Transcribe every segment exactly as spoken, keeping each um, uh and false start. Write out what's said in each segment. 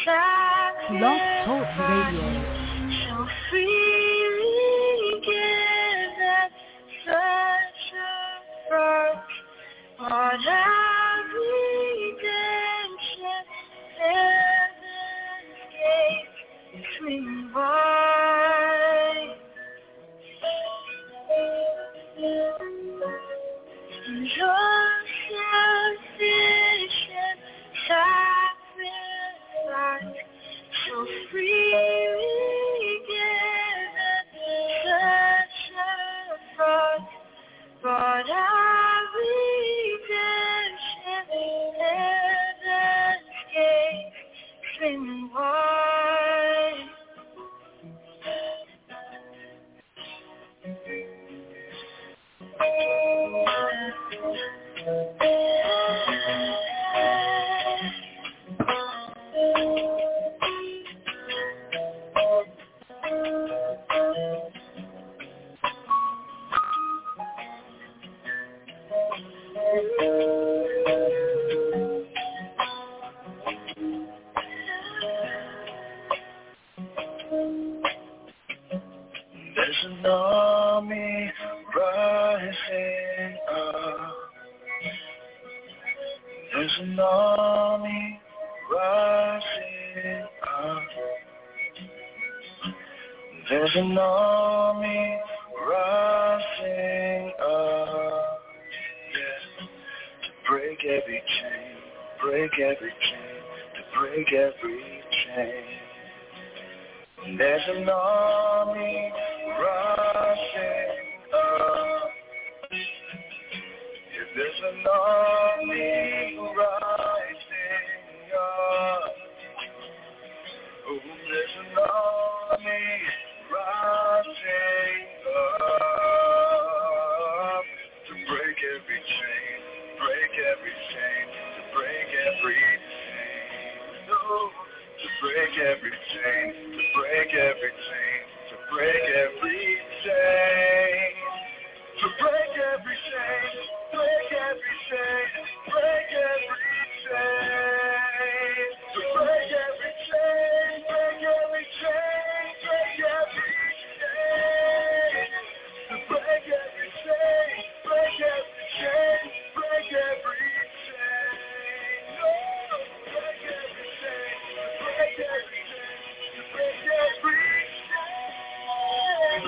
Blog Talk Radio. So freely give at such a price. What have redemption, heaven's gate between wide. Your sufficient sacrifice, so freely given, such a price, but our redemption, heaven's gate, streaming wide. There's an army rising up. There's an army rising up. There's an army rising up. Yeah. To break every chain, break every chain, to break every chain. There's an army rising up. Yeah, there's an army rising up. Oh, there's an army rising up to break every chain, break every chain, to break every chain. No, to break every chain, to break every chain, to break every chain, to break every chain, break every chain, break every chain, to break every chain, break every chain, break every chain, to break every chain, break every chain, break every chain, no, break every chain, break every chain, break every chain.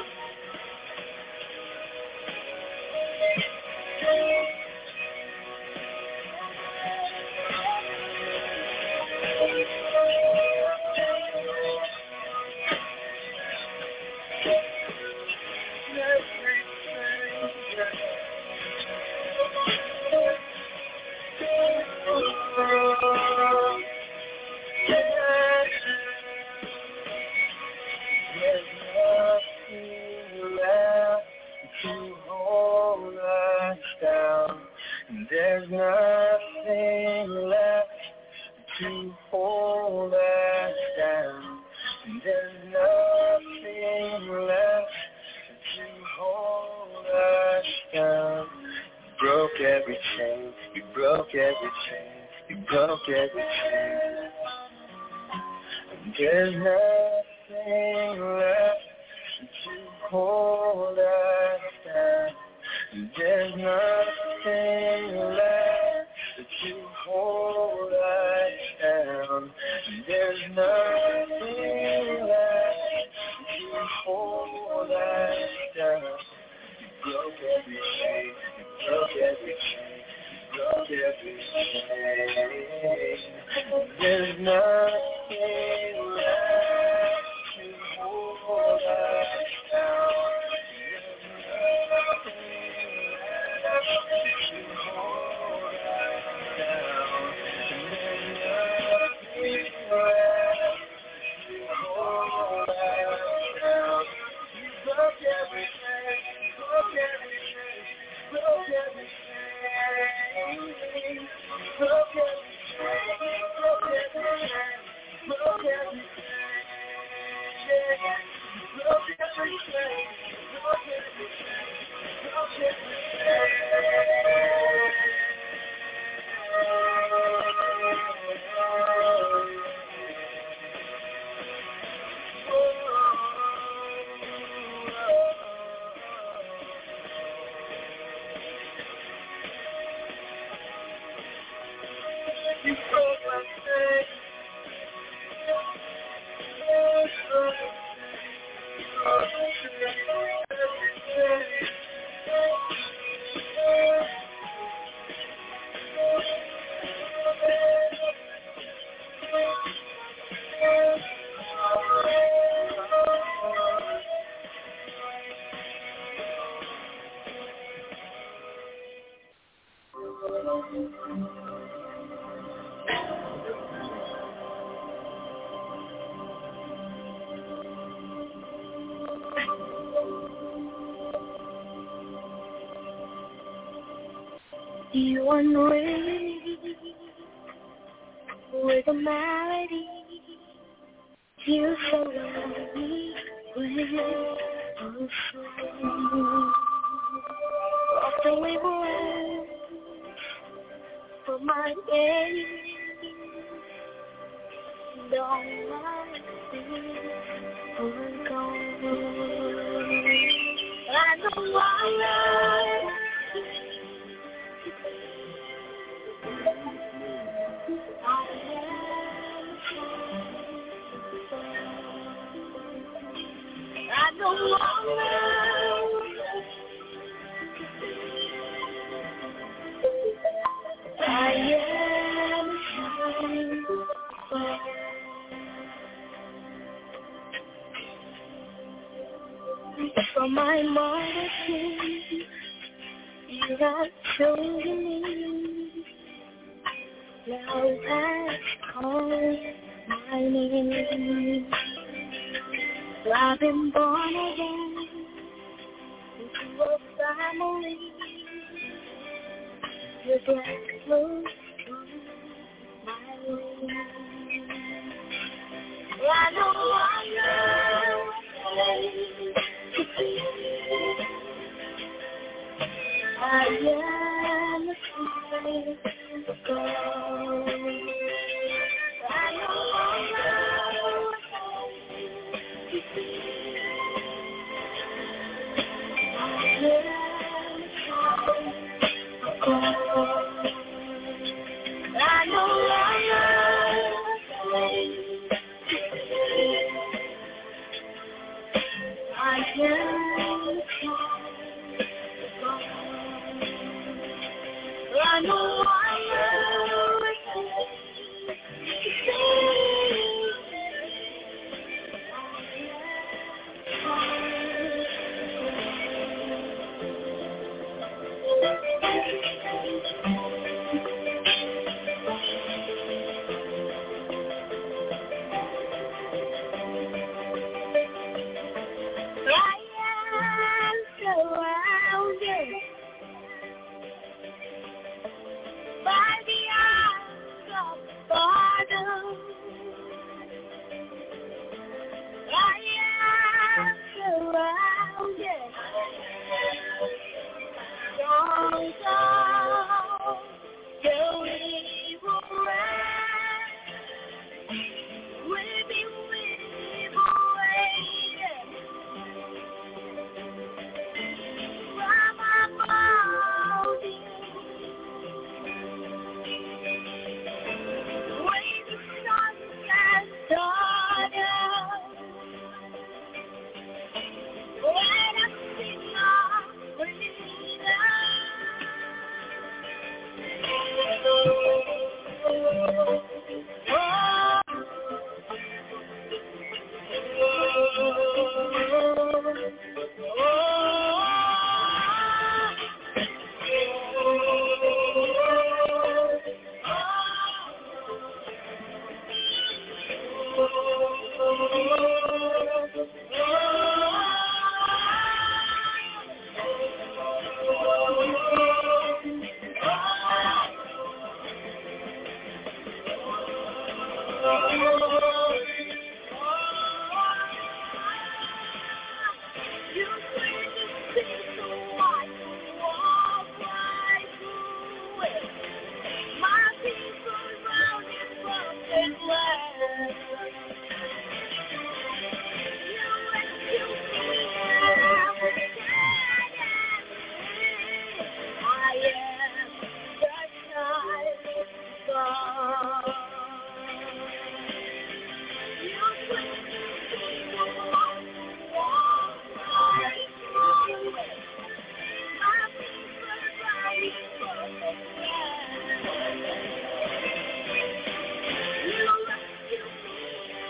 There's nothing left to hold us down. There's nothing left to hold us down. There's nothing left to hold us down. You broke every chain, you broke every chain, you broke every chain. There's nothing left to hold us down. There's nothing left to hold us down. There's nothing left to hold us down. You broke every chain, you broke every chain, you broke every chain. There's nothing left to hold us down. You unreal with a melody. You surround me with a song. Walk away from my enemies. Don't let me go. I know I love. I no longer I am shining from my mother's womb. You have chosen me. Now has called my name. I've been born again into a family. Your blood flows through my veins. I no longer afraid to be. I am a child of God. I no longer afraid to be. I am a child of God. I no longer afraid to be. I am a child. I know I am surrounded by the arms of the Father. I am surrounded. Don't go till evil reigns. We'll be liberated from our body. When the sun has dawned, let us sing our freedom. You bring the sea so wide to walk right through it. My people round in perfect land. You rescue me now. I am the child of God. You bring the sea so wide to walk right through it. My people round in perfect land. You rescue me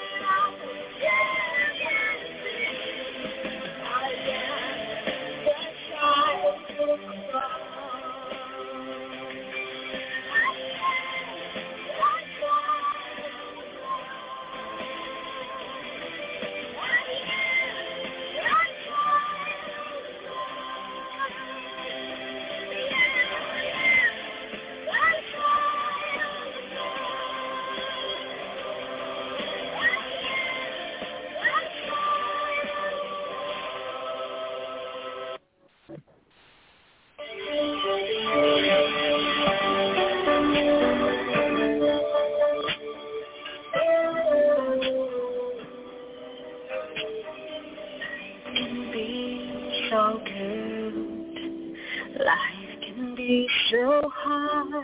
so hard,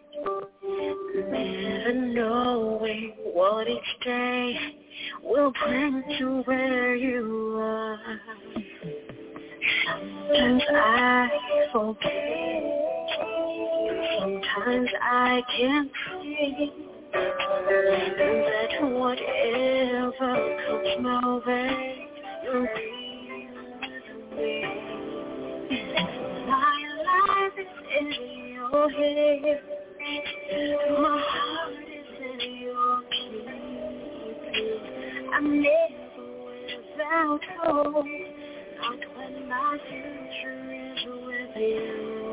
never knowing what each day will bring to where you are. Sometimes I forget, sometimes I can't see that whatever comes my way, you'll be with me. My life is in your hands, my heart is in your keeping. I'm never without hope, not when my future is with you.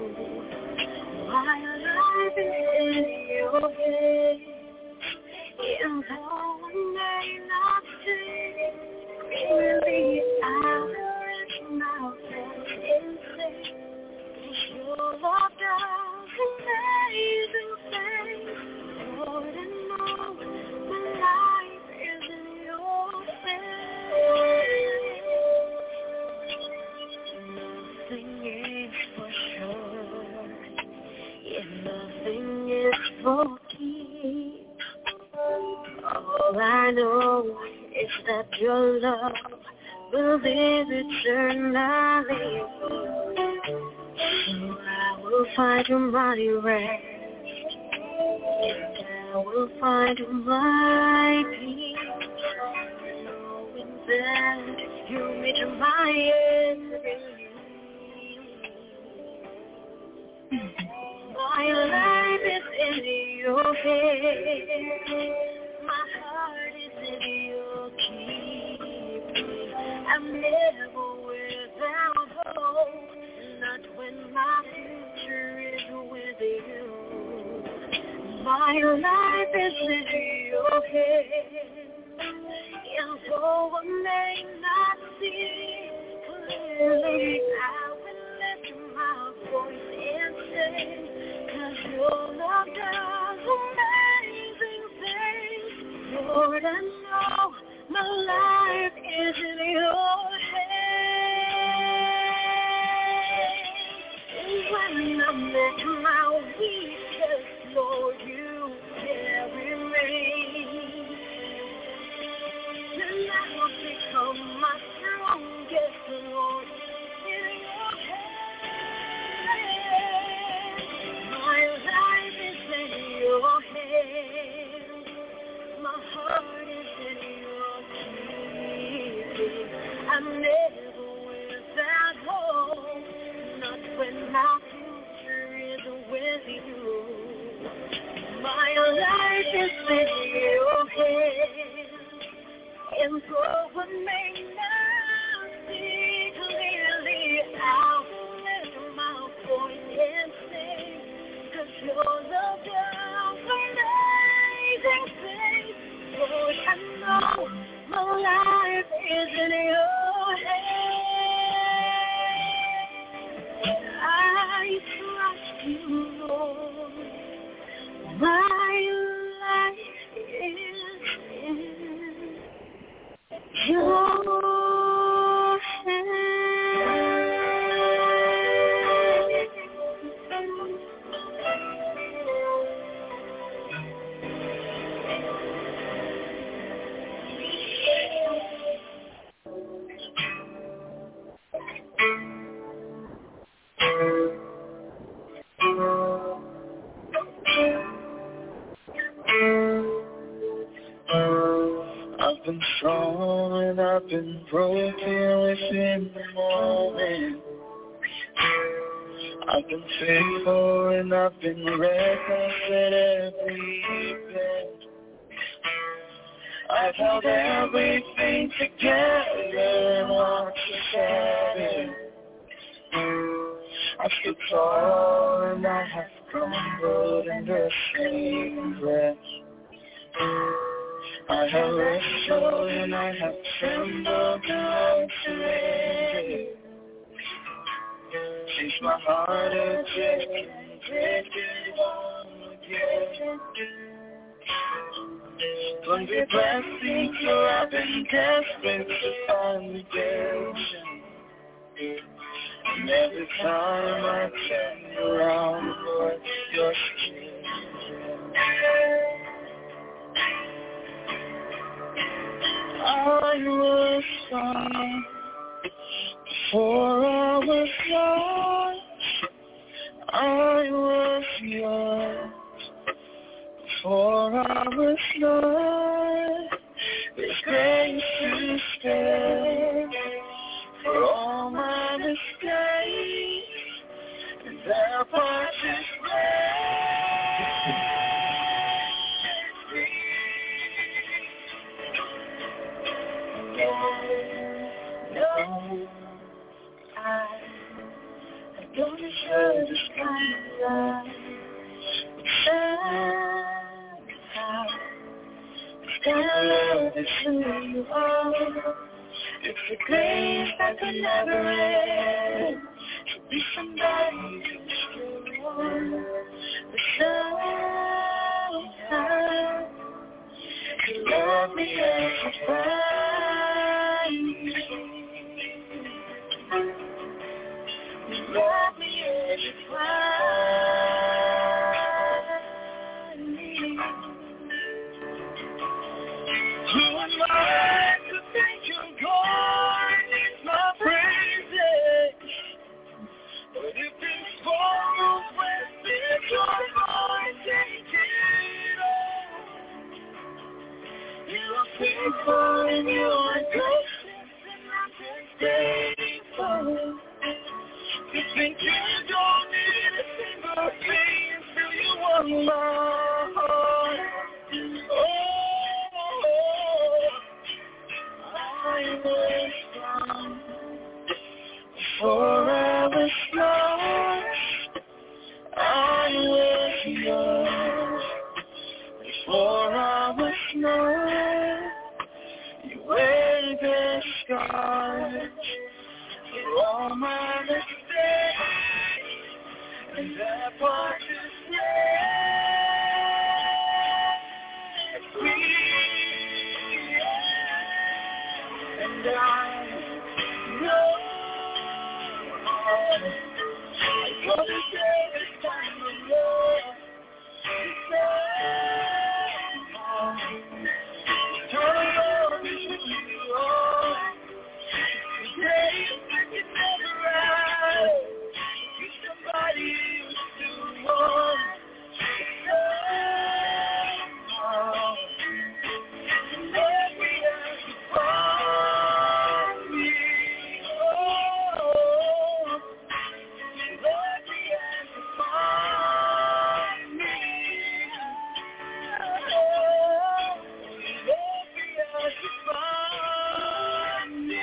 My life is in your hands, and though I may not see clearly, I will lift my voice and say, your love does amazing things. Lord, and know my life is in your hands. Nothing is for sure, and nothing is for keeps. All I know is that your love will live eternally. So I will find my rest, and I will find my peace, knowing that you meet my every need. My life is in your hands, my heart is in your keeping. I'm never without hope, not when my future is with you. My life is in your hands, and though I may not see clearly, I will lift my voice and say, 'cause your love does amazing things. Lord, I know my life is in your hands. When I'm at my weakest, Lord, you carry me. And I will become my strongest, Lord, in your hands. My life is in your hands. My heart is in your keeping. I'm never without hope, not when my future is with you. My life is in your hands, and though I may not see clearly, I will lift my voice and sing, 'cause your love does amazing things. Lord, I know my life is in your hands. I trust you, Lord. My life is in your hands. I've been strong and I've been broken within the moment. I've been faithful and I've been reckless at every bend. I've held everything together and watched it shatter. I've stood tall and I have crumbled under shame breath. I have wrestled and I have trembled and surrendered. Since my heart has drifted on again. Don't be blessing, for I've been desperate to find redemption. And every time I turn around, Lord, you're still I was fine before I was lost. I was yours before I was lost. There's grace to stay for all my mistakes, and that part just I, I don't deserve this kind of love. Somehow, this kind of love is who you are. It's a grace that can never end. To be somebody who's still warm. But somehow, you love me as you find me. Love me as you find me. Who am I to think you're going is my praises? But if this falls when this your voice take it all. You are faithful and you are gracious and I'm just grateful. You think you don't need a single thing until you want my heart. Oh, I was wrong before I was lost. I was yours before I was known. You wear the scars for all my mistakes, and that part just makes me. And I know I'm gonna say this time of love. Turn on me to you all. Days that you never had. You're somebody who's still warm. Oh, you let me as you find me. Oh, you let me as you find me. Oh, you let me as you find me.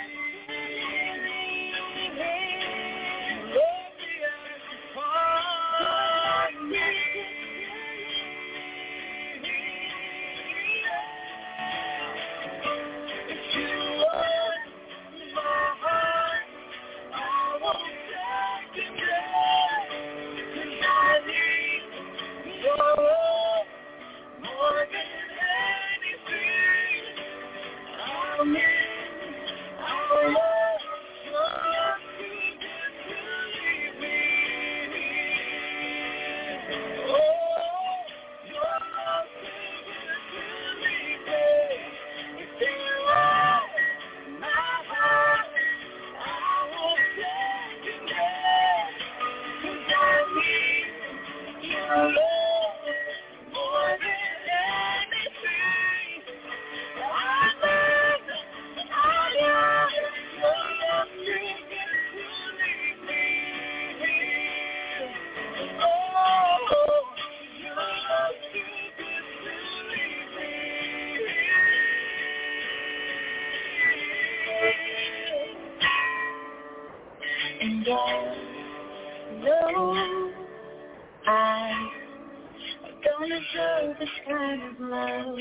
And I know I don't deserve this kind of love.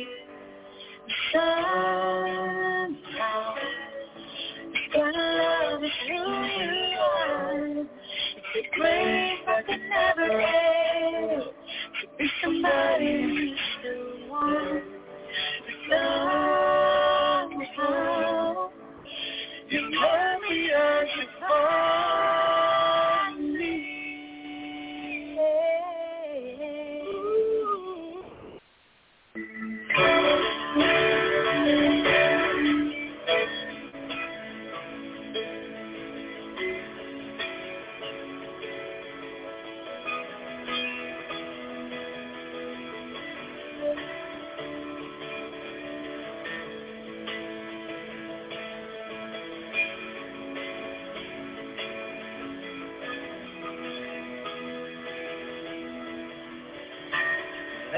Somehow, this kind of love is who you are. It's a grace that can never end. To be somebody you still want. Somehow, you love me as you are.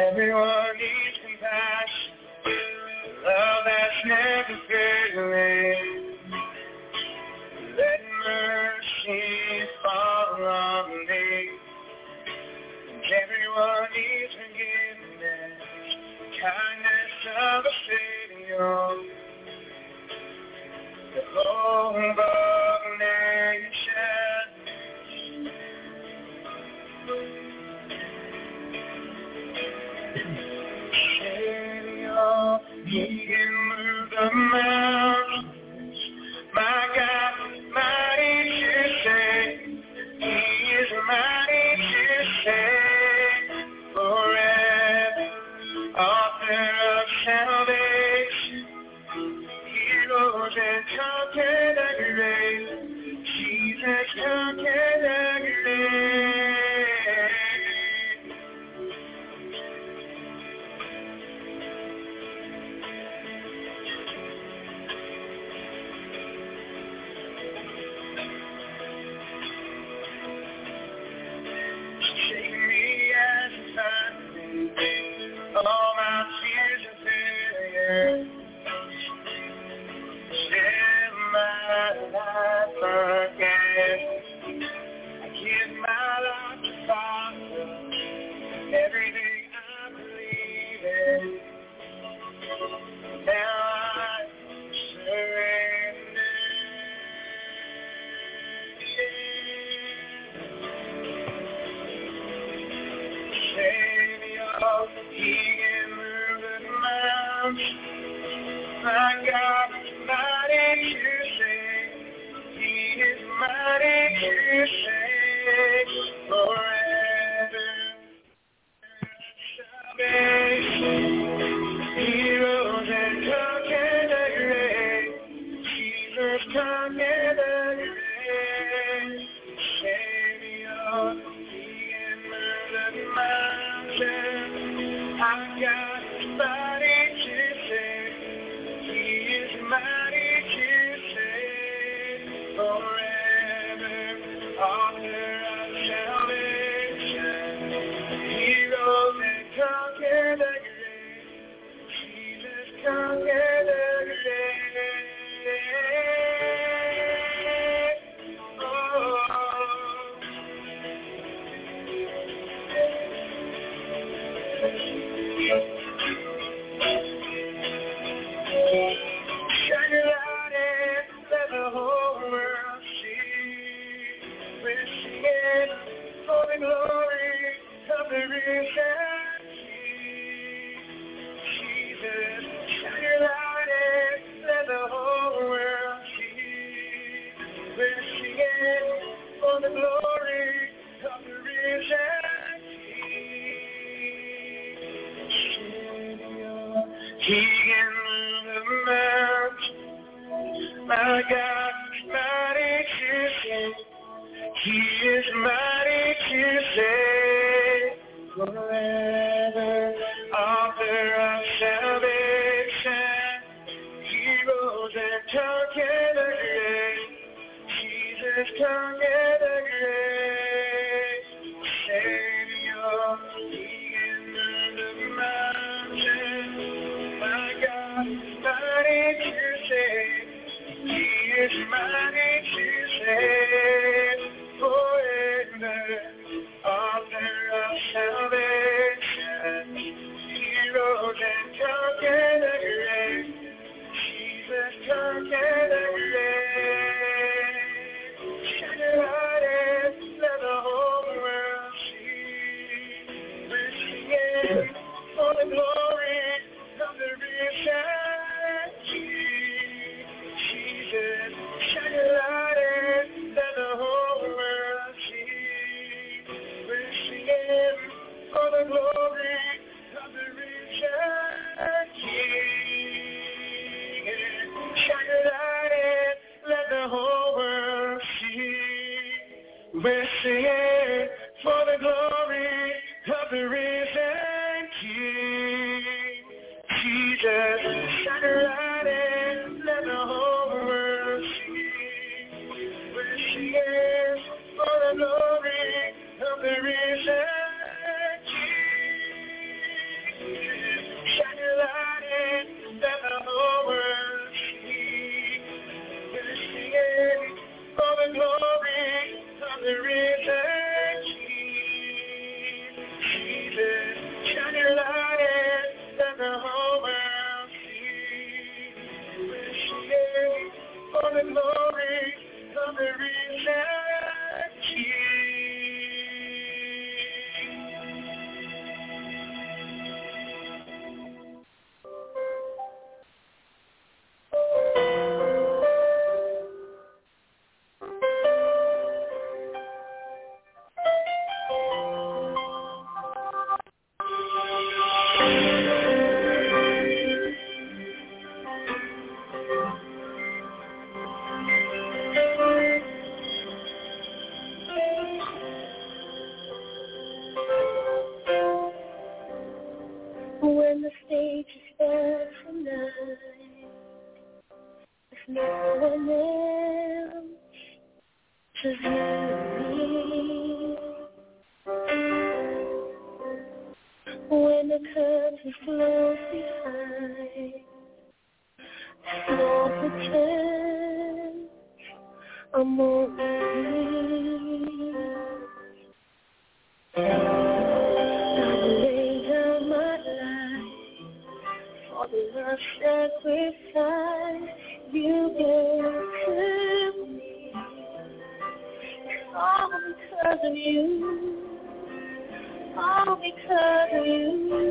Everyone needs compassion, love that's never failing. Let mercy fall on me. Everyone needs forgiveness, kindness of a Savior. The hope of nations. Savior, He can move the mountains. My God, mighty to save. He is mighty to save forever. Author of salvation. He rose and conquered the grave. Jesus conquered the grave. Take me as a son, all my fears and failure. Share my life again. I give my life to Father, everything I believe in. Now I surrender. Savior, He can move the mountains. My God is mighty to save. He is mighty to save forever. Salvation. He rose and conquered the grave. Jesus conquered the grave. Savior, He can move the mountains. Our God is mighty to save. Mighty to save forever, author of salvation. He rose and conquered the grave. Jesus conquered the grave. Oh. Shine your light and let the whole world see. We're singing for the glory of the risen Jesus. Shine your light and let the whole world see. We're singing for the glory of the risen He can move the mountains. My God is mighty to save. He is mighty to save forever. Author of salvation. He rose and conquered the grave. Jesus conquered the grave. Savior, He can move the mountains. My God is mighty to save. He is mighty to save forever. Author of salvation. He rose and conquered the grave. Jesus conquered the grave. Shine your light and let the whole world see. We're singing for the glory of the risen Jesus. Shine your light and let the whole world see. We're singing for the glory of the risen King. Shine your light and let the whole world see. We're singing for the glory of the risen King. Jesus, shine your light and let the whole world see. We're singing for the glory of the risen King. for the glory of the risen King. When the stage is bare tonight, there's no one else, just you and me. When the curtains close behind, there's no pretend, I'm only me. I lay down my life for the love sacrifice you gave to me. All because of you, all because of you.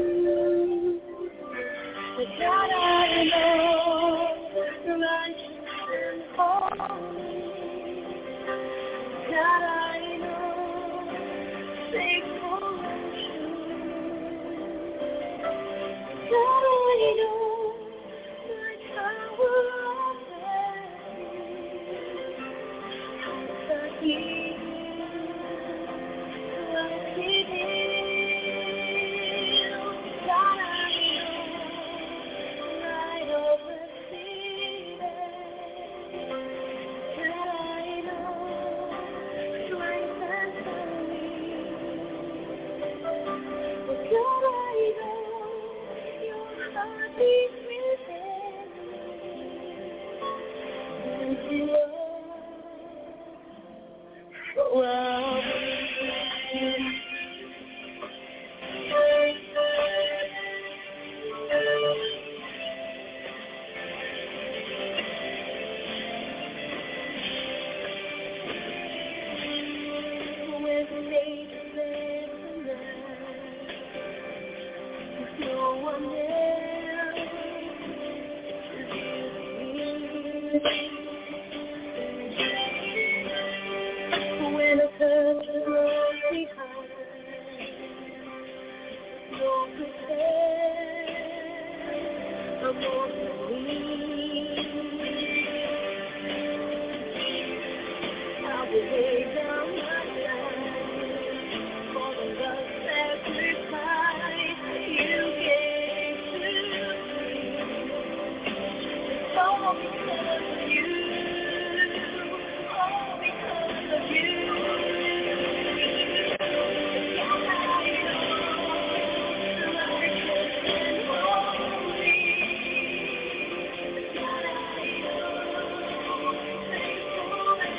But God, I know, righteous and holy. God, I know, faithful and true. God, I know, my tower of refuge. But He like He is. God, I know, light of the city. God, I know, strength and but God, I know your heart beats within me. And you are so well. When the night is there tonight, no one else is when a curtain rolls behind, no pretend, I'm only I will lay down my life for the love sacrifice you gave to me. It's all because of you, all because of you. God, I know, righteous and holy. God, I know, faithful and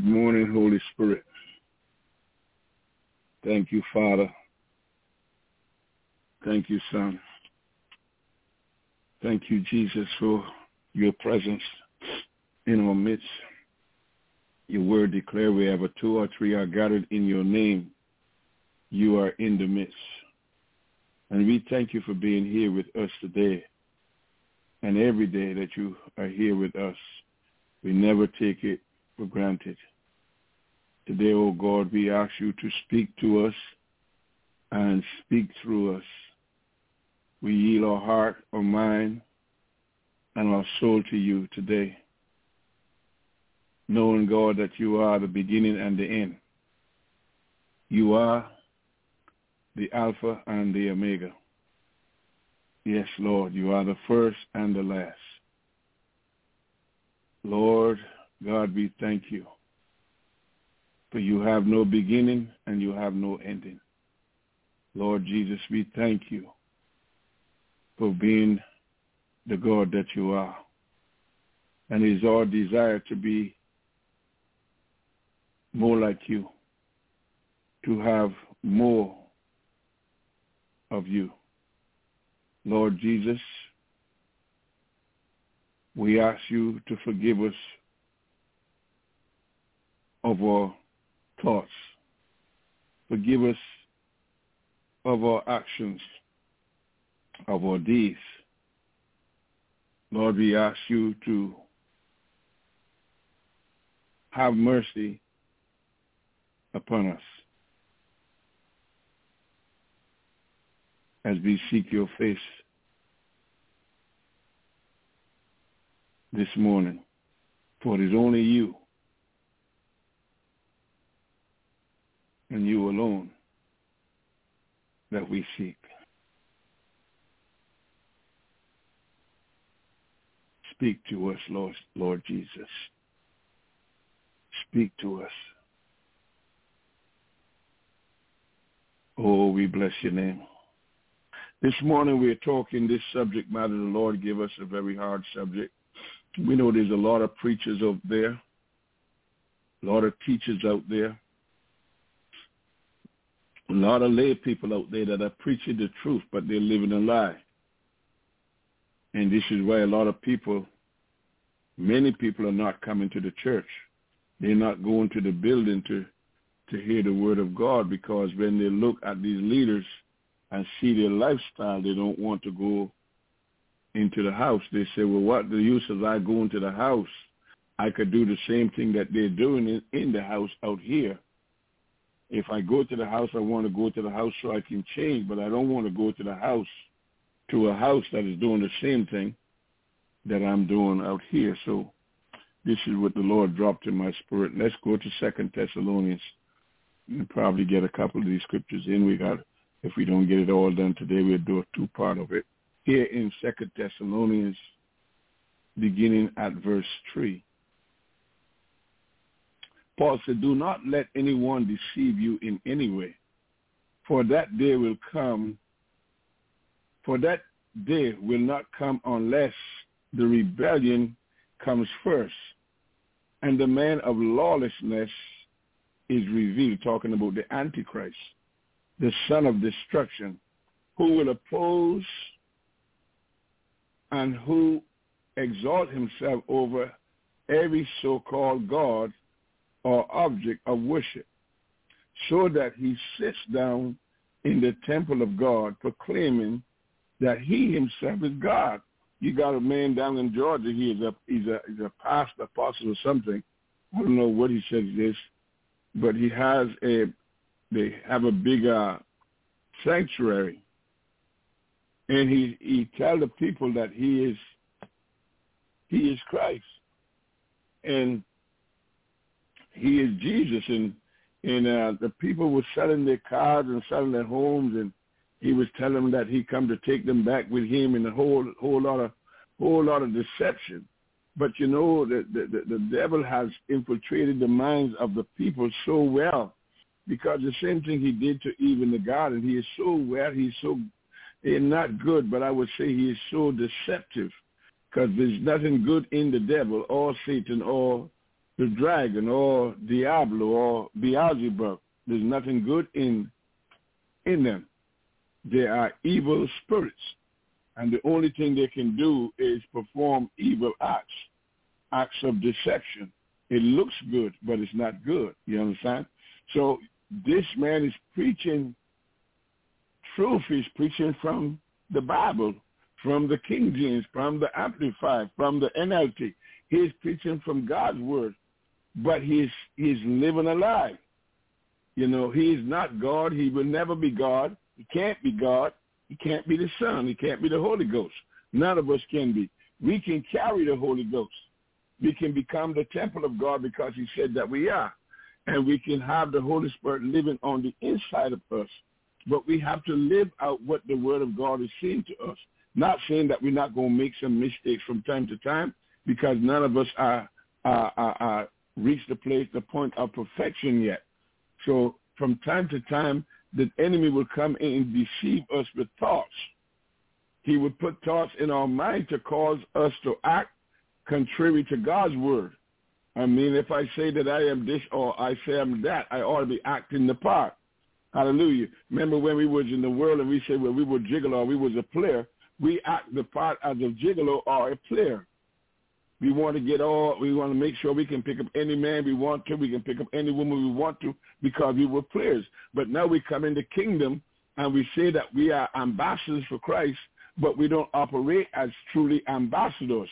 morning, Holy Spirit. Thank you, Father. Thank you, Son. Thank you, Jesus, for your presence in our midst. Your word declare wherever two or three are gathered in your name, you are in the midst. And we thank you for being here with us today and every day that you are here with us. We never take it for granted. Today, oh God, we ask you to speak to us and speak through us. We yield our heart, our mind, and our soul to you today, knowing, God, that you are the beginning and the end. You are the Alpha and the Omega. Yes, Lord, you are the first and the last. Lord God, we thank you, for you have no beginning and you have no ending. Lord Jesus, we thank you for being the God that you are. And it is our desire to be more like you, to have more of you. Lord Jesus, we ask you to forgive us of our thoughts. Forgive us of our actions, of our deeds. Lord, we ask you to have mercy upon us as we seek your face this morning. For it is only you and you alone that we seek. Speak to us, Lord, Lord Jesus. Speak to us. Oh, we bless your name. This morning we're talking this subject matter. The Lord gave us a very hard subject. We know there's a lot of preachers out there, a lot of teachers out there, a lot of lay people out there that are preaching the truth, but they're living a lie. And this is why a lot of people, many people are not coming to the church. They're not going to the building to, to hear the word of God, because when they look at these leaders and see their lifestyle, they don't want to go into the house. They say, well, what the use of I going to the house? I could do the same thing that they're doing in, in the house out here. If I go to the house, I want to go to the house so I can change, but I don't want to go to the house, to a house that is doing the same thing that I'm doing out here. So this is what the Lord dropped in my spirit. Let's go to Second Thessalonians and probably get a couple of these scriptures in. We got, if we don't get it all done today, we'll do a two-part of it. Here in Second Thessalonians, beginning at verse three. Paul said, do not let anyone deceive you in any way, for that day will come, for that day will not come unless the rebellion comes first, and the man of lawlessness is revealed, talking about the Antichrist, the son of destruction, who will oppose and who exalt himself over every so-called God or object of worship, so that he sits down in the temple of God, proclaiming that he himself is God. You got a man down in Georgia. He is a he's a he's a pastor, apostle, or something. I don't know what he says it is, but he has a they have a big uh, sanctuary, and he he tell the people that he is he is Christ, and he is Jesus, and and uh, the people were selling their cars and selling their homes, and he was telling them that he come to take them back with him, and a whole whole lot of whole lot of deception. But you know, the the, the devil has infiltrated the minds of the people so well, because the same thing he did to Eve in the garden. He is so well, he's so eh, not good, but I would say he is so deceptive, because there's nothing good in the devil or Satan or the dragon or Diablo or Beelzebub. There's nothing good in in them. They are evil spirits. And the only thing they can do is perform evil acts, acts of deception. It looks good, but it's not good. You understand? So this man is preaching truth. He's preaching from the Bible, from the King James, from the Amplified, from the N L T. He's preaching from God's word, but he's he's living a lie. You know, he's not God. He will never be God. He can't be God. He can't be the Son. He can't be the Holy Ghost. None of us can be. We can carry the Holy Ghost. We can become the temple of God because he said that we are. And we can have the Holy Spirit living on the inside of us. But we have to live out what the Word of God is saying to us. Not saying that we're not going to make some mistakes from time to time, because none of us are, are, are, are reached the place, the point of perfection yet. So from time to time, the enemy will come in and deceive us with thoughts. He would put thoughts in our mind to cause us to act contrary to God's word. I mean, if I say that I am this or I say I'm that, I ought to be acting the part. Hallelujah. Remember when we was in the world and we said, well, we were gigolo or we was a player, we act the part as a gigolo or a player. We want to get all, we want to make sure we can pick up any man we want to. We can pick up any woman we want to because we were players. But now we come in the kingdom and we say that we are ambassadors for Christ, but we don't operate as truly ambassadors.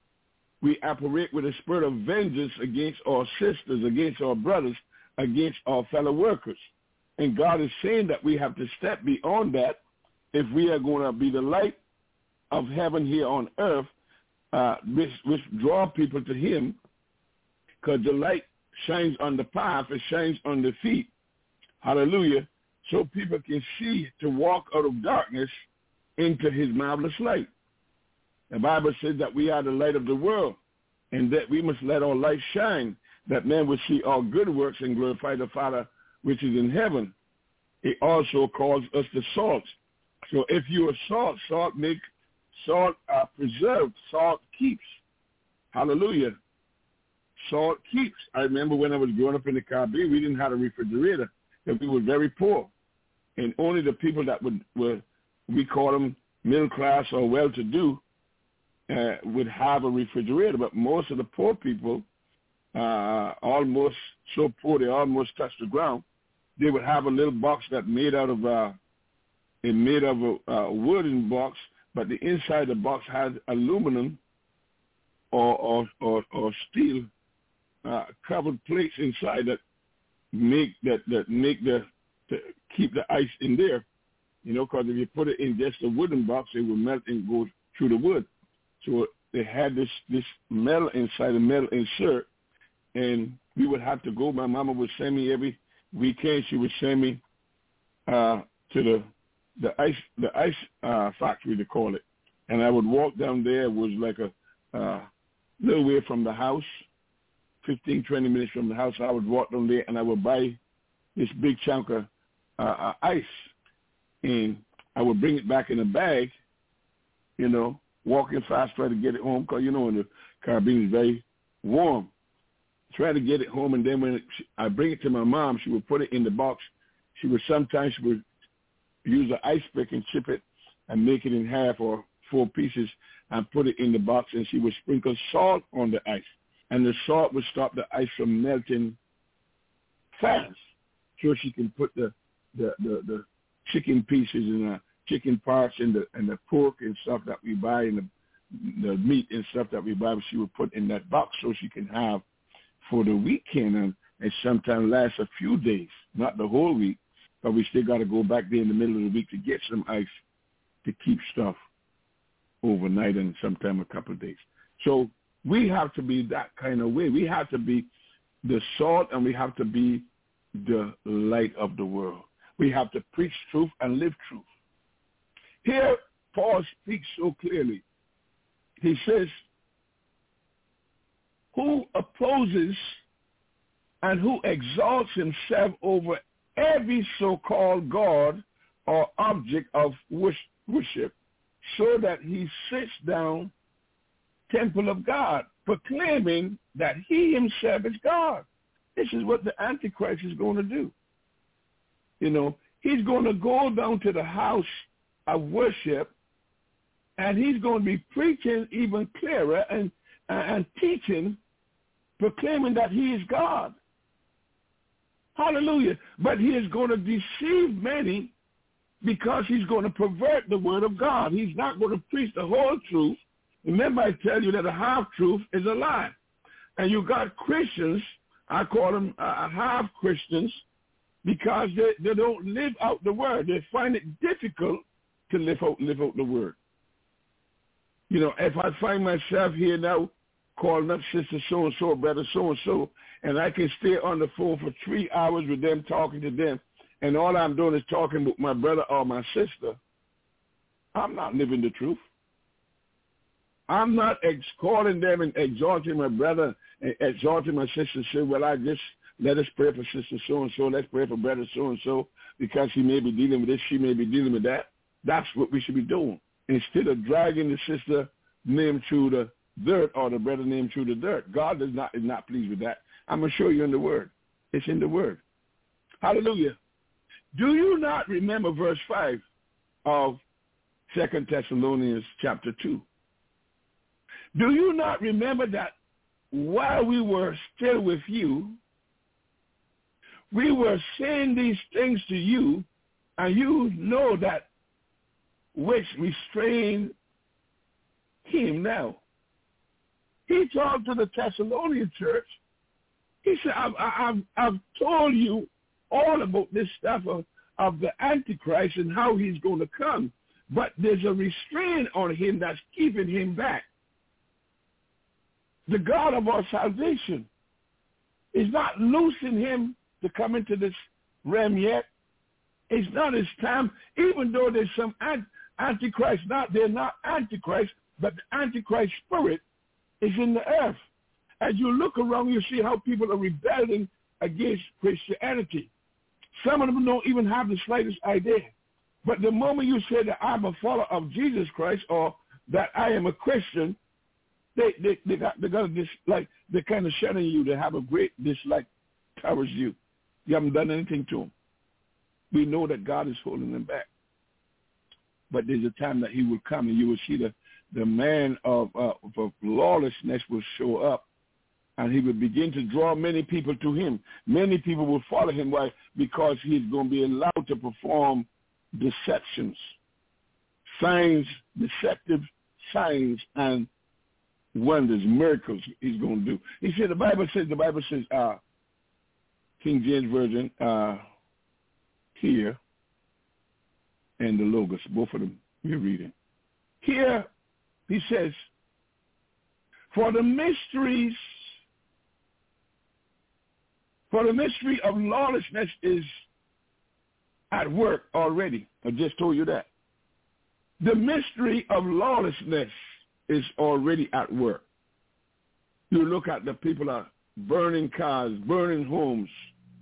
We operate with a spirit of vengeance against our sisters, against our brothers, against our fellow workers. And God is saying that we have to step beyond that if we are going to be the light of heaven here on earth, uh, which, which draw people to him, because the light shines on the path, it shines on the feet. Hallelujah. So people can see to walk out of darkness into his marvelous light. The Bible says that we are the light of the world, and that we must let our light shine, that men will see our good works and glorify the Father which is in heaven. It also calls us the salt. So if you are salt, salt make salt uh, preserved. Salt keeps. Hallelujah. Salt keeps. I remember when I was growing up in the Caribbean, we didn't have a refrigerator, and we were very poor. And only the people that would were, we call them middle class or well-to-do, uh, would have a refrigerator. But most of the poor people, uh, almost so poor they almost touched the ground, they would have a little box that made out of uh, it made of a, a wooden box, but the inside of the box had aluminum or or, or, or steel uh, covered plates inside that make that that make the to keep the ice in there, you know, because if you put it in just a wooden box, it would melt and go through the wood. So they had this this metal inside, a metal insert, and we would have to go. My mama would send me every weekend. She would send me uh, to the the ice the ice uh, factory, to call it, and I would walk down there. It was like a uh, little way from the house, fifteen, twenty minutes from the house. I would walk down there, and I would buy this big chunk of uh, uh, ice, and I would bring it back in a bag, you know, walking fast, try to get it home, because, you know, in the Caribbean is very warm. Try to get it home, and then when it, I bring it to my mom, she would put it in the box. She would sometimes she would use an ice pick and chip it and make it in half or four pieces and put it in the box, and she would sprinkle salt on the ice, and the salt would stop the ice from melting fast, so she can put the the, the, the chicken pieces and the chicken parts and the and the pork and stuff that we buy and the, the meat and stuff that we buy, she would put in that box so she can have for the weekend, and it sometimes lasts a few days, not the whole week, but we still got to go back there in the middle of the week to get some ice to keep stuff overnight and sometime a couple of days. So we have to be that kind of way. We have to be the salt, and we have to be the light of the world. We have to preach truth and live truth. Here, Paul speaks so clearly. He says, who opposes and who exalts himself over every so-called God or object of worship, so that he sits down, temple of God. proclaiming that he himself is God. This is what the Antichrist is going to do. You know, he's going to go down to the house of worship, and he's going to be preaching even clearer and, and teaching, proclaiming that he is God. Hallelujah. But he is going to deceive many because he's going to pervert the word of God. He's not going to preach the whole truth. Remember, I tell you that a half-truth is a lie. And you got Christians, I call them uh, half-Christians, because they, they don't live out the word. They find it difficult to live out, live out the word. You know, if I find myself here now calling up sister so-and-so, brother so-and-so, and I can stay on the phone for three hours with them, talking to them, and all I'm doing is talking with my brother or my sister, I'm not living the truth. I'm not ex- calling them and exalting my brother and exalting my sister, say, well, I just let us pray for sister so-and-so, let's pray for brother so-and-so, because he may be dealing with this, she may be dealing with that. That's what we should be doing. Instead of dragging the sister name through the dirt or the brother name through the dirt. God does not, is not pleased with that. I'm going to show you in the Word. It's in the Word. Hallelujah. Do you not remember verse five of Second Thessalonians chapter two? Do you not remember that while we were still with you, we were saying these things to you, and you know that which restrained him now? He talked to the Thessalonian church. He said, I've, I've, I've told you all about this stuff of, of the Antichrist and how he's going to come, but there's a restraint on him that's keeping him back. The God of our salvation is not loosing him to come into this realm yet. It's not his time, even though there's some Antichrist. Not, they're not Antichrist, but the Antichrist spirit is in the earth. As you look around, you see how people are rebelling against Christianity. Some of them don't even have the slightest idea. But the moment you say that I'm a follower of Jesus Christ or that I am a Christian, they they, they got they got a dislike. They're kind of shunning you. They have a great dislike towards you. You haven't done anything to them. We know that God is holding them back. But there's a time that he will come, and you will see the, the man of, uh, of lawlessness will show up, and he will begin to draw many people to him. Many people will follow him. Why? Because he's going to be allowed to perform deceptions, signs, deceptive signs and wonders, miracles he's going to do. He said, the Bible says, the Bible says, uh, King James Version, uh, here, and the Logos, both of them you're reading. Here, he says, for the mysteries, for the mystery of lawlessness is at work already. I just told you that. The mystery of lawlessness is already at work. You look at the people are burning cars, burning homes.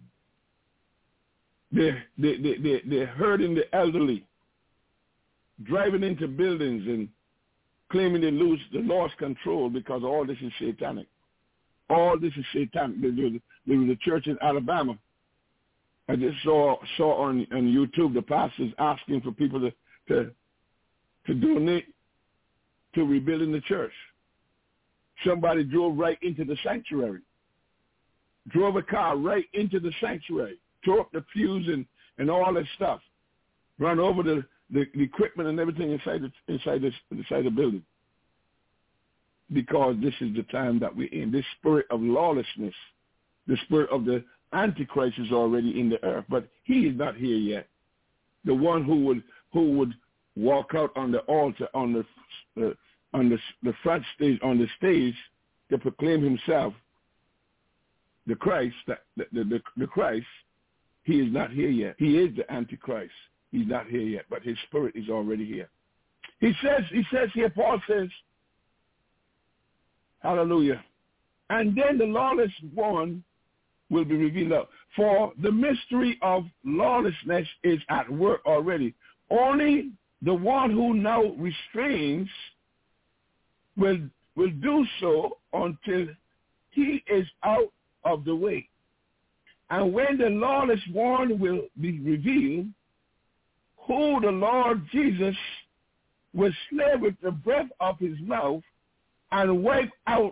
They're, they, they, they, they're hurting the elderly, driving into buildings and claiming they lose, they lost control because all this is satanic. All this is satanic. There was, there was a church in Alabama. I just saw saw on, on YouTube the pastors asking for people to, to, to donate to rebuilding the church. Somebody drove right into the sanctuary, drove a car right into the sanctuary, tore up the pews and, and all that stuff, run over the, the, the equipment and everything inside the, inside, this, inside the building. Because this is the time that we're in. This spirit of lawlessness, the spirit of the Antichrist is already in the earth, but he is not here yet. The one who would who would walk out on the altar, on the uh, on the, the front stage, on the stage, to proclaim himself the Christ, the, the, the, the Christ, he is not here yet. He is the Antichrist. He's not here yet, but his spirit is already here. He says, he says here, Paul says, hallelujah, and then the lawless one will be revealed up. For the mystery of lawlessness is at work already. Only the one who now restrains will will do so until he is out of the way. And when the lawless one will be revealed, who the Lord Jesus will slay with the breath of his mouth and wipe out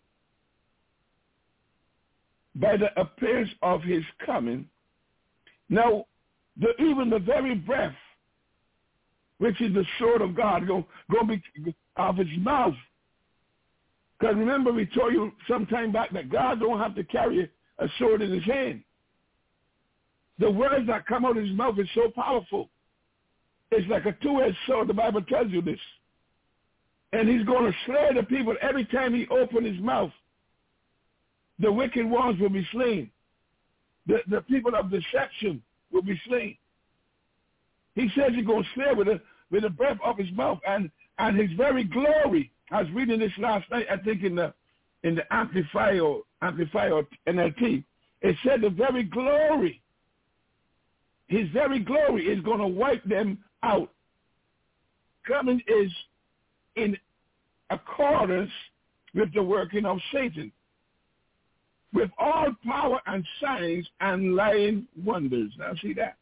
by the appearance of his coming. Now, the, even the very breath, which is the sword of God, going to be of his mouth. Because remember, we told you some time back that God don't have to carry a sword in his hand. The words that come out of his mouth is so powerful. It's like a two-edged sword. The Bible tells you this. And he's going to slay the people every time he opens his mouth. The wicked ones will be slain. The, the people of deception will be slain. He says he's going to slay with the, with the breath of his mouth and, and his very glory. I was reading this last night, I think in the in the Amplifier, Amplifier N L T. It said the very glory, his very glory is going to wipe them out. Coming is in accordance with the working of Satan, with all power and signs and lying wonders. Now see that?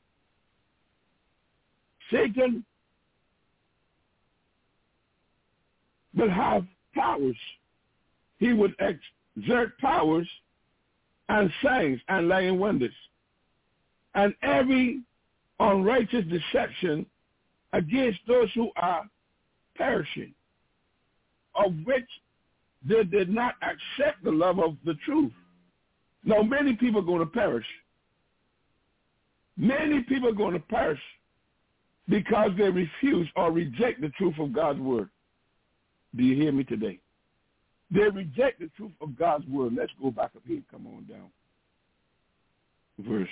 Satan will have powers. He would exert powers and signs and lying wonders. And every unrighteous deception against those who are perishing, of which they did not accept the love of the truth. Now, many people are going to perish. Many people are going to perish because they refuse or reject the truth of God's word. Do you hear me today? They reject the truth of God's word. Let's go back up here. Come on down. Verse.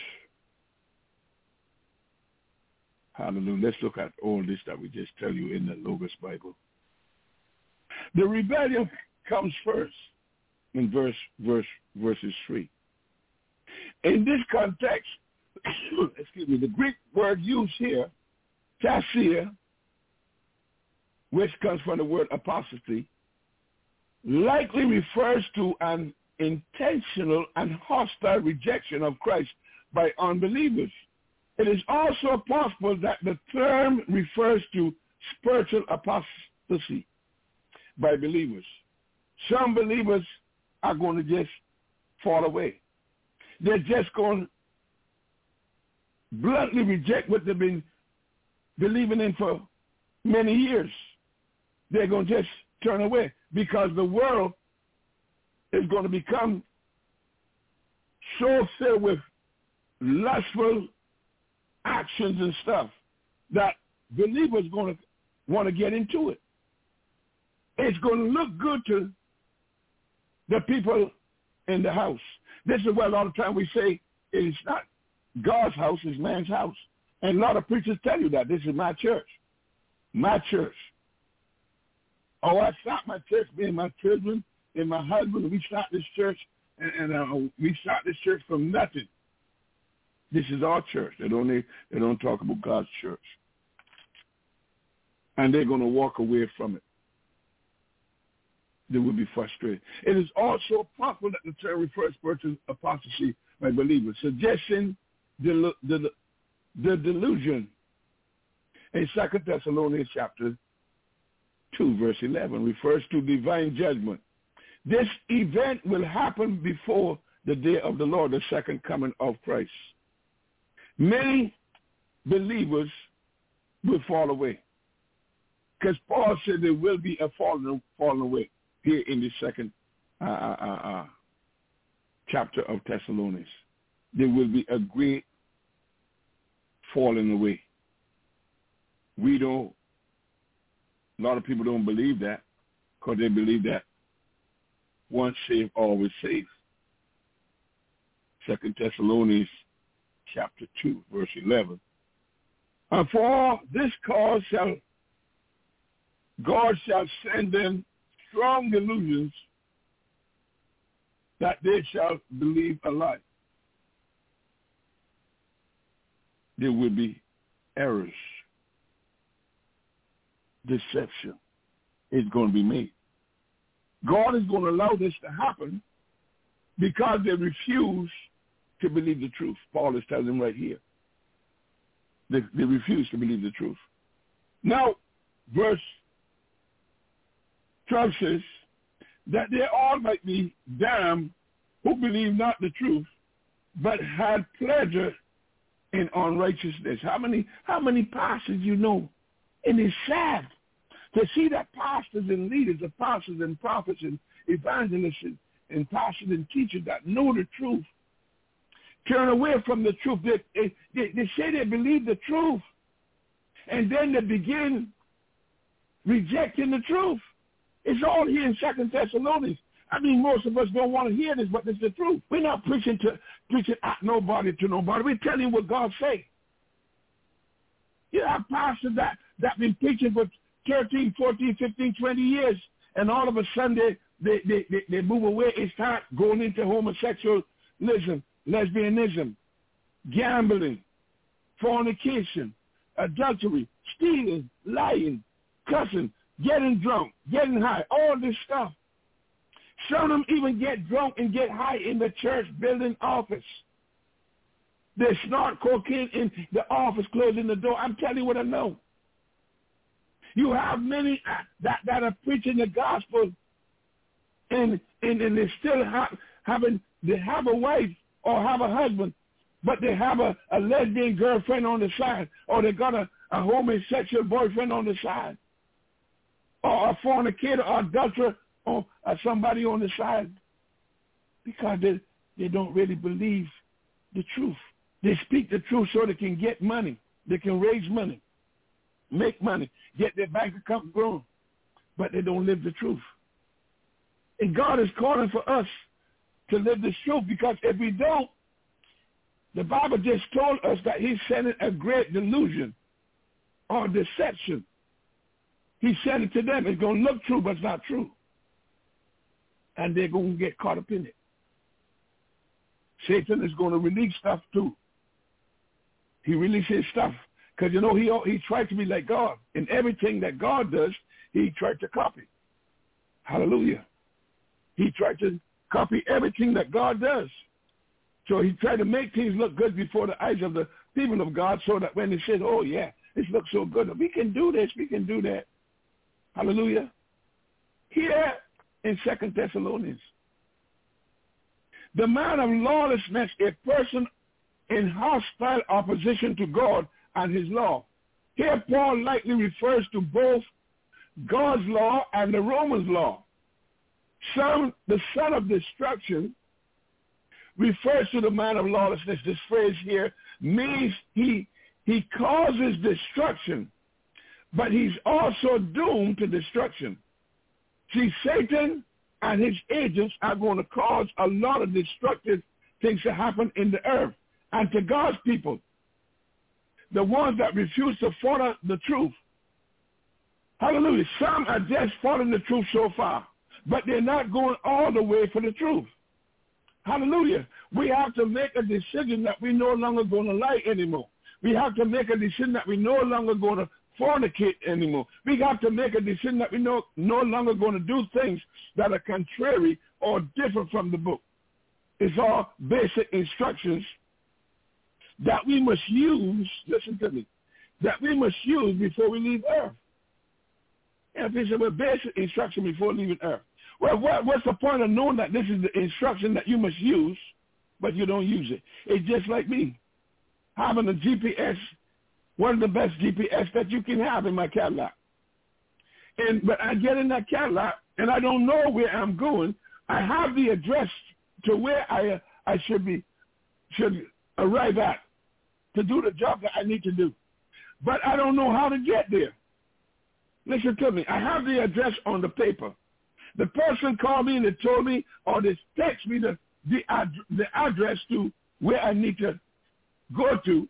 Hallelujah. Let's look at all this that we just tell you in the Logos Bible. The rebellion comes first in verse, verse, verses three. In this context, excuse me, the Greek word used here, tasia, which comes from the word apostasy, likely refers to an intentional and hostile rejection of Christ by unbelievers. It is also possible that the term refers to spiritual apostasy by believers. Some believers are going to just fall away. They're just going to bluntly reject what they've been believing in for many years. They're going to just turn away because the world is going to become so filled with lustful actions and stuff that believers are going to want to get into it. It's going to look good to the people in the house. This is why a lot of time we say it's not God's house, it's man's house. And a lot of preachers tell you that. This is my church. My church. Oh, I start my church, me and my children and my husband, we start this church, and, and uh, we start this church from nothing. This is our church. They don't, they don't talk about God's church. And they're going to walk away from it. They will be frustrated. It is also possible that the term refers to apostasy by believers, suggesting the, the, the delusion in Second Thessalonians chapter two, verse eleven, refers to divine judgment. This event will happen before the day of the Lord, the second coming of Christ. Many believers will fall away. Because Paul said there will be a falling, falling away here in the second uh, uh, uh, chapter of Thessalonians. There will be a great falling away. We don't, a lot of people don't believe that because they believe that once saved, always saved. Second Thessalonians chapter two, verse eleven. And for this cause shall God shall send them strong delusions that they shall believe a lie. There will be errors. Deception is going to be made. God is going to allow this to happen because they refuse to believe the truth. Paul is telling them right here. They, they refuse to believe the truth. Now, verse twelve says, that they all might be damned who believe not the truth, but had pleasure in unrighteousness. How many, how many pastors you know? And it's sad to see that pastors and leaders, apostles and prophets and evangelists and, and pastors and teachers that know the truth turn away from the truth. They, they, they say they believe the truth, and then they begin rejecting the truth. It's all here in Second Thessalonians. I mean, most of us don't want to hear this, but it's the truth. We're not preaching to preaching at nobody to nobody. We're telling you what God say. You have pastors that that been preaching for thirteen, fourteen, fifteen, twenty years, and all of a sudden they they they, they, they move away and start going into homosexualism, lesbianism, gambling, fornication, adultery, stealing, lying, cussing, getting drunk, getting high, all this stuff. Some of them even get drunk and get high in the church building office. They snort cocaine in the office, closing the door. I'm telling you what I know. You have many that, that are preaching the gospel, and and, and they still have having they have a wife or have a husband, but they have a, a lesbian girlfriend on the side, or they got a, a homosexual boyfriend on the side, or a fornicator or adulterer or somebody on the side, because they, they don't really believe the truth. They speak the truth so they can get money. They can raise money, make money, get their bank account grown, but they don't live the truth. And God is calling for us to live the truth, because if we don't, the Bible just told us that he's sending a great delusion or deception. He said it to them. It's going to look true, but it's not true. And they're going to get caught up in it. Satan is going to release stuff too. He releases stuff because, you know, he he tried to be like God. In everything that God does, he tried to copy. Hallelujah. He tried to copy everything that God does. So he tried to make things look good before the eyes of the people of God, so that when they said, oh, yeah, this looks so good, we can do this, we can do that. Hallelujah. Here in Second Thessalonians, the man of lawlessness, a person in hostile opposition to God and his law. Here Paul likely refers to both God's law and the Romans' law. Son, the son of destruction, refers to the man of lawlessness. This phrase here means he he causes destruction, but he's also doomed to destruction. See, Satan and his agents are going to cause a lot of destructive things to happen in the earth. And to God's people, the ones that refuse to follow the truth, hallelujah, some are just following the truth so far, but they're not going all the way for the truth. Hallelujah. We have to make a decision that we're no longer going to lie anymore. We have to make a decision that we're no longer going to fornicate anymore. We have to make a decision that we're no, no longer going to do things that are contrary or different from the book. It's all basic instructions that we must use, listen to me, that we must use before we leave earth. And if it's a basic instruction before leaving earth. Well, what, what's the point of knowing that this is the instruction that you must use, but you don't use it? It's just like me having a G P S, one of the best G P S that you can have in my Cadillac. And but I get in that Cadillac, and I don't know where I'm going. I have the address to where I uh, I should be should arrive at to do the job that I need to do, but I don't know how to get there. Listen to me. I have the address on the paper. The person called me and they told me, or they text me the the, ad, the address to where I need to go to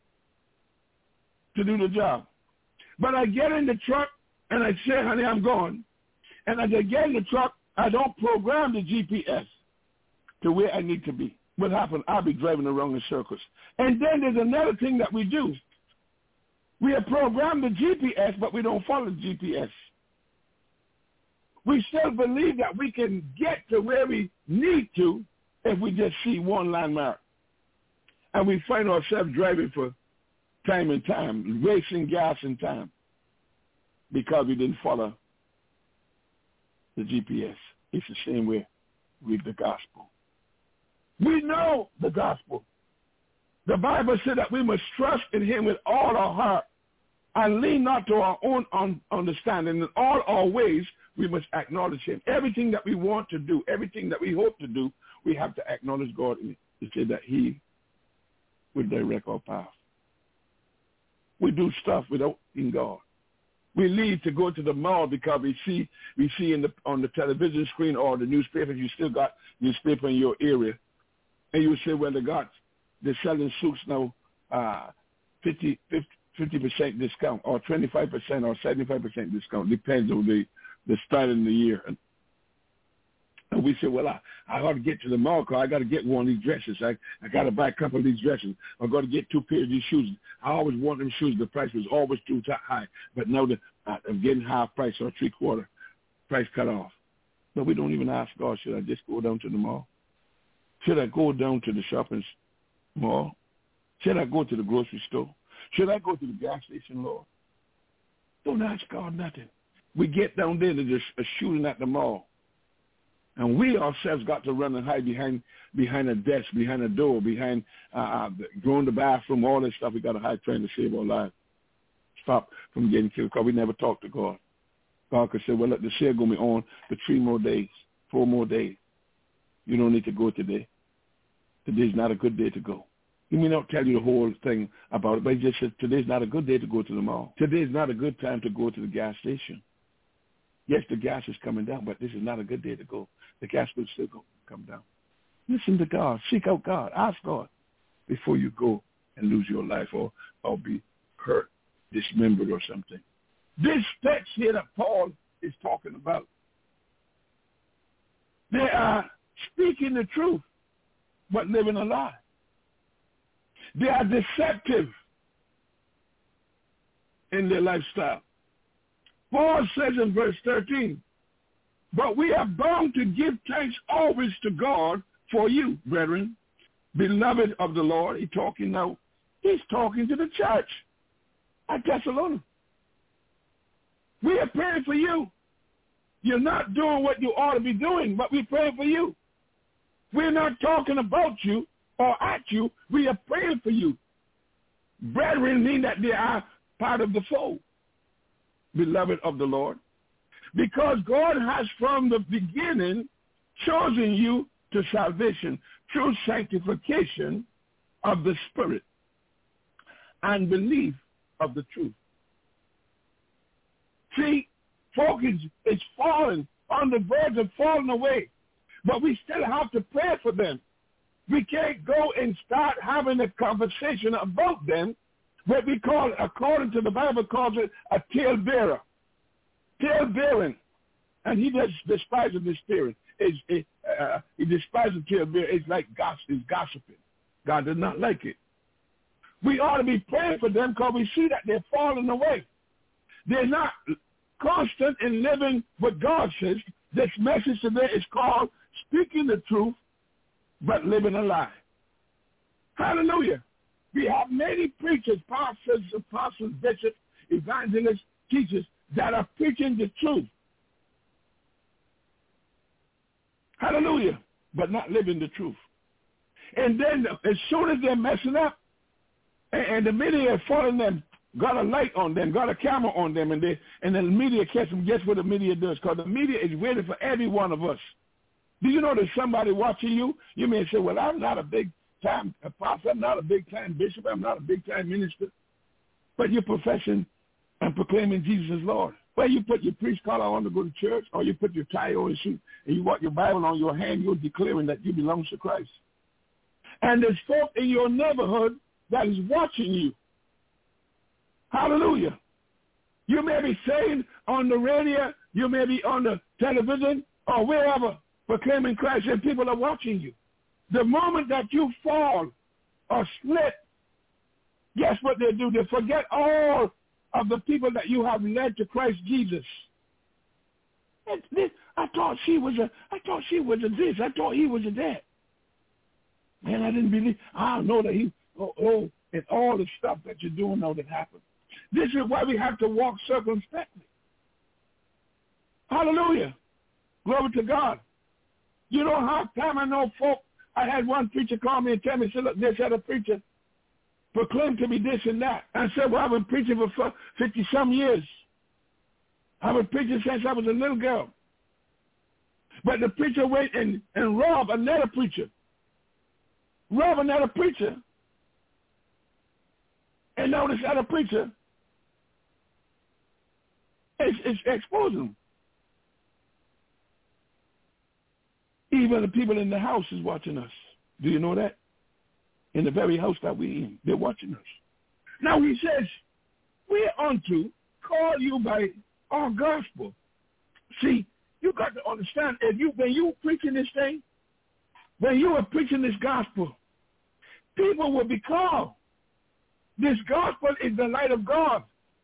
to do the job. But I get in the truck and I say, honey, I'm going. And as I get in the truck, I don't program the G P S to where I need to be. What happened? I'll be driving around in circles. And then there's another thing that we do. We have programmed the G P S, but we don't follow the G P S. We still believe that we can get to where we need to if we just see one landmark. And we find ourselves driving for time and time, wasting gas and time because we didn't follow the G P S. It's the same way with the gospel. We know the gospel. The Bible said that we must trust in him with all our heart and lean not to our own un- understanding. In all our ways, we must acknowledge him. Everything that we want to do, everything that we hope to do, we have to acknowledge God in it to say that he will direct our path. We do stuff without in God. We leave to go to the mall because we see we see in the on the television screen or the newspaper, you still got newspaper in your area, and you say, well, they got they're selling suits now, uh, fifty percent discount or twenty-five percent or seventy-five percent discount, depends on the the start of the year. And, and we say, well, I, I ought to get to the mall because I got to get one of these dresses. I, I got to buy a couple of these dresses. I got to get two pairs of these shoes. I always want them shoes. The price was always too high. But now the, uh, I'm getting half price or three-quarter price cut off. But we don't even ask God, should I just go down to the mall? Should I go down to the shopping mall? Should I go to the grocery store? Should I go to the gas station, Lord? Don't ask God nothing. We get down there to just a shooting at the mall. And we ourselves got to run and hide behind behind a desk, behind a door, behind uh, go in the bathroom, all that stuff. We got to hide trying to save our lives. Stop from getting killed because we never talk to God. God could say, well, look, the sale going to be on for three more days, four more days. You don't need to go today. Today's not a good day to go. He may not tell you the whole thing about it, but he just said, today's not a good day to go to the mall. Today's not a good time to go to the gas station. Yes, the gas is coming down, but this is not a good day to go. The gas will still go, come down. Listen to God. Seek out God. Ask God before you go and lose your life or, or be hurt, dismembered or something. This text here that Paul is talking about, they are speaking the truth but living a lie. They are deceptive in their lifestyle. Paul says in verse thirteen, but we are bound to give thanks always to God for you, brethren, beloved of the Lord. He's talking now. He's talking to the church at Thessalonica. We are praying for you. You're not doing what you ought to be doing, but we're praying for you. We're not talking about you or at you. We are praying for you. Brethren mean that they are part of the fold, beloved of the Lord, because God has from the beginning chosen you to salvation through sanctification of the Spirit and belief of the truth. See, folk is, is falling, on the verge of falling away, but we still have to pray for them. We can't go and start having a conversation about them, what we call, according to the Bible, calls it a tale-bearer. Tale-bearing. And he does despises the spirit. It's, it, uh, he despises tale-bearer. It's like gossip, it's gossiping. God does not like it. We ought to be praying for them because we see that they're falling away. They're not constant in living what God says. This message today is called speaking the truth but living a lie. Hallelujah. We have many preachers, pastors, apostles, bishops, evangelists, teachers that are preaching the truth. Hallelujah. But not living the truth. And then as soon as they're messing up, and, and the media is following them, got a light on them, got a camera on them, and they and then the media catch them. Guess what the media does? Because the media is waiting for every one of us. Do you know there's somebody watching you? You may say, well, I'm not a big-time apostle. I'm not a big-time bishop. I'm not a big-time minister. But you're professing and proclaiming Jesus as Lord. Well, you put your priest collar on to go to church, or you put your tie on and suit, and you walk your Bible on your hand, you're declaring that you belong to Christ. And there's folk in your neighborhood that is watching you. Hallelujah. You may be saying on the radio, you may be on the television, or wherever, proclaiming Christ, and people are watching you. The moment that you fall or slip, guess what they do? They forget all of the people that you have led to Christ Jesus. And this, I thought she was a, I thought she was a this. I thought he was a that. Man, I didn't believe. I don't know that he, oh, oh, and all the stuff that you're doing, all that happened. This is why we have to walk circumspectly. Hallelujah. Glory to God. You know how time I know folk, I had one preacher call me and tell me, said, look, this other preacher proclaimed to be this and that. I said, well, I've been preaching for fifty-some years. I've been preaching since I was a little girl. But the preacher went and, and robbed another preacher. Rob another preacher. And now this other preacher is, is exposing him. Even the people in the house is watching us. Do you know that? In the very house that we're in, they're watching us. Now he says, we're unto call you by our gospel. See, you got to understand, if you when you preaching this thing, when you are preaching this gospel, people will be called. This gospel is the light of God.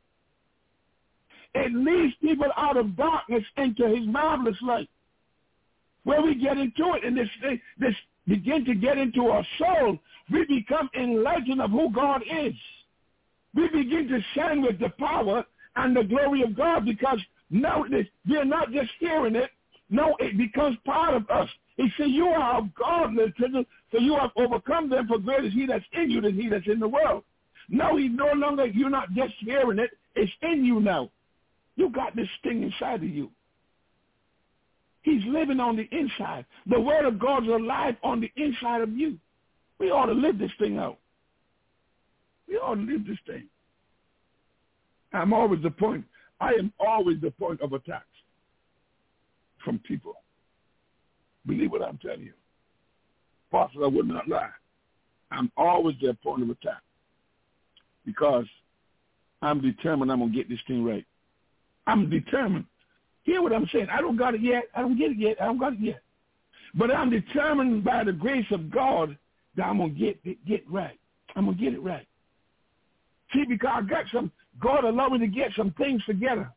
It leads people out of darkness into his marvelous light. Where we get into it and this, this begin to get into our soul, we become enlightened of who God is. We begin to shine with the power and the glory of God because now we're not just hearing it. No, it becomes part of us. He said, you are of God, so you have overcome them, for greater is he that's in you than he that's in the world. No, he no longer, you're not just hearing it. It's in you now. You got this thing inside of you. He's living on the inside. The word of God is alive on the inside of you. We ought to live this thing out. We ought to live this thing. I'm always the point. I am always the point of attack from people. Believe what I'm telling you. Pastor, I would not lie. I'm always their point of attack because I'm determined I'm going to get this thing right. I'm determined. Hear what I'm saying. I don't got it yet. I don't get it yet. I don't got it yet. But I'm determined by the grace of God that I'm going to get it get right. I'm going to get it right. See, because I got some, God allowed me to get some things together.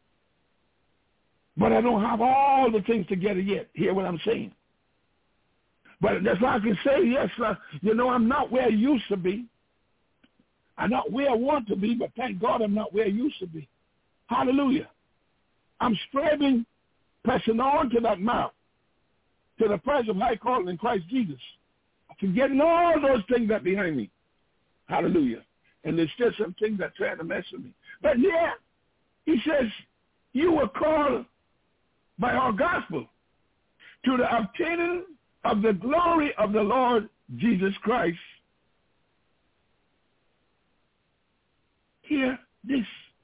But I don't have all the things together yet. Hear what I'm saying? But that's why I can say, yes, uh, you know, I'm not where I used to be. I'm not where I want to be, but thank God I'm not where I used to be. Hallelujah. I'm striving, pressing on to that mark, to the prize of high calling in Christ Jesus. Forgetting all those things that behind me. Hallelujah. And there's still some things that try to mess with me. But yeah, he says, you were called by our gospel to the obtaining of the glory of the Lord Jesus Christ. Hear this.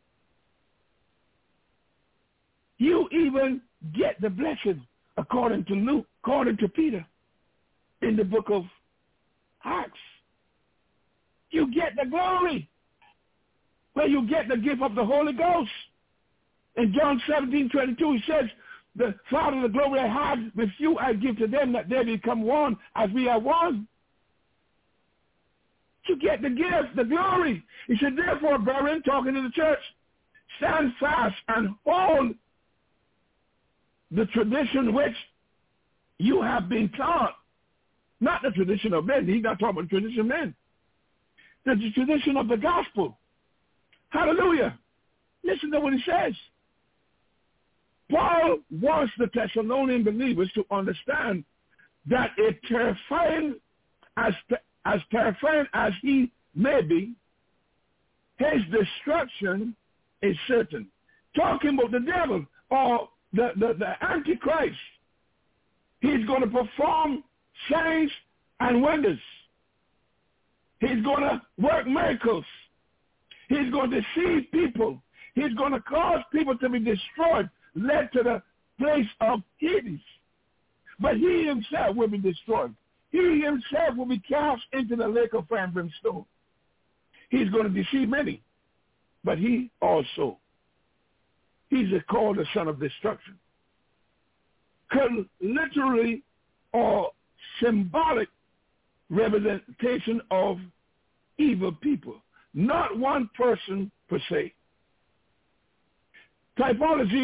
You even get the blessing according to Luke, according to Peter in the book of Acts. You get the glory where you get the gift of the Holy Ghost. In John seventeen twenty-two, he says, the Father, the glory I had with you, I give to them that they become one as we are one. You get the gift, the glory. He said, therefore, brethren, talking to the church, stand fast and hold the tradition which you have been taught. Not the tradition of men. He's not talking about the tradition of men. The, the tradition of the gospel. Hallelujah. Listen to what he says. Paul wants the Thessalonian believers to understand that it terrifying, as, as terrifying as he may be, his destruction is certain. Talking about the devil or the, the, the Antichrist. He's going to perform signs and wonders. He's going to work miracles. He's going to deceive people. He's going to cause people to be destroyed, led to the place of Hades. But he himself will be destroyed. He himself will be cast into the lake of fire and brimstone. He's going to deceive many. But he also, he's called the son of destruction. Could literally or symbolic representation of evil people. Not one person per se. Typology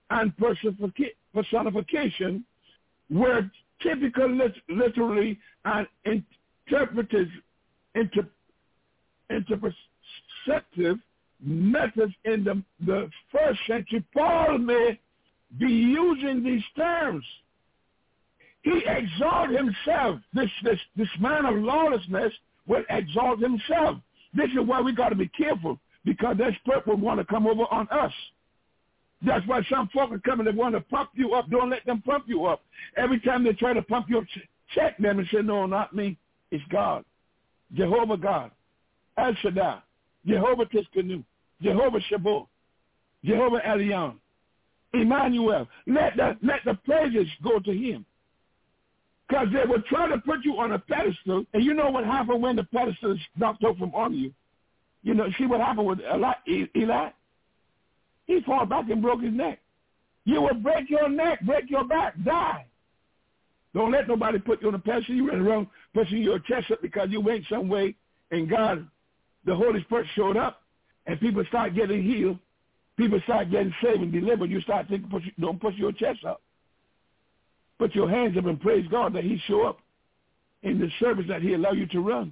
and personification were typical, literally, and interpretive, inter, interpretive methods in the, the first century. Paul may be using these terms. He exalted himself. This, this, this man of lawlessness will exalt himself. This is why we got to be careful, because that spirit will want to come over on us. That's why some folk are coming, they want to pump you up. Don't let them pump you up. Every time they try to pump you up, check them and say, no, not me. It's God. Jehovah God. El Shaddai. Jehovah Tiskanu. Jehovah Shabbat. Jehovah Elion. Emmanuel. Let the, let the praises go to him. Because they will try to put you on a pedestal, and you know what happened when the pedestal is knocked off from on you. You know, see what happened with Eli? Eli? He fell back and broke his neck. You will break your neck, break your back, die. Don't let nobody put you on a pedestal. You run around pushing your chest up because you went some way, and God, the Holy Spirit showed up, and people start getting healed. People start getting saved and delivered. You start thinking, push, don't push your chest up. Put your hands up and praise God that he show up in the service that he allowed you to run.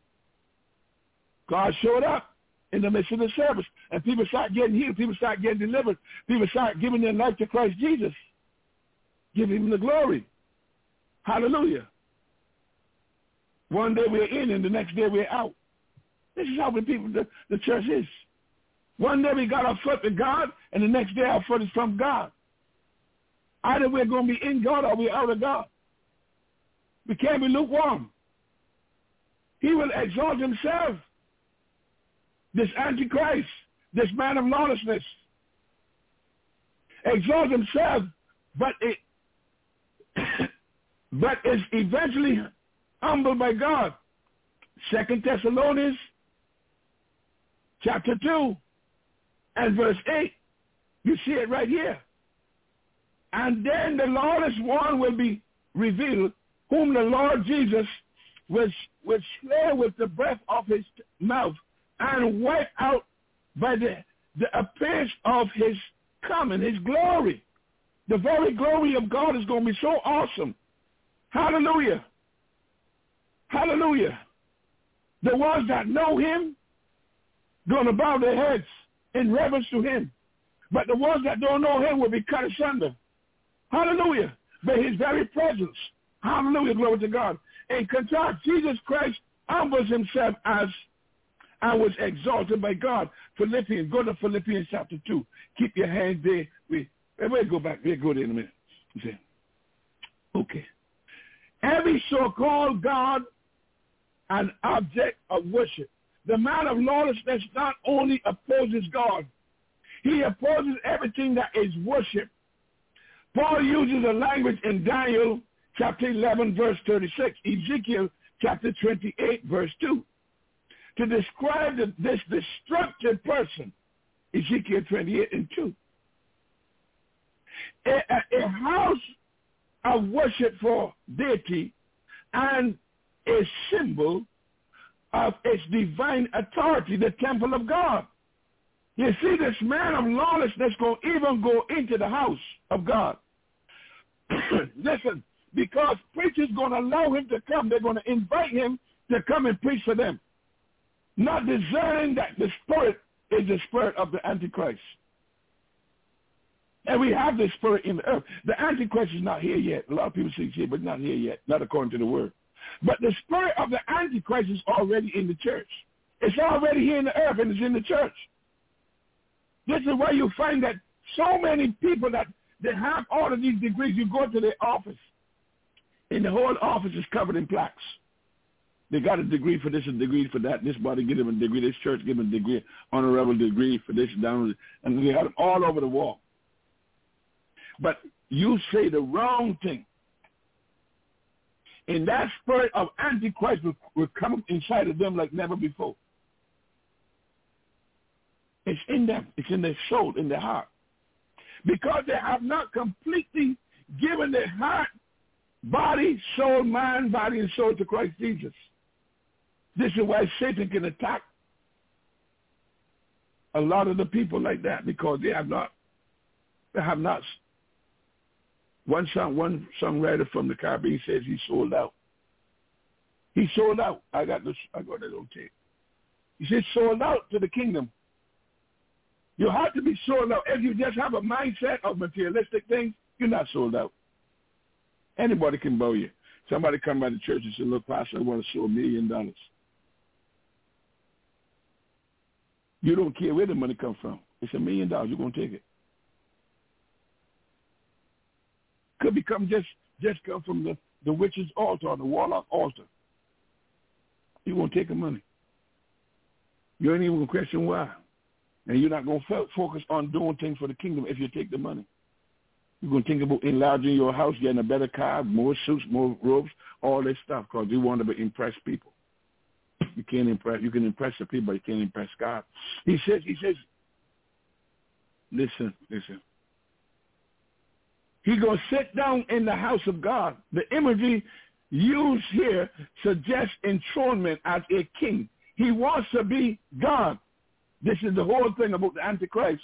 God showed up in the midst of the service, and people start getting healed. People start getting delivered. People start giving their life to Christ Jesus. Give him the glory. Hallelujah. One day we're in, and the next day we're out. This is how the people, the, the church is. One day we got our foot with God, and the next day our foot is from God. Either we're going to be in God or we're out of God. We can't be lukewarm. He will exalt himself. This Antichrist, this man of lawlessness, exalt himself, but it, but is eventually humbled by God. Second Thessalonians chapter two and verse eight. You see it right here. And then the lawless one will be revealed, whom the Lord Jesus will, will slay with the breath of his mouth and wipe out by the, the appearance of his coming, his glory. The very glory of God is going to be so awesome. Hallelujah. Hallelujah. The ones that know him going to bow their heads in reverence to him. But the ones that don't know him will be cut asunder. Hallelujah. By his very presence. Hallelujah. Glory to God. In contrast, Jesus Christ humbles himself as and was exalted by God. Philippians, go to Philippians chapter two. Keep your hands there. We, we'll go back. We'll go there in a minute. Okay. Every so-called God an object of worship. The man of lawlessness not only opposes God, he opposes everything that is worship. Paul uses a language in Daniel chapter eleven, verse thirty-six, Ezekiel chapter twenty-eight, verse two, to describe the, this destructive person, Ezekiel twenty-eight and two. A, a, a house of worship for deity and a symbol of its divine authority, the temple of God. You see, this man of lawlessness going even go into the house of God. Listen, because preachers going to allow him to come. They're going to invite him to come and preach for them, not discerning that the spirit is the spirit of the Antichrist. And we have this spirit in the earth. The Antichrist is not here yet. A lot of people say it's here, but not here yet, not according to the word. But the spirit of the Antichrist is already in the church. It's already here in the earth, and it's in the church. This is why you find that so many people that they have all of these degrees, you go to their office, and the whole office is covered in plaques. They got a degree for this, a degree for that. This body give them a degree. This church give them a degree, honorable degree for this, down, and they have them all over the wall. But you say the wrong thing, and that spirit of Antichrist will, will come inside of them like never before. It's in them. It's in their soul, in their heart. Because they have not completely given their heart, body, soul, mind, body, and soul to Christ Jesus. This is why Satan can attack a lot of the people like that, because they have not that have not. One song, one songwriter from the Caribbean says he sold out. He sold out. I got this. I got that on tape. He said sold out to the kingdom. You have to be sold out. If you just have a mindset of materialistic things, you're not sold out. Anybody can bow you. Somebody come by the church and say, look, Pastor, I want to sow a million dollars. You don't care where the money comes from. It's a million dollars. You're going to take it. Could become just, just come from the, the witch's altar or the warlock altar. You're going to take the money. You ain't even going to question why. And you're not going to focus on doing things for the kingdom if you take the money. You're going to think about enlarging your house, getting a better car, more suits, more robes, all this stuff, because you want to impress people. You can't impress. You can impress the people, but you can't impress God. He says, he says, listen, listen. He's going to sit down in the house of God. The imagery used here suggests enthronement as a king. He wants to be God. This is the whole thing about the Antichrist.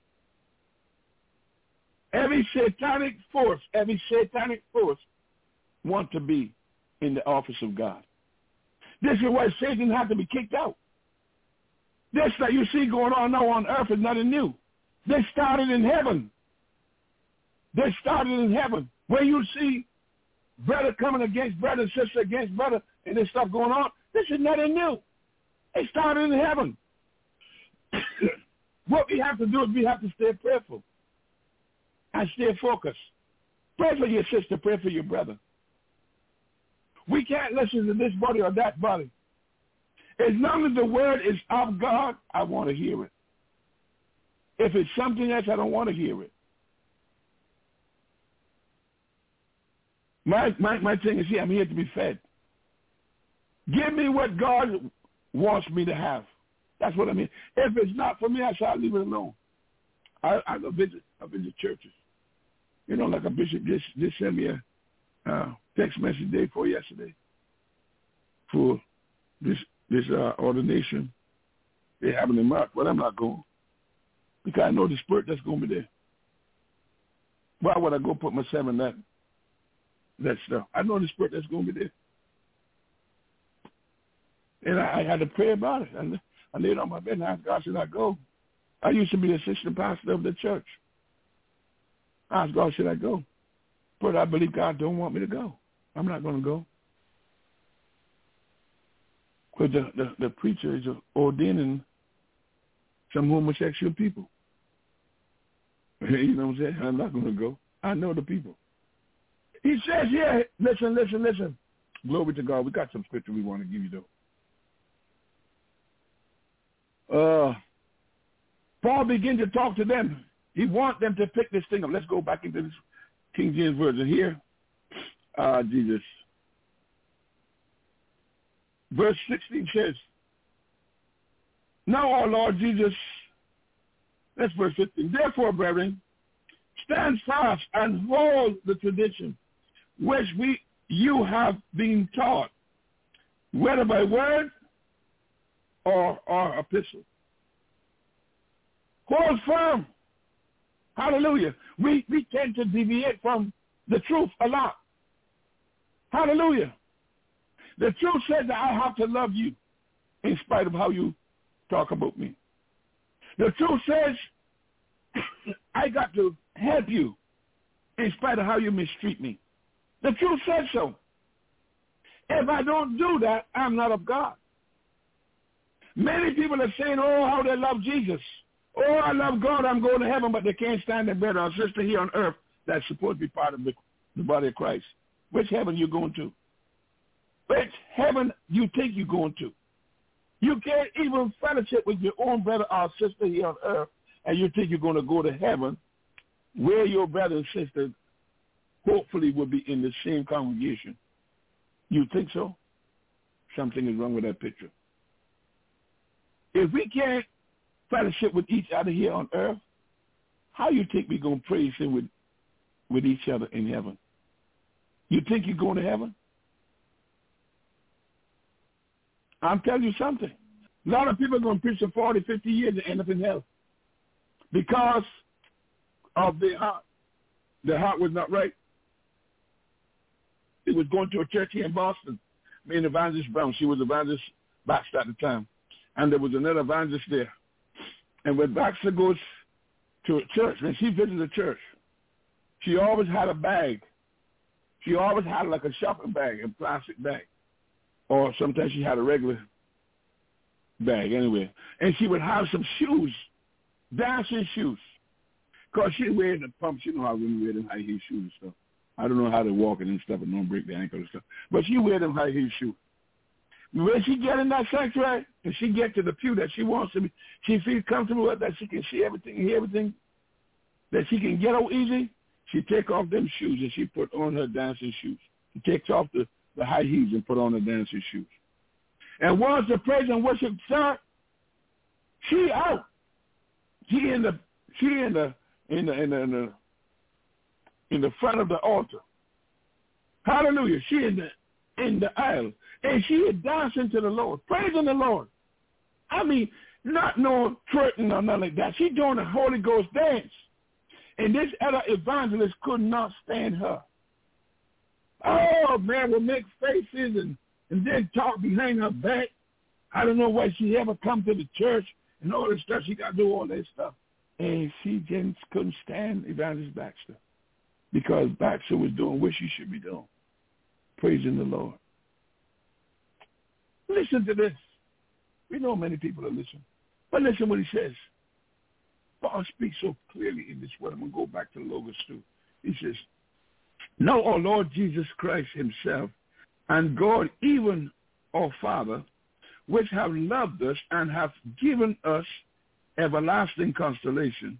Every satanic force, every satanic force want to be in the office of God. This is why Satan had to be kicked out. This that you see going on now on earth is nothing new. This started in heaven. This started in heaven. When you see brother coming against brother, sister against brother, and this stuff going on, this is nothing new. It started in heaven. What we have to do is we have to stay prayerful and stay focused. Pray for your sister. Pray for your brother. We can't listen to this body or that body. As long as the word is of God, I want to hear it. If it's something else, I don't want to hear it. My, my, my thing is here, I'm here to be fed. Give me what God wants me to have. That's what I mean. If it's not for me, I shall leave it alone. I, I go visit, I visit churches. You know, like a bishop just, just sent me a uh, text message day for yesterday for this this uh, ordination they having in March, but I'm not going because I know the spirit that's going to be there. Why would I go put myself in that that stuff? I know the spirit that's going to be there, and I, I had to pray about it. I, I laid on my bed and asked God, should I go? I used to be the assistant pastor of the church. I asked God, should I go? But I believe God don't want me to go. I'm not going to go. Because the, the, the preacher is ordaining some homosexual people. You know what I'm saying? I'm not going to go. I know the people. He says, yeah, listen, listen, listen. Glory to God. We got some scripture we want to give you, though. Uh, Paul began to talk to them. He wants them to pick this thing up. Let's go back into this King James Version here. Uh, Jesus. Verse sixteen says, now our Lord Jesus, that's verse fifteen. Therefore, brethren, stand fast and hold the tradition which we you have been taught, whether by word or, or epistle. Hold firm. Hallelujah. We, we tend to deviate from the truth a lot. Hallelujah. The truth says that I have to love you in spite of how you talk about me. The truth says I got to help you in spite of how you mistreat me. The truth says so. If I don't do that, I'm not of God. Many people are saying, oh, how they love Jesus. Oh, I love God, I'm going to heaven, but they can't stand their brother or sister here on earth that's supposed to be part of the, the body of Christ. Which heaven you going to? Which heaven you think you're going to? You can't even fellowship with your own brother or sister here on earth, and you think you're going to go to heaven where your brother and sister hopefully will be in the same congregation. You think so? Something is wrong with that picture. If we can't fellowship with each other here on earth, how you think we're going to praise him with, with each other in heaven? You think you're going to heaven? I'm telling you something. A lot of people are going to preach for forty, fifty years and end up in hell. Because of their heart. Their heart was not right. He was going to a church here in Boston. Me and Evangelist Brown. She was Evangelist Baxter at the time. And there was another evangelist there. And when Baxter goes to a church, when she visits a church, she always had a bag. She always had like a shopping bag, a plastic bag. Or sometimes she had a regular bag anyway. And she would have some shoes, dancing shoes. Because she wears the pumps. You know how women wear them high heel shoes and stuff. I don't know how they walk and stuff and don't break their ankle and stuff. But she wear them high heel shoes. When she get in that sanctuary and she get to the pew that she wants to be, she feels comfortable with that she can see everything, hear everything, that she can get out easy, she take off them shoes and she put on her dancing shoes. She takes off the, the high heels and put on her dancing shoes. And once the praise and worship start, she out. She in the she in the in the in the in the, in the front of the altar. Hallelujah. She in the in the aisle. And she is dancing to the Lord, praising the Lord. I mean, not no twerking or nothing like that. She's doing a Holy Ghost dance. And this other evangelist could not stand her. Oh, man, will make faces and, and then talk behind her back. I don't know why she ever come to the church and all this stuff. She got to do all that stuff. And she just couldn't stand Evangelist Baxter because Baxter was doing what she should be doing, praising the Lord. Listen to this. We know many people are listening. But listen what he says. Paul speaks so clearly in this word. I'm going to go back to Logos too. He says, "Know our Lord Jesus Christ himself and God, even our Father, which have loved us and have given us everlasting consolation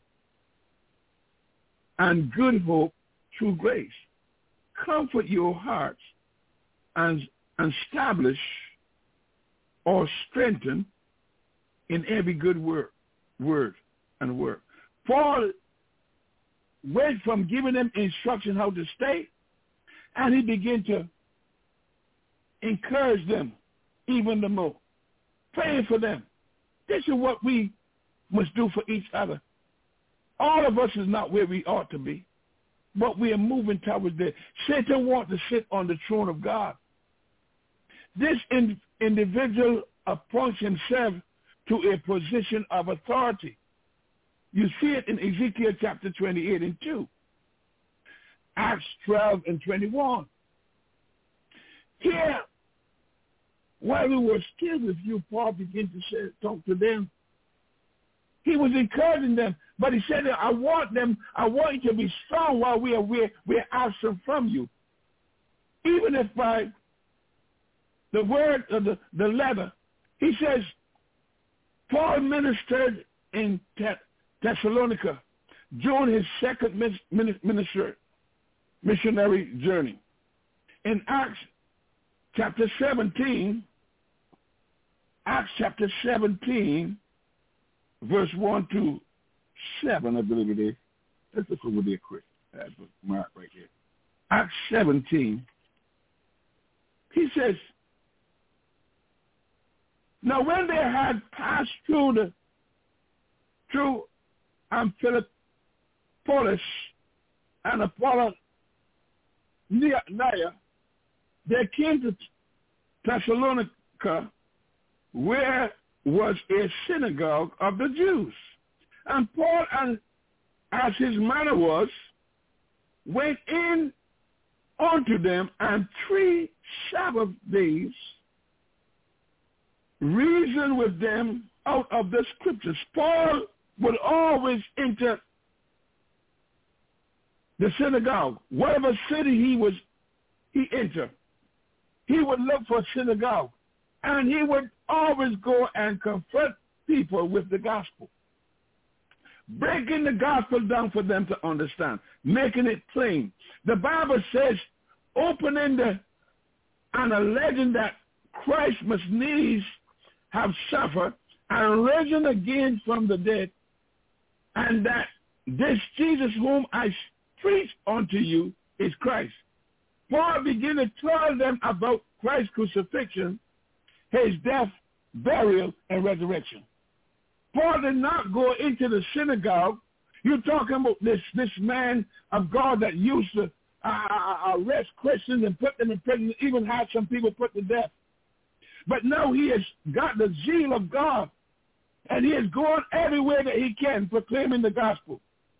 and good hope through grace. Comfort your hearts and establish or strengthen in every good word, word and work." Paul went from giving them instruction how to stay, and he began to encourage them even the more, praying for them. This is what we must do for each other. All of us is not where we ought to be, but we are moving towards there. Satan wants to sit on the throne of God. This in, individual appoints himself to a position of authority. You see it in Ezekiel chapter twenty-eight and two, Acts twelve and twenty-one. Here, while we were still with you, Paul began to say, talk to them. He was encouraging them, but he said, I want them, I want you to be strong while we are we're, we're absent from you. Even if by the word of the, the letter, he says, Paul ministered in Thessalonica during his second ministry, missionary journey. In Acts chapter seventeen, Acts chapter seventeen, verse one to seven, I believe it is. Let's look over there quick. That's mark right here. Acts seventeen. He says, now when they had passed through the through Amphipolis and Apollonia, they came to Thessalonica, where was a synagogue of the Jews. And Paul, as his manner was, went in unto them, and three Sabbath days reasoned with them out of the scriptures. Paul would always enter the synagogue. Whatever city he was, he entered. He would look for a synagogue, and he would always go and confront people with the gospel, breaking the gospel down for them to understand, making it plain. The Bible says, opening the and alleging that Christ must needs have suffered and risen again from the dead, and that this Jesus whom I preach unto you is Christ. Paul began to tell them about Christ's crucifixion, his death, burial, and resurrection. Paul did not go into the synagogue. You're talking about this, this man of God that used to uh, arrest Christians and put them in prison, even had some people put to death. But now he has got the zeal of God, and he is going everywhere that he can proclaiming the gospel.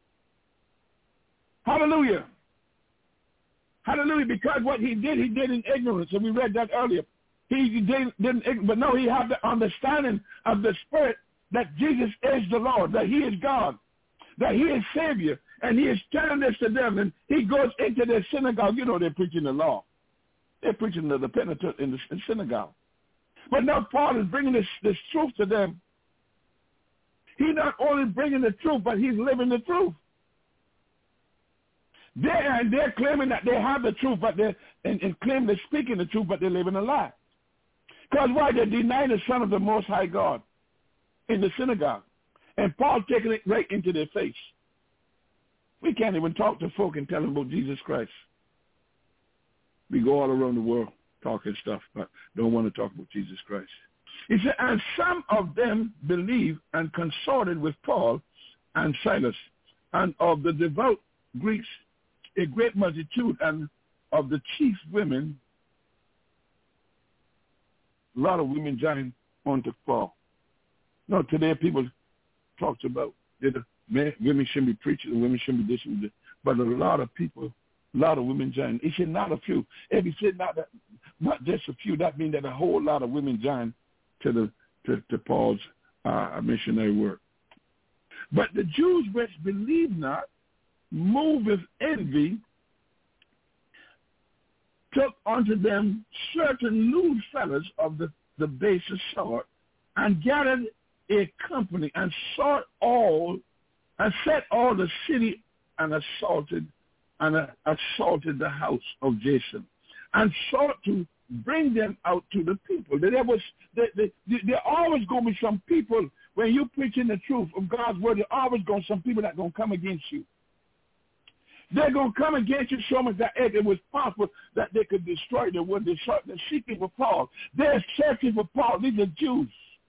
Hallelujah. Hallelujah. Because what he did, he did in ignorance, and we read that earlier. He did, didn't, but no, he had the understanding of the Spirit that Jesus is the Lord, that he is God, that he is Savior, and he is telling this to them, and he goes into their synagogue. You know, they're preaching the law. They're preaching the, the Pentateuch in the in synagogue. But now Paul is bringing this, this truth to them. He's not only bringing the truth, but he's living the truth. They're, and they're claiming that they have the truth, but they're and, and claim they're speaking the truth, but they're living a lie. Because why? They deny the Son of the Most High God in the synagogue. And Paul taking it right into their face. We can't even talk to folk and tell them about Jesus Christ. We go all around the world talking stuff, but don't want to talk about Jesus Christ. He said, and some of them believed and consorted with Paul and Silas, and of the devout Greeks, a great multitude, and of the chief women, a lot of women joined on to Paul. No, today people talked about that men, women shouldn't be preaching, women shouldn't be this and that. But a lot of people, a lot of women joined. He said not a few. If he said not that, not just a few, that means that a whole lot of women joined to the to, to Paul's uh, missionary work. But the Jews which believed not, moved with envy, took unto them certain lewd fellows of the, the baser sort, and gathered a company, and sought all, and set all the city, and assaulted, and uh, assaulted the house of Jason, and sought to bring them out to the people. There was, there, there, there always going to be some people, when you're preaching the truth of God's word, there always going to be some people that are going to come against you. They're going to come against you so much that if it was possible that they could destroy the word. They're seeking for Paul. They're searching for Paul. These are Jews.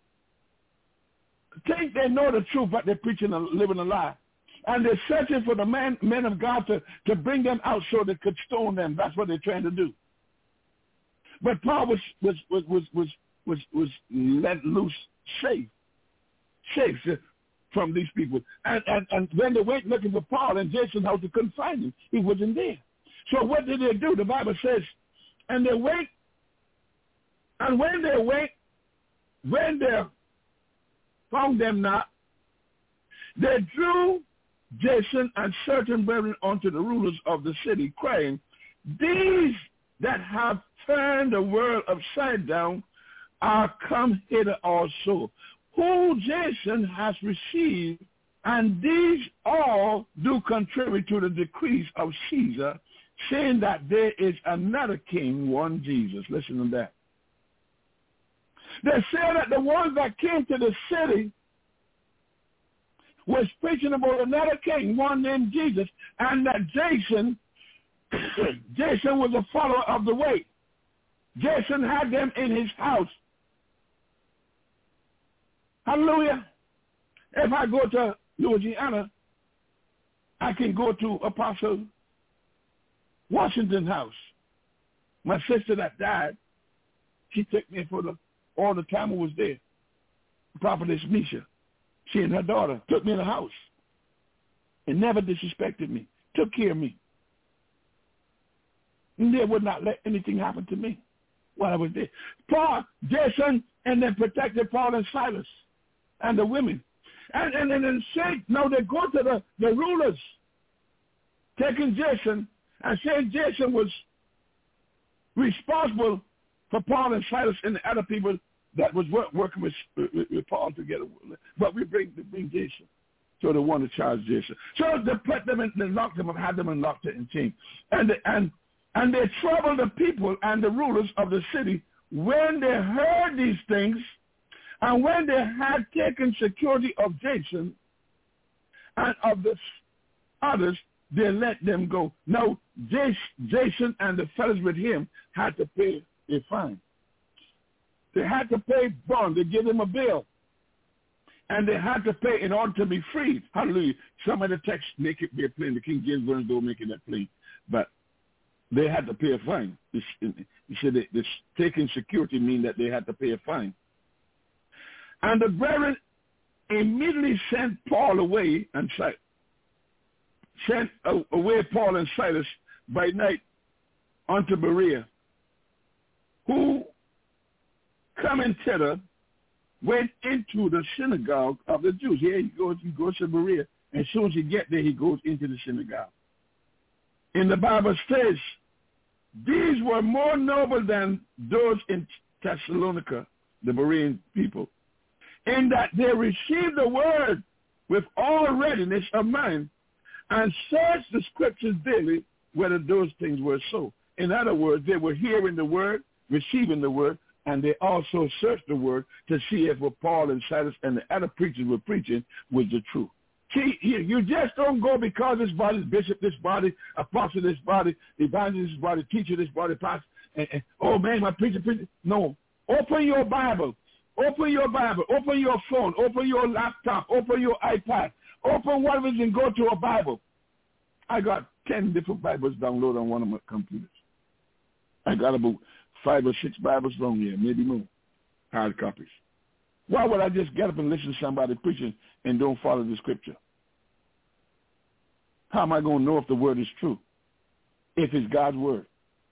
Think they know the truth, but they're preaching and living a lie. And they're searching for the man, men of God to, to bring them out so they could stone them. That's what they're trying to do. But Paul was was was was was was, was let loose, safe, safe from these people. And, and and when they went looking for Paul in Jason's house, they couldn't find him. He wasn't there. So what did they do? The Bible says, and they wait, and when they wait, when they found them not, they drew Jason and certain brethren unto the rulers of the city, crying, these that have turned the world upside down are come hither also, who Jason has received, and these all do contrary to the decrees of Caesar, saying that there is another king, one Jesus. Listen to that. They say that the ones that came to the city was preaching about another king, one named Jesus, and that Jason, Jason was a follower of the way. Jason had them in his house. Hallelujah. If I go to Louisiana, I can go to Apostle Washington's house. My sister that died, she took me for the all the time I was there. Prophetess Misha. She and her daughter took me in the house and never disrespected me, took care of me. And they would not let anything happen to me while I was there. Paul, Jason, and then protected Paul and Silas and the women. And and, and then say, no, they go to the, the rulers, taking Jason, and saying Jason was responsible for Paul and Silas and the other people that was work, working with, with, with Paul together. But we bring, bring Jason. So they want to charge Jason. So they put them in, they locked them up, had them and locked it in chains. And, they, and, and they troubled the people and the rulers of the city when they heard these things, and when they had taken security of Jason and of the others, they let them go. Now, Jason and the fellows with him had to pay a fine. They had to pay bond. They give him a bill. And they had to pay in order to be freed. Hallelujah. Some of the texts make it be a plain. The King James Version don't make it that plain. But they had to pay a fine. You said that this taking security mean that they had to pay a fine. And the brethren immediately sent Paul away and Silas. Sent away Paul and Silas by night unto Berea, who coming thither went into the synagogue of the Jews. Here he goes, he goes to Berea. And as soon as he gets there, he goes into the synagogue. In the Bible says, these were more noble than those in Thessalonica, the Berean people, in that they received the word with all readiness of mind and searched the scriptures daily whether those things were so. In other words, they were hearing the word, receiving the word, and they also searched the word to see if what Paul and Silas and the other preachers were preaching was the truth. See, you just don't go because this body, bishop, this body, apostle, this body, evangelist, this body, teacher, this body, pastor, and, and, oh, man, my preacher, preacher. No. Open your Bible. Open your Bible. Open your phone. Open your laptop. Open your iPad. Open whatever and go to a Bible. I got ten different Bibles downloaded on one of my computers. I got about five or six Bibles down here, maybe more, hard copies. Why would I just get up and listen to somebody preaching and don't follow the scripture? How am I going to know if the word is true? If it's God's word.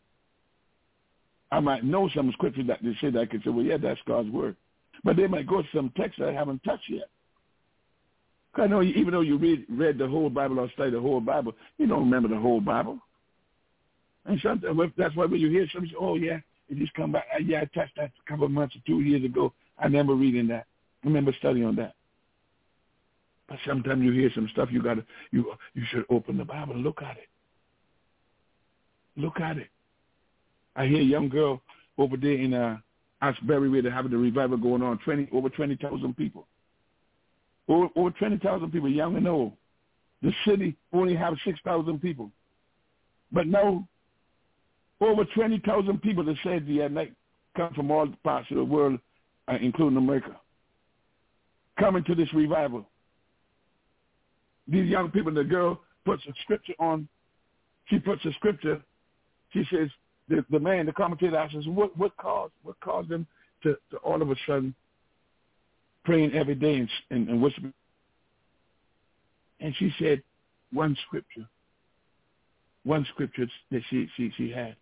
I might know some scripture that they say that I can say, well, yeah, that's God's word. But they might go to some text that I haven't touched yet. Because I know you, even though you read, read the whole Bible or study the whole Bible, you don't remember the whole Bible. And sometimes that's why when you hear somebody say, oh, yeah, it just come back. Yeah, I touched that a couple of months or two years ago. I remember reading that. I remember studying on that. But sometimes you hear some stuff, you gotta you you should open the Bible and look at it. Look at it. I hear a young girl over there in uh, Asbury where they're having the revival going on, twenty over twenty thousand people. Over, over twenty thousand people, young and old. The city only have six thousand people. But now, over twenty thousand people that said the night come from all parts of the world, uh, including America, coming to this revival. These young people, the girl puts a scripture on. She puts a scripture. She says, the, the man, the commentator asks, what, what caused what caused them to, to all of a sudden praying every day and, and, and worshiping? And she said, one scripture. One scripture that she, she, she had.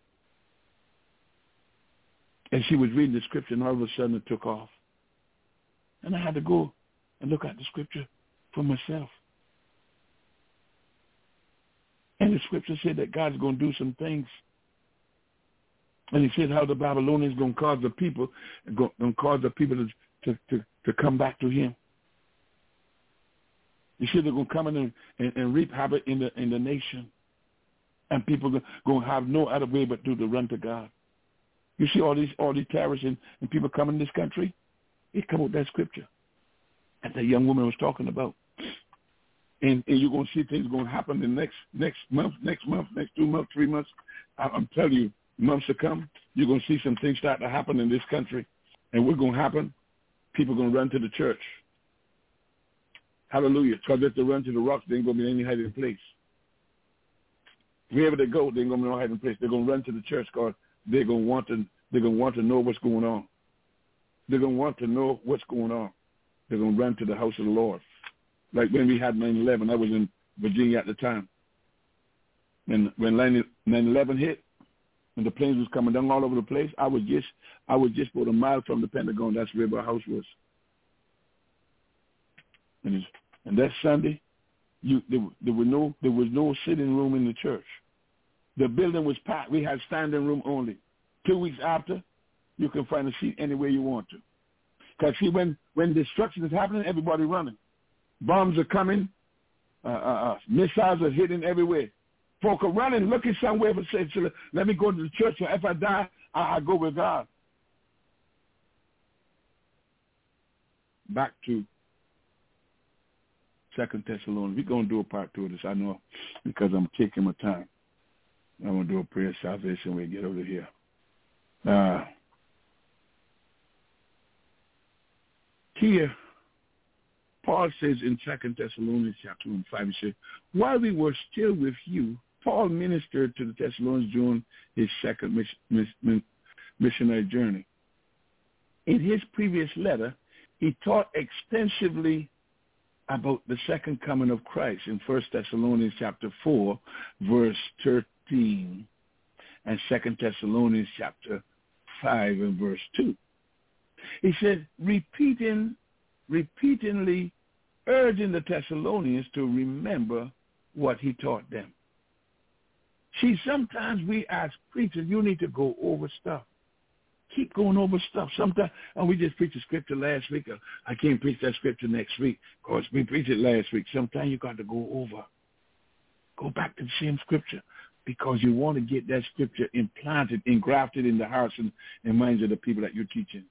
And she was reading the scripture, and all of a sudden it took off. And I had to go and look at the scripture for myself. And the scripture said that God's going to do some things. And he said how the Babylonians going to cause the people, going to cause the people to, to, to, to come back to him. He said they're going to come in and, and, and reap havoc in the, in the nation. And people are going to have no other way but to, to run to God. You see all these all these terrorists and, and people coming in this country? It come with that scripture that the young woman was talking about. And, and you're going to see things going to happen in the next, next month, next month, next two months, three months. I, I'm telling you, months to come, you're going to see some things start to happen in this country. And what's going to happen? People are going to run to the church. Hallelujah. Because if they run to the rocks, there ain't going to be any hiding place. Wherever they go, there ain't going to be no hiding place. They're going to run to the church because they're going to want to, they're going to want to know what's going on. They're going to want to know what's going on. They're going to run to the house of the Lord. Like when we had nine eleven, I was in Virginia at the time. And when nine eleven hit, and the planes was coming down all over the place, I was just I was just about a mile from the Pentagon. That's where my house was. And, it's, and that Sunday, you there, there was no there was no sitting room in the church. The building was packed. We had standing room only. Two weeks after, you can find a seat anywhere you want to. Because see, when when destruction is happening, everybody running. Bombs are coming. Uh, uh, uh, missiles are hitting everywhere. Folk are running, looking somewhere for say, let me go to the church. Or if I die, I, I go with God. Back to Second Thessalonians. We're going to do a part two of this, I know, because I'm taking my time. I'm going to do a prayer of salvation when we get over here. Uh, here, Paul says in Second Thessalonians chapter two and five, he said, while we were still with you, Paul ministered to the Thessalonians during his second miss, miss, missionary journey. In his previous letter, he taught extensively about the second coming of Christ in First Thessalonians chapter four, verse thirteen, and Second Thessalonians chapter five and verse two. He said, repeating, repeatedly urging the Thessalonians to remember what he taught them. See, sometimes we as preachers, you need to go over stuff. Keep going over stuff. Sometimes, and we just preached a scripture last week. I can't preach that scripture next week because we preached it last week. Sometimes you got to go over. Go back to the same scripture because you want to get that scripture implanted, engrafted in the hearts and, and minds of the people that you're teaching.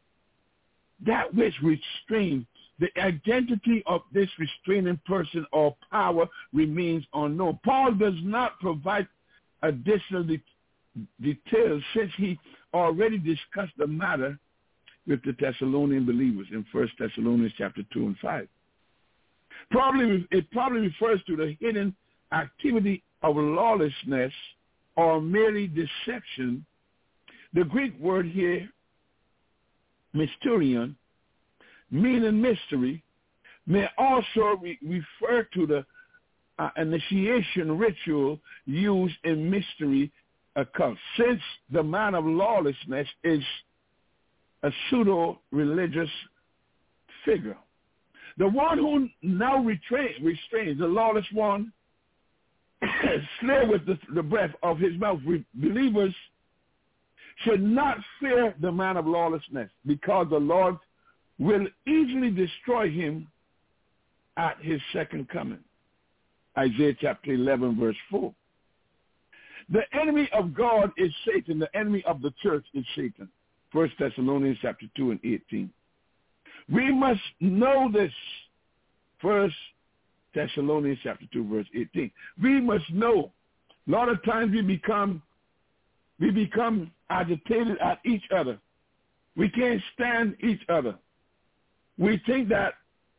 That which restrains, the identity of this restraining person or power remains unknown. Paul does not provide additional de- details since he already discussed the matter with the Thessalonian believers in First Thessalonians chapter two and five. Probably, it probably refers to the hidden activity of lawlessness or merely deception. The Greek word here, mysterion, meaning mystery, may also re- refer to the uh, initiation ritual used in mystery occult, since the man of lawlessness is a pseudo-religious figure. The one who now retrain, restrains, the lawless one, slay with the, the breath of his mouth. Believers should not fear the man of lawlessness because the Lord will easily destroy him at his second coming. Isaiah chapter eleven, verse four. The enemy of God is Satan. The enemy of the church is Satan. First Thessalonians chapter two and eighteen. We must know this. First Thessalonians chapter two, verse eighteen. We must know. A lot of times we become we become agitated at each other. We can't stand each other. We think that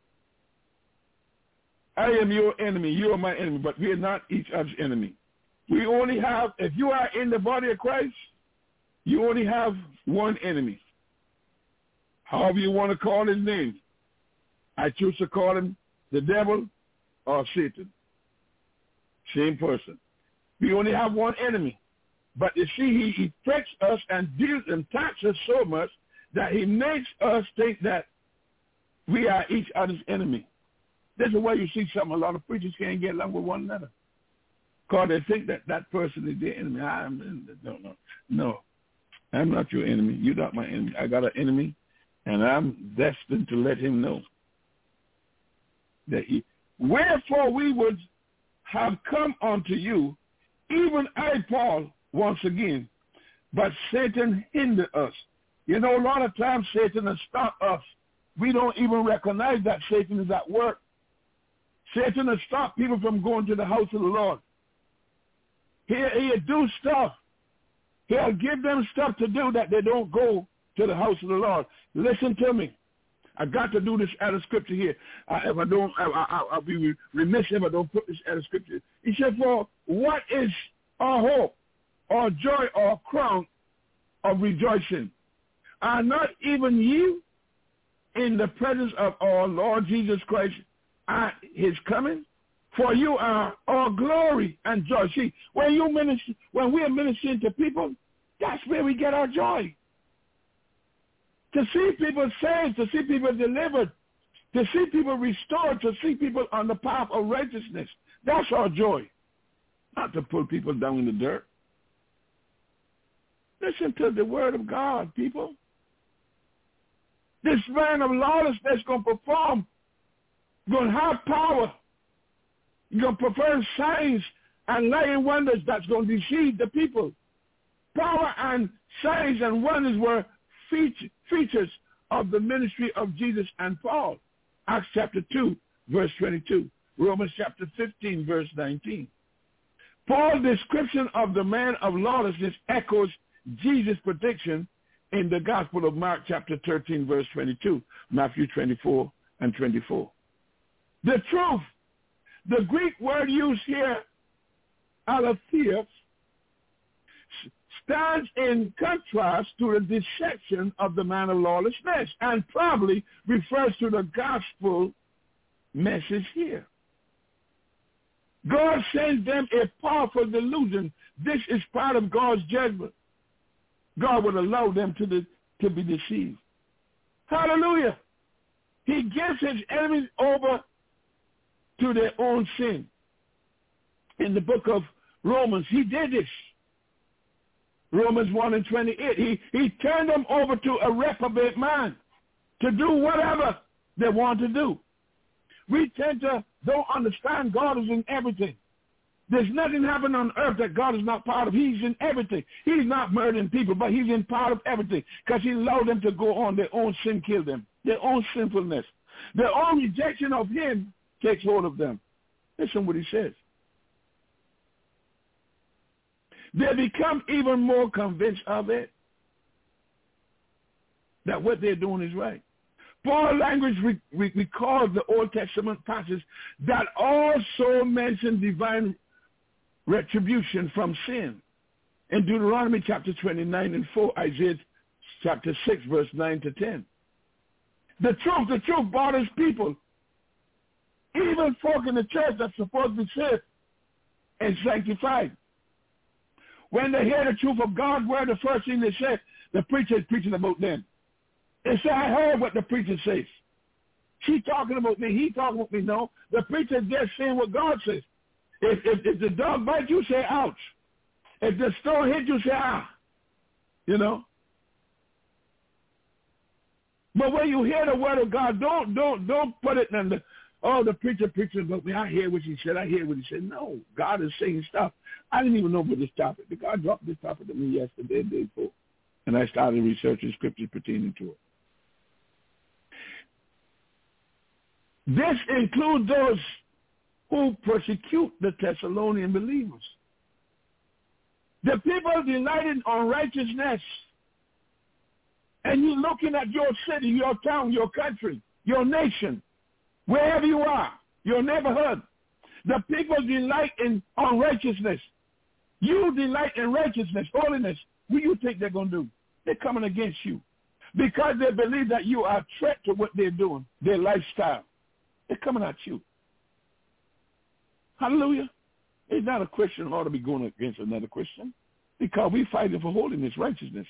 I am your enemy, you are my enemy, but we are not each other's enemy. We only have, if you are in the body of Christ, you only have one enemy. However you want to call his name. I choose to call him the devil or Satan. Same person. We only have one enemy. But you see, he affects us and deals and attacks us so much that he makes us think that we are each other's enemy. This is why you see some, a lot of preachers can't get along with one another. Because they think that that person is their enemy. I'm, no, no, no. I'm not your enemy. You're not my enemy. I got an enemy, and I'm destined to let him know that he, wherefore we would have come unto you, even I, Paul, once again, but Satan hindered us. You know, a lot of times Satan has stopped us. We don't even recognize that Satan is at work. Satan has stopped people from going to the house of the Lord. He'll, he'll do stuff. He'll give them stuff to do that they don't go to the house of the Lord. Listen to me. I got to do this out of scripture here. Uh, if I don't, I, I, I'll be remiss if I don't put this out of scripture. He said, for what is our hope, our joy, our crown of rejoicing? Are not even you in the presence of our Lord Jesus Christ at his coming? For you are our glory and joy. See, when you minister, when we are ministering to people, that's where we get our joy. To see people saved, to see people delivered, to see people restored, to see people on the path of righteousness. That's our joy. Not to put people down in the dirt. Listen to the word of God, people. This man of lawlessness is going to perform, going to have power. He's going to perform signs and lying wonders that's going to deceive the people. Power and signs and wonders were features of the ministry of Jesus and Paul. Acts chapter two, verse twenty-two. Romans chapter fifteen, verse nineteen. Paul's description of the man of lawlessness echoes Jesus' prediction in the Gospel of Mark chapter thirteen, verse twenty-two, Matthew twenty-four and twenty-four. The truth, the Greek word used here, aletheia, stands in contrast to the deception of the man of lawlessness and probably refers to the gospel message here. God sends them a powerful delusion. This is part of God's judgment. God would allow them to, de- to be deceived. Hallelujah. He gives his enemies over to their own sin. In the book of Romans, he did this. Romans one and twenty-eight. He, he turned them over to a reprobate mind to do whatever they want to do. We tend to don't understand God is in everything. There's nothing happening on earth that God is not part of. He's in everything. He's not murdering people, but he's in part of everything because he allowed them to go on. Their own sin killed them. Their own sinfulness. Their own rejection of him takes hold of them. Listen what he says. They become even more convinced of it, that what they're doing is right. Paul's language re- re- recalls the Old Testament passages that also mention divine retribution from sin. In Deuteronomy chapter twenty-nine and four, Isaiah chapter six, verse nine to ten. The truth, the truth bothers people. Even folk in the church that's supposed to be saved and sanctified. When they hear the truth of God's word, the first thing they say, the preacher is preaching about them. They say, I heard what the preacher says. She talking about me. He talking about me. No, the preacher is just saying what God says. If, if, if the dog bites you, say ouch. If the stone hits you, say ah. You know? But when you hear the word of God, don't don't don't put it in the, oh, the preacher preaching about me. I hear what he said. I hear what he said. No, God is saying stuff. I didn't even know about this topic. God dropped this topic to me yesterday, the day before. And I started researching scriptures pertaining to it. This includes those who persecute the Thessalonian believers. The people delighting on righteousness. And you're looking at your city, your town, your country, your nation, wherever you are, your neighborhood. The people delight in on righteousness. You delight in righteousness, holiness. What do you think they're going to do? They're coming against you because they believe that you are a threat to what they're doing, their lifestyle. They're coming at you. Hallelujah. It's not a Christian ought to be going against another Christian because we're fighting for holiness, righteousness.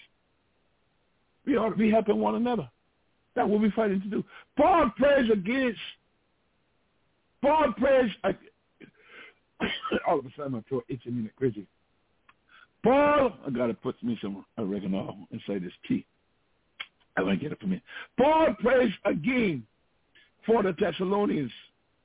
We ought to be helping one another. That's what we're fighting to do. Paul prays against, Paul prays, all of a sudden my throat itching me like crazy. Paul, I got to put me some oregano inside this tea. I want to get it from here. Paul prays again for the Thessalonians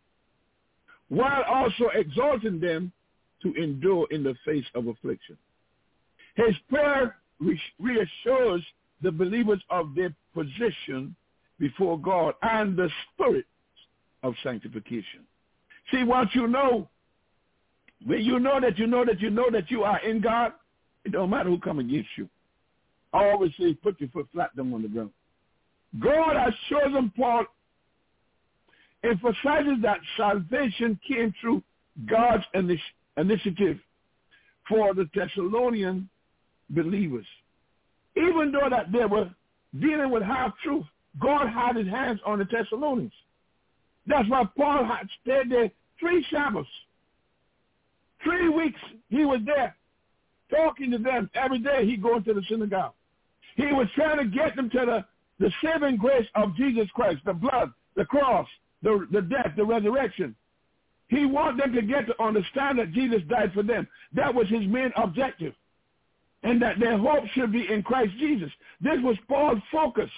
while also exhorting them to endure in the face of affliction. His prayer reassures the believers of their position before God and the spirit of sanctification. See, once you know, when you know that you know that you know that you are in God, it don't matter who come against you. I always say, put your foot flat down on the ground. God has chosen Paul, emphasizes that salvation came through God's initiative for the Thessalonian believers. Even though that they were dealing with half-truth, God had his hands on the Thessalonians. That's why Paul had stayed there three Sabbaths. Three weeks he was there talking to them. Every day he going to the synagogue. He was trying to get them to the, the saving grace of Jesus Christ, the blood, the cross, the, the death, the resurrection. He wanted them to get to understand that Jesus died for them. That was his main objective. And that their hope should be in Christ Jesus. This was Paul's focus.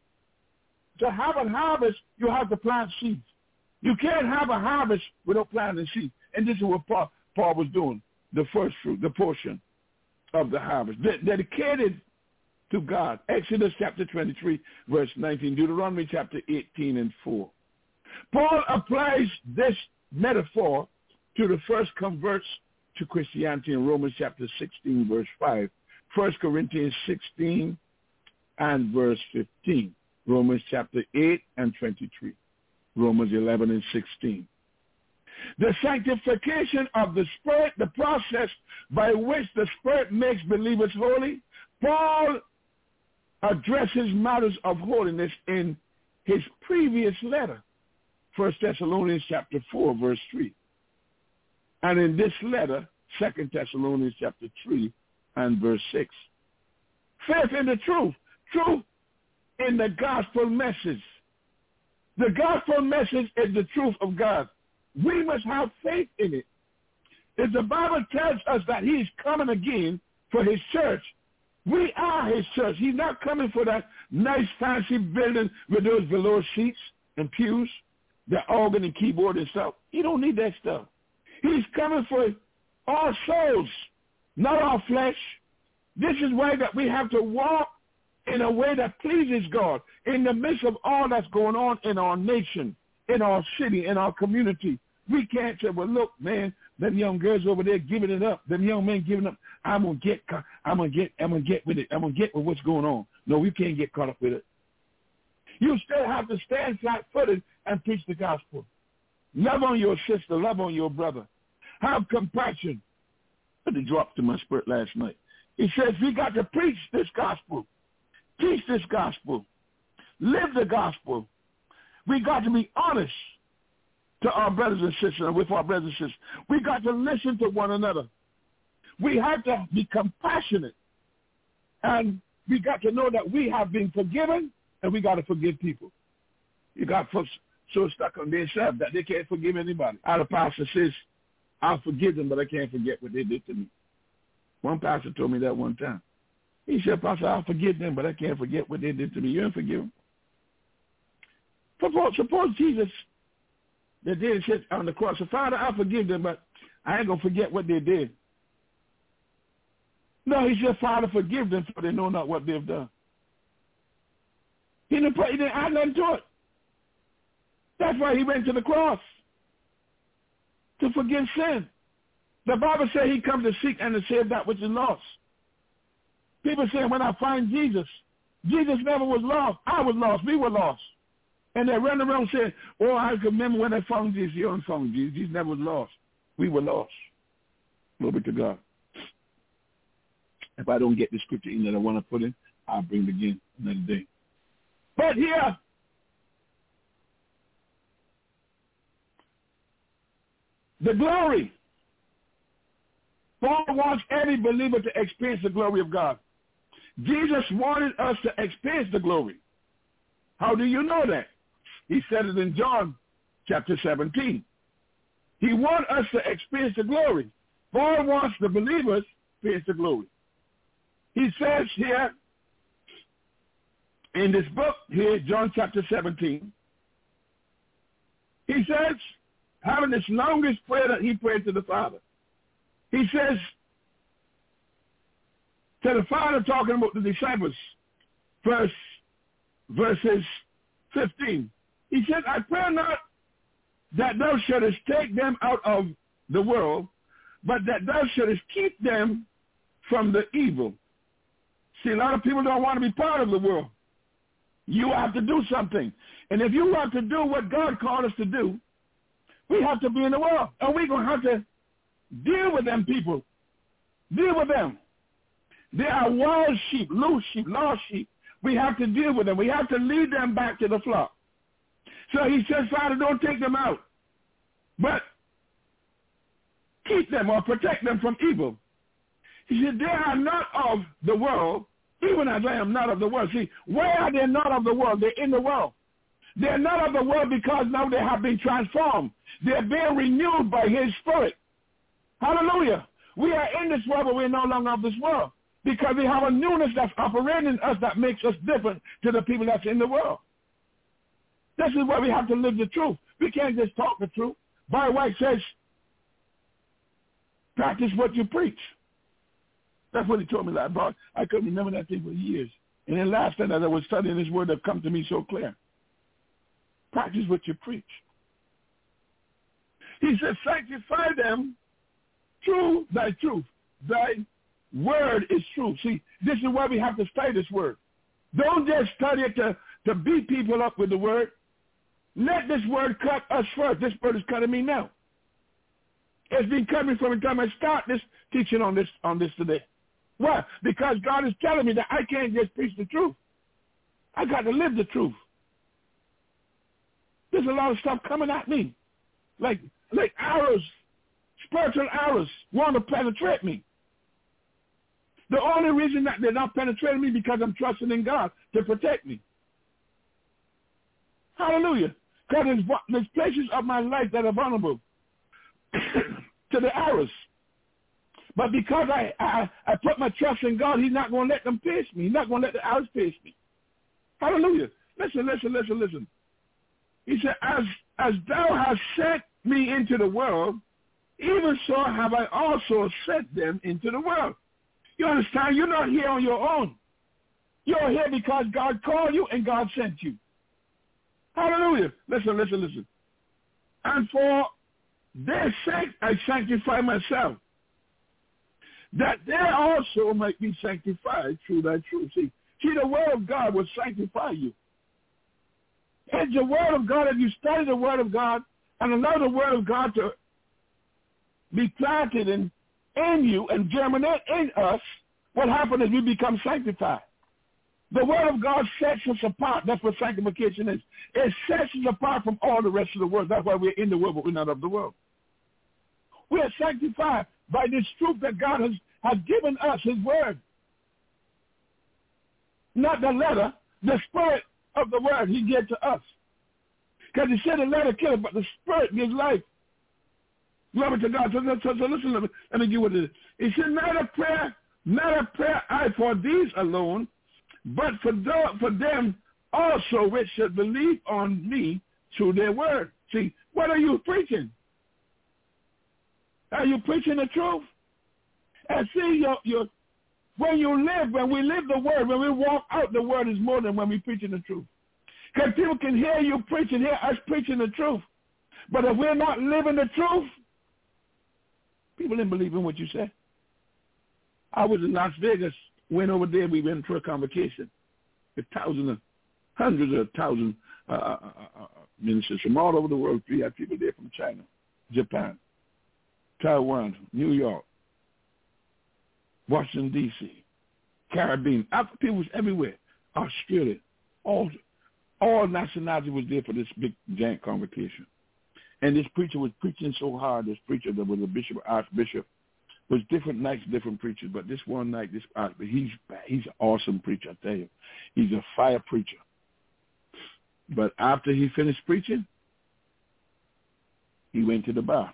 To have a harvest, you have to plant seeds. You can't have a harvest without planting seeds. And this is what Paul, Paul was doing, the first fruit, the portion of the harvest, De- dedicated to God. Exodus chapter twenty-three, verse nineteen, Deuteronomy chapter eighteen and four. Paul applies this metaphor to the first converts to Christianity in Romans chapter sixteen, verse five, First Corinthians sixteen and verse fifteen, Romans chapter eight and twenty-three, Romans eleven and sixteen. The sanctification of the Spirit, the process by which the Spirit makes believers holy, Paul addresses matters of holiness in his previous letter, First Thessalonians chapter four, verse three. And in this letter, Second Thessalonians chapter three and verse six. Faith in the truth, truth in the gospel message. The gospel message is the truth of God. We must have faith in it. If the Bible tells us that he's coming again for his church, we are his church. He's not coming for that nice fancy building with those velour seats and pews, the organ and keyboard and stuff. He don't need that stuff. He's coming for our souls, not our flesh. This is why that we have to walk in a way that pleases God in the midst of all that's going on in our nation, in our city, in our community. We can't say, well, look, man, them young girls over there giving it up. Them young men giving up. I'm gonna get, I'm gonna get, I'm gonna get with it. I'm gonna get with what's going on. No, we can't get caught up with it. You still have to stand flat-footed and preach the gospel. Love on your sister. Love on your brother. Have compassion. But it dropped to my spirit last night. He says we got to preach this gospel. Teach this gospel. Live the gospel. We got to be honest to our brothers and sisters and with our brothers and sisters. We got to listen to one another. We have to be compassionate. And we got to know that we have been forgiven, and we got to forgive people. You got folks so stuck on themselves that they can't forgive anybody. Our pastor says, I'll forgive them, but I can't forget what they did to me. One pastor told me that one time. He said, Pastor, I'll forgive them, but I can't forget what they did to me. You don't forgive them. Suppose, suppose Jesus, they did sit on the cross. So, Father, I'll forgive them, but I ain't going to forget what they did. No, he said, Father, forgive them, for they know not what they've done. He didn't, pray, he didn't add nothing to it. That's why he went to the cross, to forgive sin. The Bible says he comes to seek and to save that which is lost. People say, when I find Jesus, Jesus never was lost. I was lost. We were lost. And they run around saying, oh, I remember when I found Jesus. You don't found Jesus. Jesus never was lost. We were lost. Glory to God. If I don't get the scripture in that I want to put in, I'll bring it again another day. But here, the glory. Paul wants every believer to experience the glory of God. Jesus wanted us to experience the glory. How do you know that? He said it in John chapter seventeen. He wants us to experience the glory. Paul wants the believers to experience the glory. He says here in this book, here, John chapter seventeen, he says, having this longest prayer that he prayed to the Father, he says to the Father, talking about the disciples, verse, verses fifteen. He said, I pray not that thou shouldest take them out of the world, but that thou shouldest keep them from the evil. See, a lot of people don't want to be part of the world. You have to do something. And if you want to do what God called us to do, we have to be in the world. And we're going to have to deal with them people. Deal with them. They are wild sheep, loose sheep, lost sheep. We have to deal with them. We have to lead them back to the flock. So he says, Father, don't take them out, but keep them or protect them from evil. He said, they are not of the world, even as I am not of the world. See, why are they not of the world? They're in the world. They're not of the world because now they have been transformed. They're being renewed by his Spirit. Hallelujah. We are in this world, but we're no longer of this world because we have a newness that's operating in us that makes us different to the people that's in the world. This is where we have to live the truth. We can't just talk the truth. Barry White says, practice what you preach. That's what he told me last night. I couldn't remember that thing for years. And then last night as I was studying this word that come to me so clear. Practice what you preach. He said, sanctify them through thy truth. Thy word is true. See, this is why we have to study this word. Don't just study it to, to beat people up with the word. let this word cut us first. This word is cutting me now. It's been cutting me from the time I start this teaching on this on this today. Why? Because God is telling me that I can't just preach the truth. I got to live the truth. There's a lot of stuff coming at me, like like arrows, spiritual arrows, want to penetrate me. The only reason that they're not penetrating me because I'm trusting in God to protect me. Hallelujah. Because there's, there's places of my life that are vulnerable to the arrows. But because I, I, I put my trust in God, he's not going to let them pierce me. He's not going to let the arrows pierce me. Hallelujah. Listen, listen, listen, listen. He said, as, as thou hast sent me into the world, even so have I also sent them into the world. You understand? You're not here on your own. You're here because God called you and God sent you. Hallelujah. Listen, listen, listen. And for their sake I sanctify myself, that they also might be sanctified through thy truth. See, see, the word of God will sanctify you. It's the word of God. If you study the word of God and allow the word of God to be planted in, in you and germinate in us, what happens is we become sanctified. The word of God sets us apart. That's what sanctification is. It sets us apart from all the rest of the world. That's why we're in the world, but we're not of the world. We are sanctified by this truth that God has, has given us, his word. Not the letter, the spirit of the word he gave to us. Because he said the letter killed, but the spirit gives life. Glory to God. So, so, so listen, let me, let me give you what it is. He said, not a prayer, not a prayer I for these alone, but for, the, for them also which should believe on me through their word. See, what are you preaching? Are you preaching the truth? And see, you're, you're, when you live, when we live the word, when we walk out the word is more than when we preaching the truth. Because people can hear you preaching, hear us preaching the truth. But if we're not living the truth, people didn't believe in what you said. I was in Las Vegas, went over there, we went for a convocation. A thousand, hundreds of thousands uh, uh, uh, ministers from all over the world. We had people there from China, Japan, Taiwan, New York, Washington, D C, Caribbean. People was everywhere. Australia. All, all nationalities was there for this big, giant convocation. And this preacher was preaching so hard, this preacher that was a bishop, archbishop, was different nights, different preachers. But this one night, this archbishop, he's, he's an awesome preacher, I tell you. He's a fire preacher. But after he finished preaching, he went to the bar.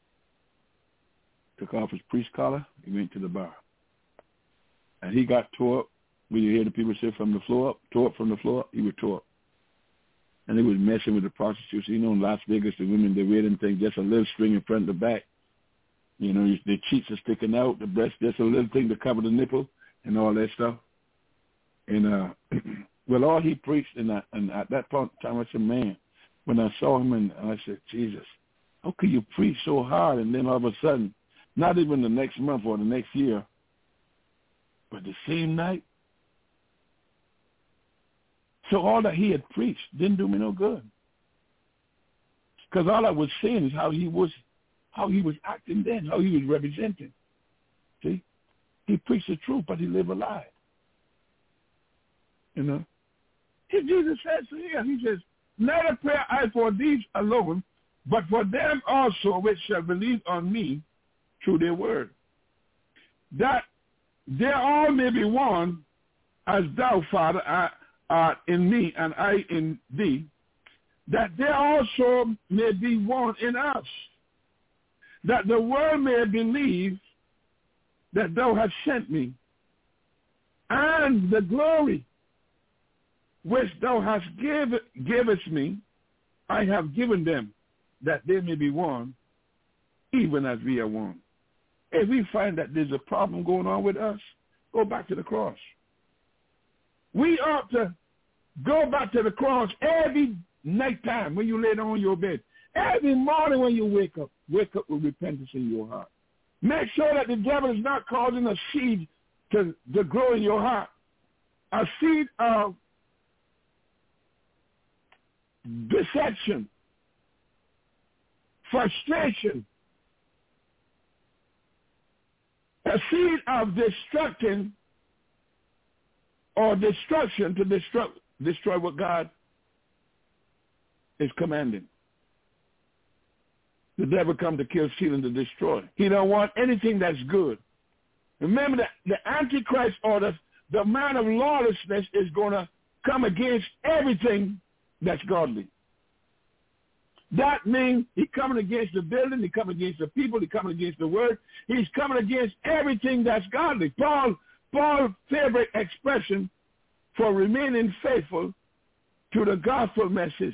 Took off his priest collar, he went to the bar. And he got tore up. When you hear the people say from the floor up, tore up from the floor up, he was tore up. And they was messing with the prostitutes. You know, in Las Vegas, the women, they wear them things, just a little string in front and the back. You know, their cheeks are sticking out, the breast, just a little thing to cover the nipple and all that stuff. And, uh, well, all he preached, and, I, and at that point in time, I said, man, when I saw him, and I said, Jesus, how could you preach so hard? And then all of a sudden, not even the next month or the next year, but the same night. So all that he had preached didn't do me no good. Because all I was seeing is how he was, how he was acting then, how he was representing. See? He preached the truth, but he lived a lie. You know? If Jesus says here, he says, not a prayer I for these alone, but for them also which shall believe on me through their word, that they all may be one, as thou, Father, art in me and I in thee, that they also may be one in us, that the world may believe that thou hast sent me, and the glory which thou hast give, givest me, I have given them, that they may be one, even as we are one. If we find that there's a problem going on with us, go back to the cross. We ought to go back to the cross every nighttime when you lay down on your bed. Every morning when you wake up, wake up with repentance in your heart. Make sure that the devil is not causing a seed to, to grow in your heart. A seed of deception, frustration, a seed of destruction or destruction to destroy, destroy what God is commanding. The devil come to kill, steal, and to destroy. He don't want anything that's good. Remember that the Antichrist order, the man of lawlessness is going to come against everything that's godly. That means he's coming against the building, he's coming against the people, he's coming against the word. He's coming against everything that's godly. Paul, Paul's favorite expression for remaining faithful to the gospel message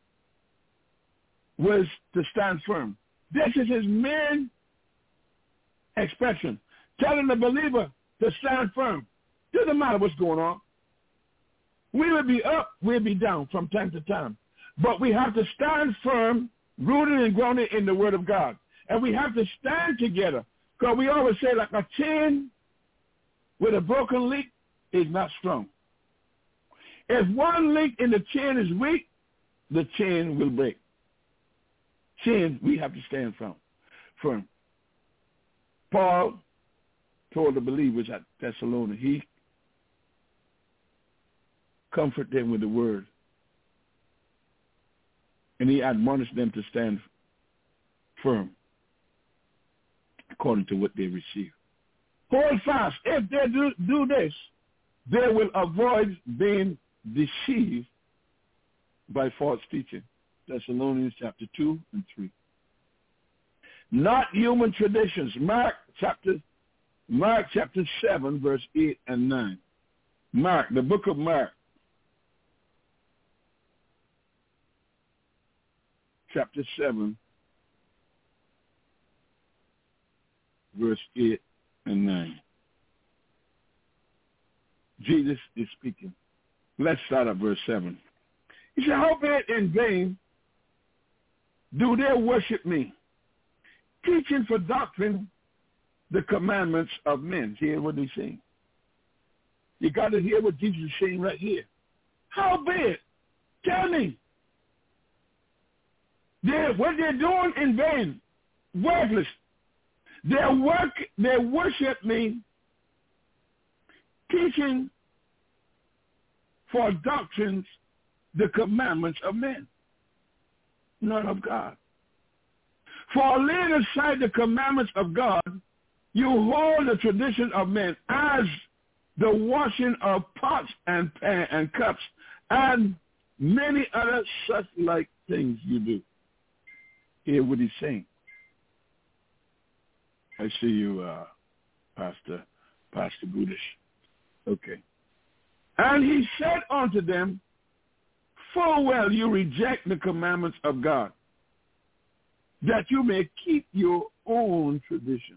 was to stand firm. This is his main expression, telling the believer to stand firm. Doesn't matter what's going on. We will be up, we'll be down from time to time. But we have to stand firm, rooted and grounded in the word of God. And we have to stand together. Because we always say like a chain with a broken link is not strong. If one link in the chain is weak, the chain will break. Chain, we have to stand firm. firm. Paul told the believers at Thessalonica, he comforted them with the word. And he admonished them to stand firm according to what they receive. Hold fast. If they do, do this, they will avoid being deceived by false teaching. Thessalonians chapter two and three. Not human traditions. Mark chapter, Mark chapter seven, verse eight and nine. Mark, the book of Mark, chapter seven, verse eight and nine. Jesus is speaking. Let's start at verse seven. He said, howbeit in vain do they worship me, teaching for doctrine the commandments of men. Hear what he's saying. You got to hear what Jesus is saying right here. Howbeit, tell me, they're, what they're doing in vain, worthless. They work, they worship me, teaching for doctrines the commandments of men, not of God. For laying aside the commandments of God, you hold the tradition of men as the washing of pots and pan and cups and many other such like things you do. Hear what he's saying. I see you, uh, Pastor, Pastor Budish. Okay. And he said unto them, full well you reject the commandments of God, that you may keep your own traditions.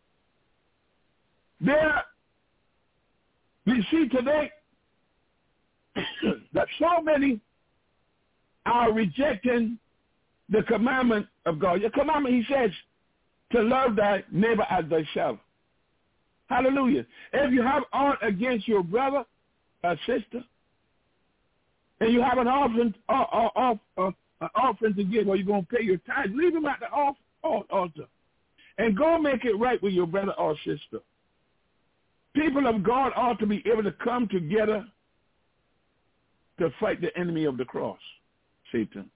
There, we see today that so many are rejecting the commandment of God. Your commandment, he says, to love thy neighbor as thyself. Hallelujah. If you have aught against your brother or sister, and you have an offering, uh, uh, uh, uh, offering to give, or you're going to pay your tithe, leave them at the off, altar. And go make it right with your brother or sister. People of God ought to be able to come together to fight the enemy of the cross, Satan.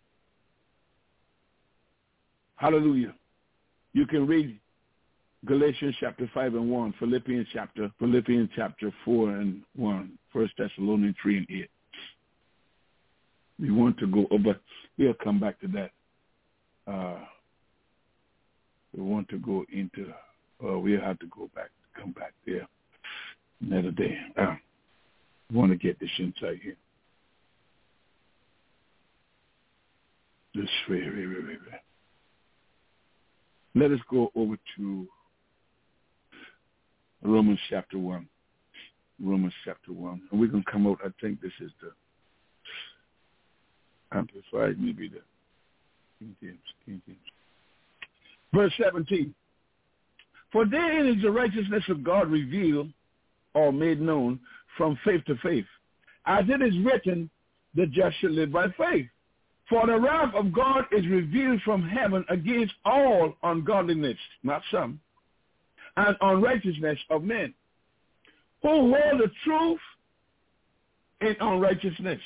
Hallelujah. You can read Galatians chapter five and one, Philippians chapter, Philippians chapter four and one, First Thessalonians three and eight. We want to go over, we'll come back to that. Uh, we want to go into, uh, we'll have to go back, come back there another day. Uh, we want to get this insight here. This way, way, way, way, way. Let us go over to Romans chapter one. Romans chapter one. And we're going to come out, I think this is the Amplified, maybe the King James, King James. Verse seventeen. For therein is the righteousness of God revealed or made known from faith to faith. As it is written, the just shall live by faith. For the wrath of God is revealed from heaven against all ungodliness, not some, and unrighteousness of men, who hold the truth in unrighteousness,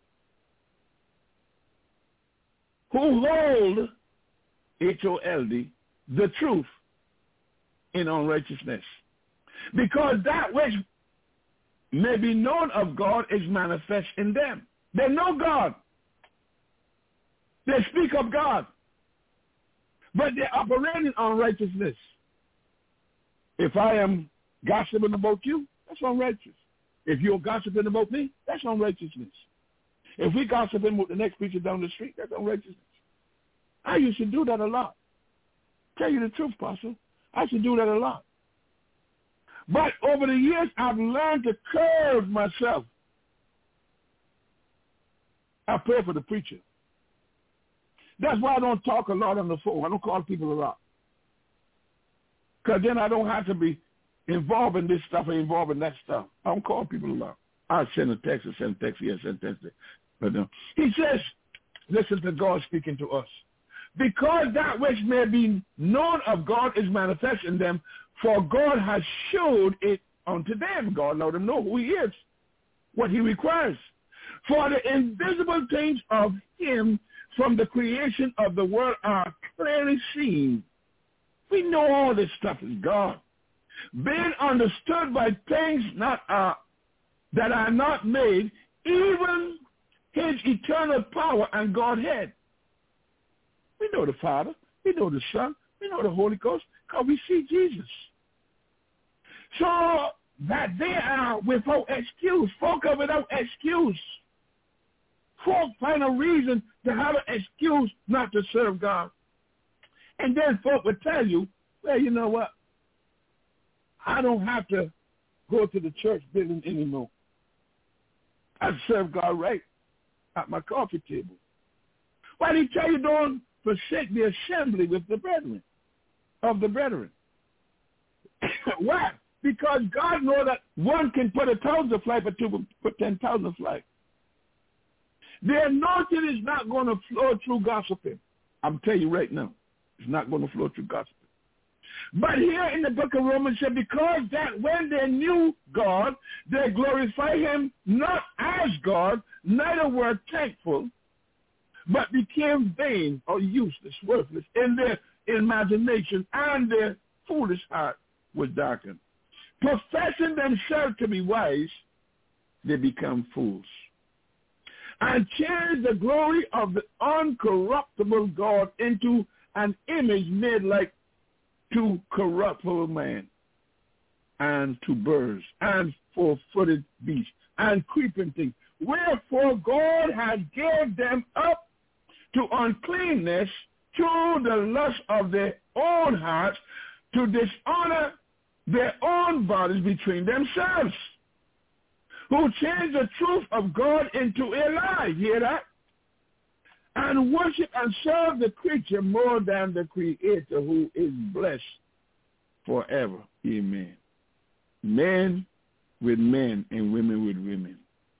who hold, H O L D, the truth in unrighteousness. Because that which may be known of God is manifest in them. They know God. They speak of God. But they're operating on righteousness. If I am gossiping about you, that's unrighteous. If you're gossiping about me, that's unrighteousness. If we gossiping with the next preacher down the street, that's unrighteousness. I used to do that a lot. Tell you the truth, Pastor. I used to do that a lot. But over the years, I've learned to curb myself. I pray for the preacher. That's why I don't talk a lot on the phone. I don't call people a lot. Because then I don't have to be involved in this stuff or involved in that stuff. I don't call people a lot. I send a text, I send a text, yes, send a text. But no. He says, listen to God speaking to us. Because that which may be known of God is manifest in them, for God has showed it unto them. God let them know who he is, what he requires. For the invisible things of him from the creation of the world are clearly seen. We know all this stuff is God. Being understood by things not uh, that are not made, even his eternal power and Godhead. We know the Father. We know the Son. We know the Holy Ghost because we see Jesus. So that they are without excuse. Folk are without excuse. Folk find a reason to have an excuse not to serve God. And then folk will tell you, well, you know what? I don't have to go to the church building anymore. I serve God right at my coffee table. Why did he tell you don't forsake the assembly with the brethren, of the brethren? Why? Because God knows that one can put a thousand to flight, but two can put ten thousand to flight. The anointing is not going to flow through gossiping. I'm telling you right now, it's not going to flow through gossiping. But here in the book of Romans said, because that when they knew God, they glorified him not as God, neither were thankful, but became vain or useless, worthless in their imagination, and their foolish heart was darkened. Professing themselves to be wise, they become fools, and changed the glory of the uncorruptible God into an image made like to corruptible man, and to birds, and four-footed beasts, and creeping things. Wherefore God has gave them up to uncleanness through the lust of their own hearts, to dishonor their own bodies between themselves, who changed the truth of God into a lie. Hear that? And worship and serve the creature more than the Creator, who is blessed forever. Amen. Men with men and women with women.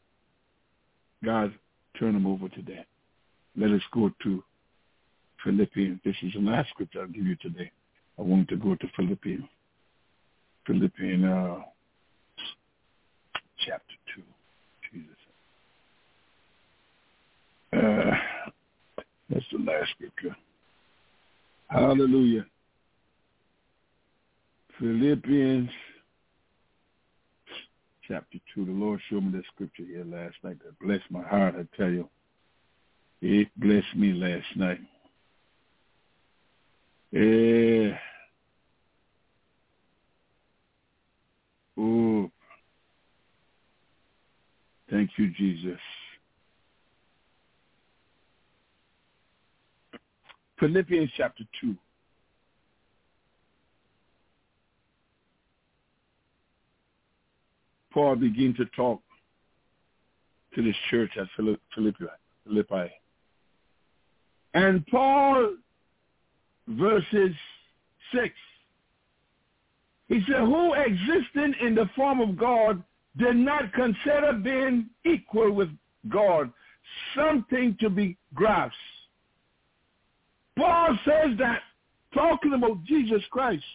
God, turn them over to that. Let us go to Philippians. This is the last scripture I'll give you today. I want to go to Philippians. Philippians uh, chapter two. Jesus. Uh, that's the last scripture. Hallelujah. Philippians chapter two. The Lord showed me that scripture here last night that blessed my heart, I tell you. It blessed me last night. Yeah. Oh, thank you, Jesus. Philippians chapter two. Paul began to talk to this church at Philippi. Philippi. And Paul, verses six, he said, who existing in the form of God did not consider being equal with God something to be grasped. Paul says that, talking about Jesus Christ,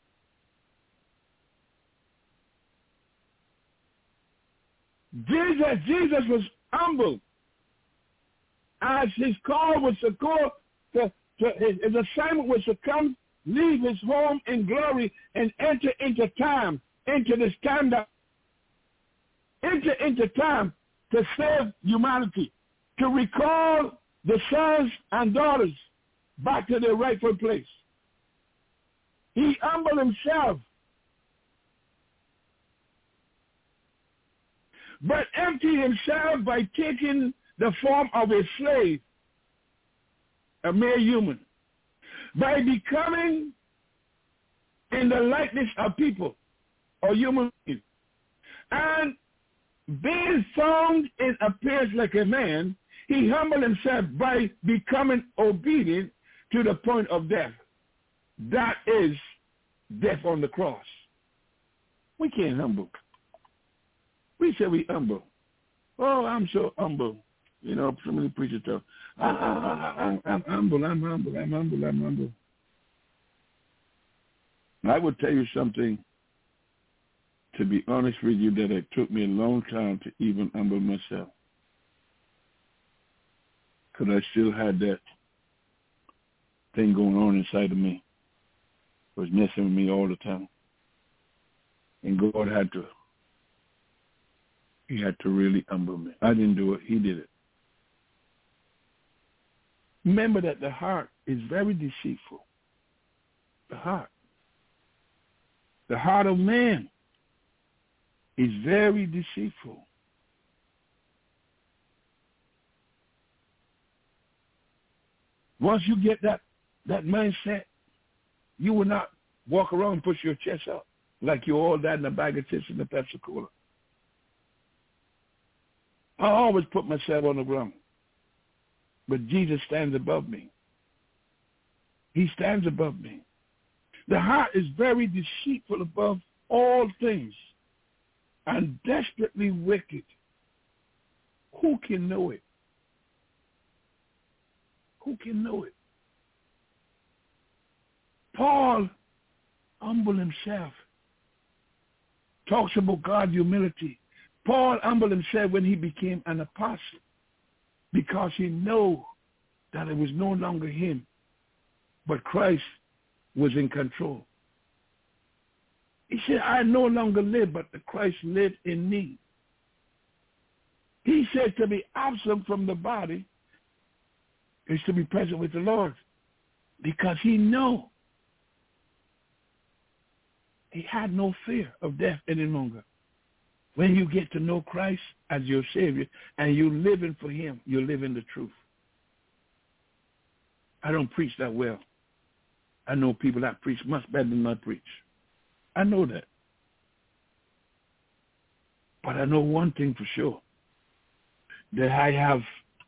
Jesus, Jesus was humble as his call was to go, to, to, his, his assignment was to come, leave his home in glory, and enter into time, into this time that, enter into time to save humanity, to recall the sons and daughters back to their rightful place. He humbled himself, but emptied himself by taking the form of a slave, a mere human, by becoming in the likeness of people or human beings, and being found in appearance like a man, he humbled himself by becoming obedient to the point of death. That is death on the cross. We can't humble. We say we humble. Oh, I'm so humble. You know, so many preachers tell, I, I, I, I'm humble, I'm humble, I'm humble, I'm humble. And I would tell you something, to be honest with you, that it took me a long time to even humble myself. Because I still had that thing going on inside of me. It was messing with me all the time. And God had to, he had to really humble me. I didn't do it, he did it. Remember that the heart is very deceitful. The heart. The heart of man is very deceitful. Once you get that, that mindset, you will not walk around and push your chest out like you're all that in a bag of chips in the Pepsi Cola. I always put myself on the ground. But Jesus stands above me. He stands above me. The heart is very deceitful above all things and desperately wicked. Who can know it? Who can know it? Paul humbled himself. Talks about God's humility. Paul humbled himself when he became an apostle because he knew that it was no longer him, but Christ was in control. He said, I no longer live, but the Christ lived in me. He said to be absent from the body is to be present with the Lord, because he knew he had no fear of death any longer. When you get to know Christ as your Savior and you're living for him, you're living the truth. I don't preach that well. I know people that preach much better than I preach. I know that. But I know one thing for sure, that I have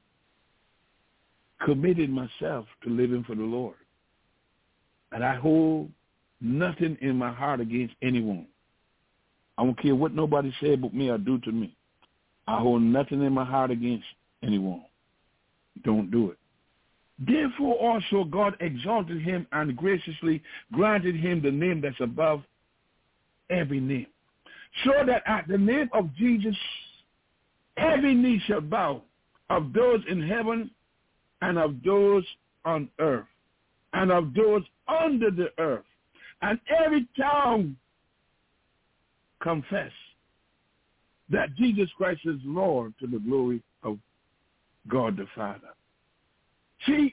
committed myself to living for the Lord. And I hold nothing in my heart against anyone. I don't care what nobody say about me or do to me. I hold nothing in my heart against anyone. Don't do it. Therefore also God exalted him and graciously granted him the name that's above every name, so that at the name of Jesus every knee shall bow, of those in heaven and of those on earth and of those under the earth, and every tongue confess that Jesus Christ is Lord, to the glory of God the Father. See,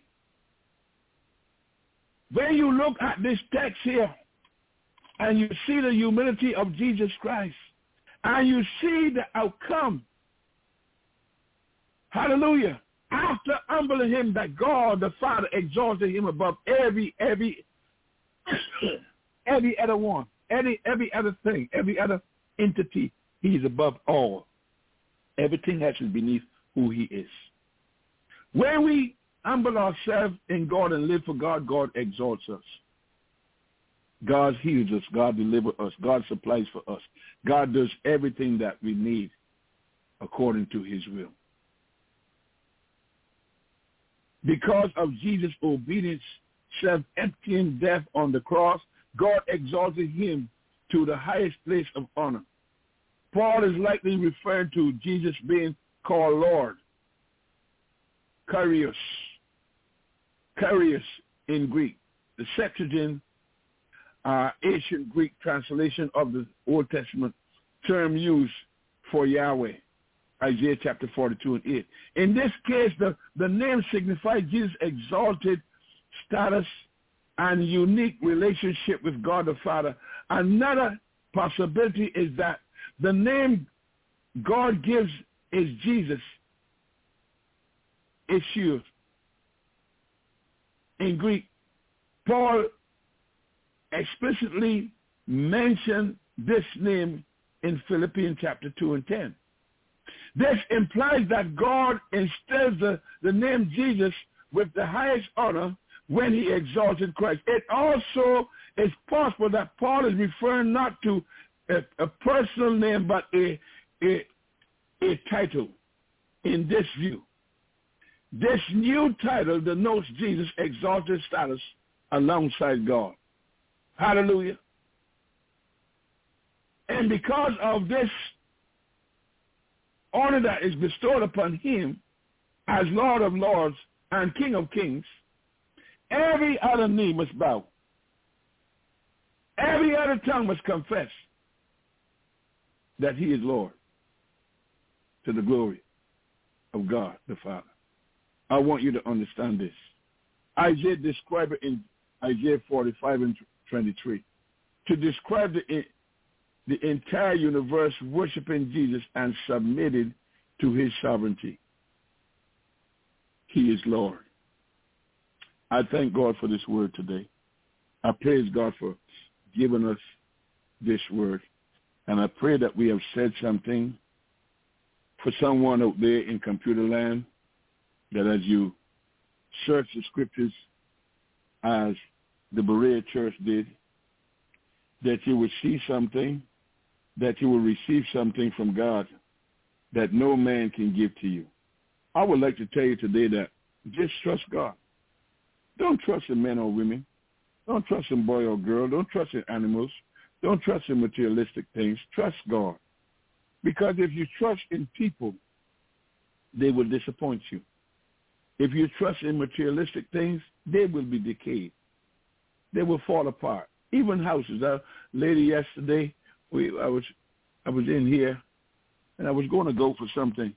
when you look at this text here and you see the humility of Jesus Christ and you see the outcome, hallelujah, after humbling him, that God the Father exalted him above every, every, every other one. Every, every other thing, every other entity, he is above all. Everything else is beneath who he is. When we humble ourselves in God and live for God, God exalts us. God heals us. God delivers us. God supplies for us. God does everything that we need according to his will. Because of Jesus' obedience, self-emptying death on the cross, God exalted him to the highest place of honor. Paul is likely referring to Jesus being called Lord. Kyrios. Kyrios in Greek. The Septuagint, uh, ancient Greek translation of the Old Testament term used for Yahweh. Isaiah chapter forty-two and eight. In this case, the, the name signifies Jesus' exalted status and unique relationship with God the Father. Another possibility is that the name God gives is Jesus. Yeshua. In Greek, Paul explicitly mentioned this name in Philippians chapter two and ten. This implies that God instills the, the name Jesus with the highest honor when he exalted Christ. It also is possible that Paul is referring not to a, a personal name, but a, a, a title in this view. This new title denotes Jesus' exalted status alongside God. Hallelujah. And because of this honor that is bestowed upon him as Lord of Lords and King of Kings, every other knee must bow. Every other tongue must confess that he is Lord, to the glory of God the Father. I want you to understand this. Isaiah described it in Isaiah forty-five and twenty-three. To describe the, the entire universe worshiping Jesus and submitted to his sovereignty. He is Lord. I thank God for this word today. I praise God for giving us this word. And I pray that we have said something for someone out there in computer land, that as you search the scriptures as the Berea Church did, that you will see something, that you will receive something from God that no man can give to you. I would like to tell you today that just trust God. Don't trust in men or women. Don't trust in boy or girl. Don't trust in animals. Don't trust in materialistic things. Trust God. Because if you trust in people, they will disappoint you. If you trust in materialistic things, they will be decayed. They will fall apart. Even houses. A lady yesterday, we I was I was in here, and I was going to go for something.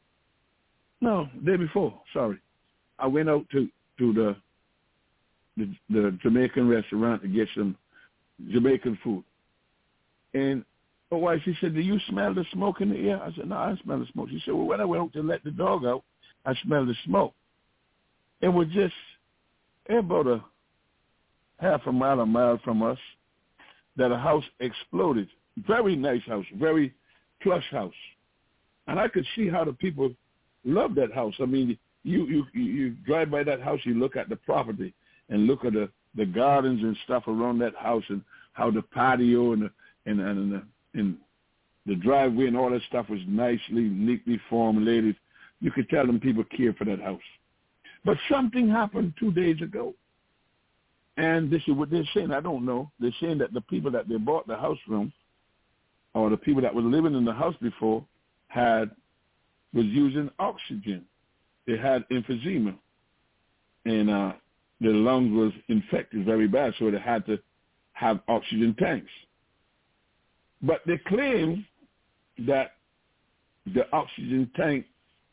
No, day before. Sorry, I went out to to the the, the Jamaican restaurant to get some Jamaican food, and my wife, she said, "Do you smell the smoke in the air?" I said, "No, I smell the smoke." She said, "Well, when I went out to let the dog out, I smelled the smoke." It was just about a half a mile, a mile from us, that a house exploded. Very nice house, very plush house. And I could see how the people love that house. I mean, you, you, you drive by that house, you look at the property and look at the, the gardens and stuff around that house and how the patio and the, and, and, the, and the driveway and all that stuff was nicely, neatly formulated. You could tell them people care for that house. But something happened two days ago. And this is what they're saying. I don't know. They're saying that the people that they bought the house from, or the people that were living in the house before, had was using oxygen. They had emphysema, and uh, their lungs was infected very bad, so they had to have oxygen tanks. But they claim that the oxygen tank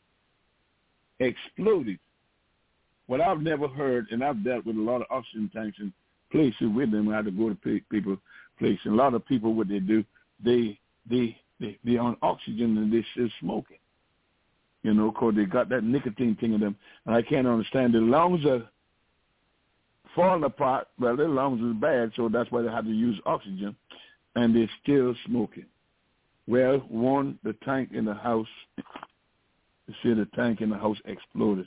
exploded. What I've never heard, and I've dealt with a lot of oxygen tanks and places with them. I had to go to people places. And a lot of people, what they do, they they they they on oxygen and they still smoking. You know, because they got that nicotine thing in them, and I can't understand. Their lungs are falling apart. Well, their lungs is bad, so that's why they have to use oxygen, and they're still smoking. Well, one, the tank in the house. They say the tank in the house exploded.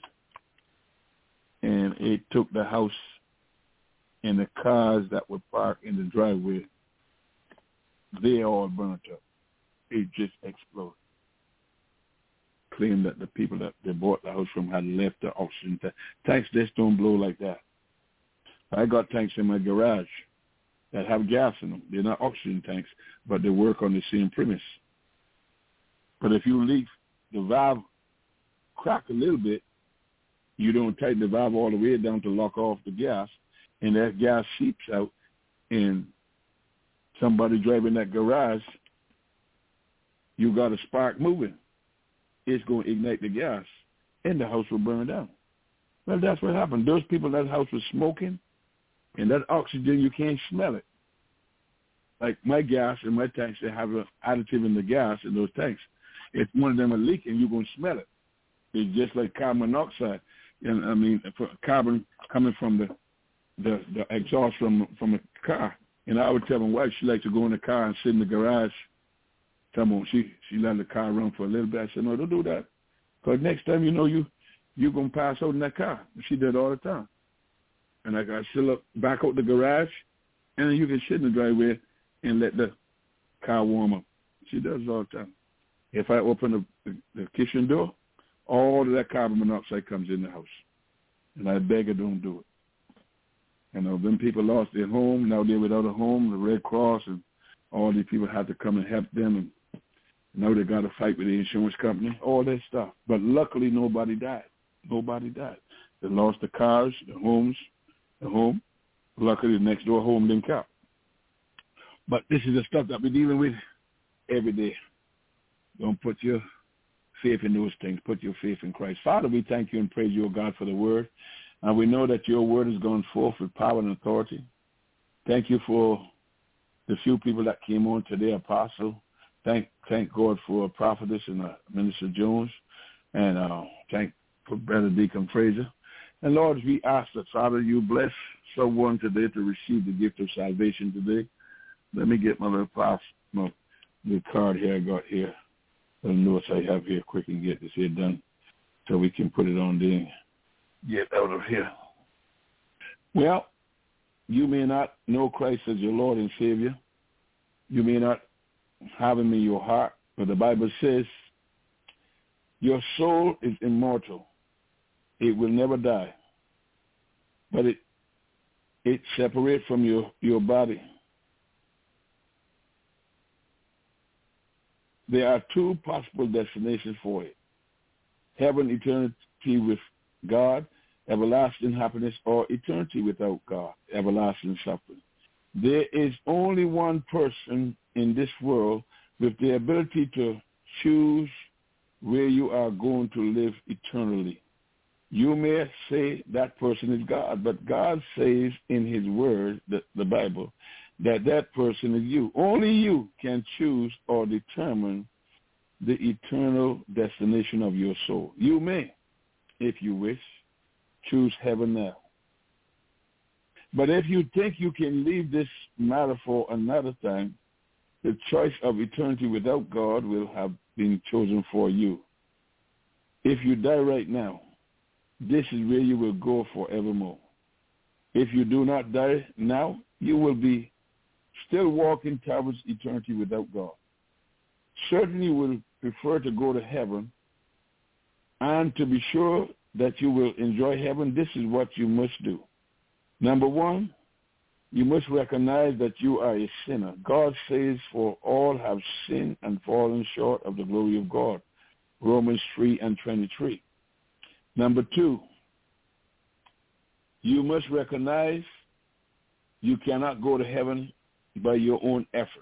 And it took the house and the cars that were parked in the driveway. They all burnt up. It just exploded. claim that the people that they bought the house from had left the oxygen tank. Tanks just don't blow like that. I got tanks in my garage that have gas in them. They're not oxygen tanks, but they work on the same premise. But if you leave the valve crack a little bit, you don't tighten the valve all the way down to lock off the gas, and that gas seeps out, and somebody driving that garage, you got a spark moving. It's going to ignite the gas, and the house will burn down. Well, that's what happened. Those people, that house was smoking, and that oxygen, you can't smell it. Like my gas and my tanks, they have an additive in the gas in those tanks. If one of them are leaking, you're going to smell it. It's just like carbon monoxide. And I mean, for carbon coming from the, the the exhaust from from a car. And I would tell my wife she likes to go in the car and sit in the garage. Tell me she she let the car run for a little bit. I said, no, don't do that, because next time you know you you're gonna pass out in that car. She did all the time. And I got still up back out the garage, and then you can sit in the driveway and let the car warm up. She does it all the time. If I open the, the, the kitchen door, all of that carbon monoxide comes in the house. And I beg her, don't do it. You know, when people lost their home, now they're without a home, the Red Cross and all these people had to come and help them. And now they got to fight with the insurance company, all that stuff. But luckily, nobody died. Nobody died. They lost the cars, the homes, the home. Luckily, the next door home didn't count. But this is the stuff that we're dealing with every day. Don't put your faith in those things. Put your faith in Christ. Father, we thank you and praise you, O God, for the word. And we know that your word has gone forth with power and authority. Thank you for the few people that came on today, Apostle. Thank thank God for Prophetess and uh, Minister Jones. And uh, thank for Brother Deacon Fraser. And Lord, we ask that, Father, you bless someone today to receive the gift of salvation today. Let me get my little, pass, my little card here I got here. The notes I have here, quick and get this here done so we can put it on there and get out of here. Well, you may not know Christ as your Lord and Savior. You may not have him in your heart, but the Bible says your soul is immortal. It will never die, but it it separates from your, your body. There are two possible destinations for it. Heaven, eternity with God, everlasting happiness, or eternity without God, everlasting suffering. There is only one person in this world with the ability to choose where you are going to live eternally. You may say that person is God, but God says in his word, the, the Bible, that that person is you. Only you can choose or determine the eternal destination of your soul. You may, if you wish, choose heaven now. But if you think you can leave this matter for another time, the choice of eternity without God will have been chosen for you. If you die right now, this is where you will go forevermore. If you do not die now, you will be still walking towards eternity without God. Certainly you will prefer to go to heaven, and to be sure that you will enjoy heaven, this is what you must do. Number one, you must recognize that you are a sinner. God says, for all have sinned and fallen short of the glory of God. Romans three and twenty-three. Number two, you must recognize you cannot go to heaven by your own effort.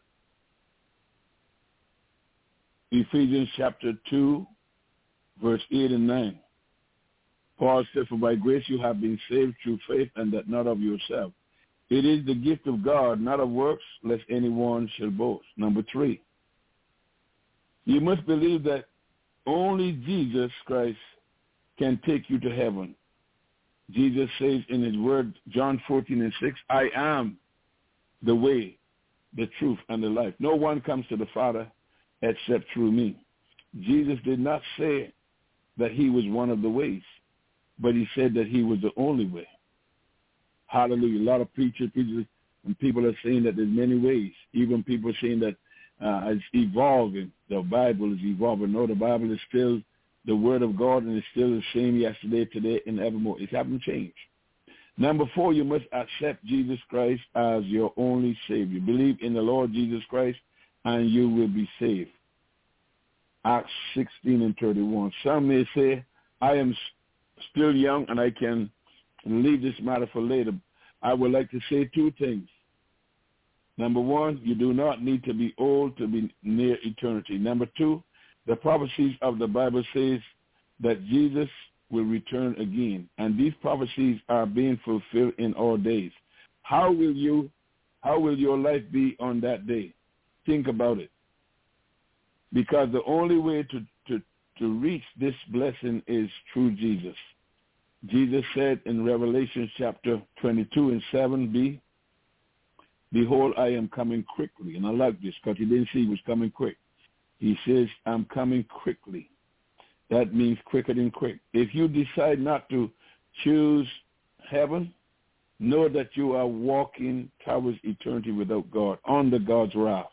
Ephesians chapter two, verse eight and nine. Paul said, for by grace you have been saved through faith, and that not of yourself. It is the gift of God, not of works, lest anyone should boast. Number three, you must believe that only Jesus Christ can take you to heaven. Jesus says in his word, John fourteen and six, I am the way, the truth, and the life. No one comes to the Father except through me. Jesus did not say that he was one of the ways, but he said that he was the only way. Hallelujah. A lot of preachers, preachers and people are saying that there's many ways. Even people saying that uh, it's evolving. The Bible is evolving. No, the Bible is still the word of God, and it's still the same yesterday, today, and evermore. It hasn't changed. Number four, you must accept Jesus Christ as your only Savior. Believe in the Lord Jesus Christ, and you will be saved. Acts sixteen and thirty-one. Some may say, I am still young, and I can leave this matter for later. I would like to say two things. Number one, you do not need to be old to be near eternity. Number two, the prophecies of the Bible says that Jesus will return again, and these prophecies are being fulfilled in our days. How will you, how will your life be on that day? Think about it. Because the only way to, to, to reach this blessing is through Jesus. Jesus said in Revelation chapter twenty-two and seven b, behold, I am coming quickly. And I like this because he didn't say he was coming quick. He says, I'm coming quickly. That means quicker than quick. If you decide not to choose heaven, know that you are walking towards eternity without God, under God's wrath.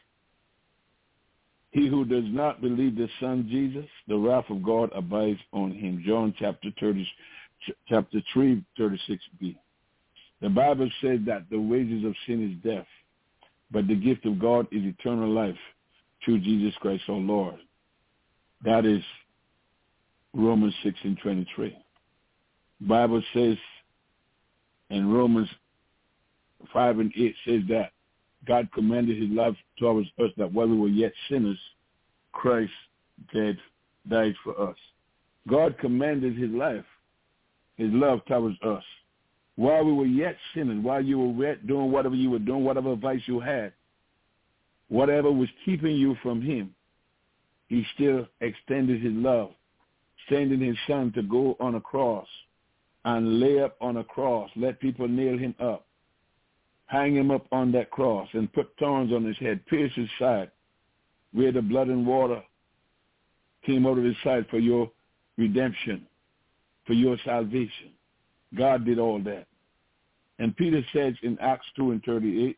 He who does not believe the Son Jesus, the wrath of God abides on him. John chapter thirty, chapter three, thirty-six b. The Bible says that the wages of sin is death, but the gift of God is eternal life through Jesus Christ our Lord. That is Romans six and twenty-three. The Bible says in Romans five and eight says that God commended his love towards us, that while we were yet sinners, Christ dead, died for us. God commended his life, his love towards us. While we were yet sinning, while you were yet doing whatever you were doing, whatever vice you had, whatever was keeping you from him, he still extended his love, sending his son to go on a cross and lay up on a cross, let people nail him up, hang him up on that cross and put thorns on his head, pierce his side, where the blood and water came out of his side for your redemption, for your salvation. God did all that. And Peter says in Acts two and thirty-eight,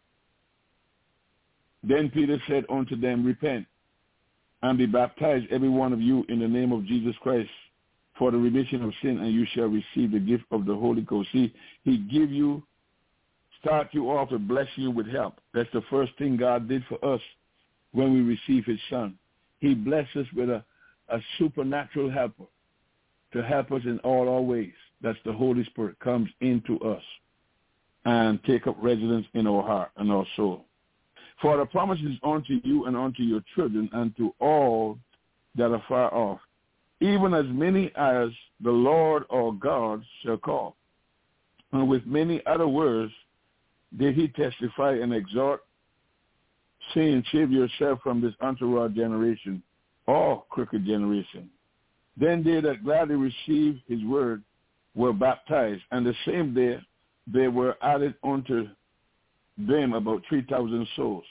then Peter said unto them, repent and be baptized, every one of you, in the name of Jesus Christ, for the remission of sin, and you shall receive the gift of the Holy Ghost. See, he give you, start you off to bless you with help. That's the first thing God did for us when we received his son. He blessed us with a, a supernatural helper to help us in all our ways. That's the Holy Spirit comes into us and take up residence in our heart and our soul. For the promises unto you and unto your children and to all that are far off, even as many as the Lord our God shall call. And with many other words did he testify and exhort, saying, save yourself from this untoward generation, or crooked generation. Then they that gladly received his word were baptized, and the same day there were added unto them about three thousand souls.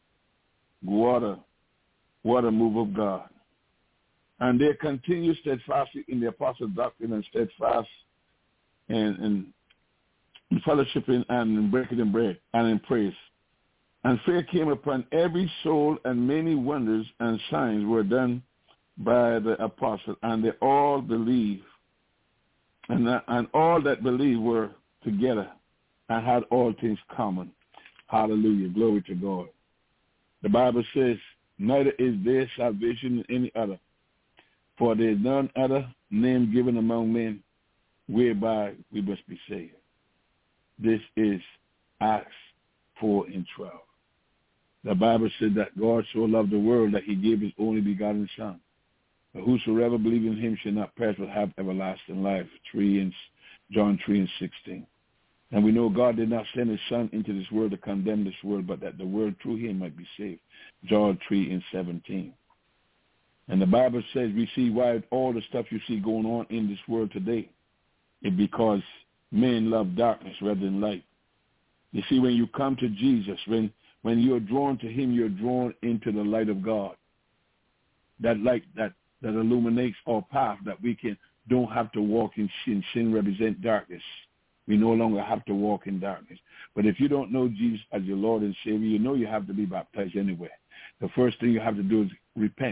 Water, water move of God. And they continue steadfastly in the apostles' doctrine and steadfast and, and in fellowshipping and in breaking in bread and in praise. And fear came upon every soul, and many wonders and signs were done by the apostles, and they all believed. And, that, and all that believed were together and had all things common. Hallelujah. Glory to God. The Bible says, neither is there salvation in any other, for there is none other name given among men whereby we must be saved. This is Acts four and twelve. The Bible said that God so loved the world that he gave his only begotten Son. But whosoever believes in him shall not perish but have everlasting life. Three and John three and sixteen. And we know God did not send his Son into this world to condemn this world, but that the world through him might be saved. John three and seventeen. And the Bible says we see why all the stuff you see going on in this world today is because men love darkness rather than light. You see, when you come to Jesus, when, when you're drawn to him, you're drawn into the light of God. That light that, that illuminates our path, that we can don't have to walk in sin. Sin represents darkness. We no longer have to walk in darkness. But if you don't know Jesus as your Lord and Savior, you know you have to be baptized anyway. The first thing you have to do is repent.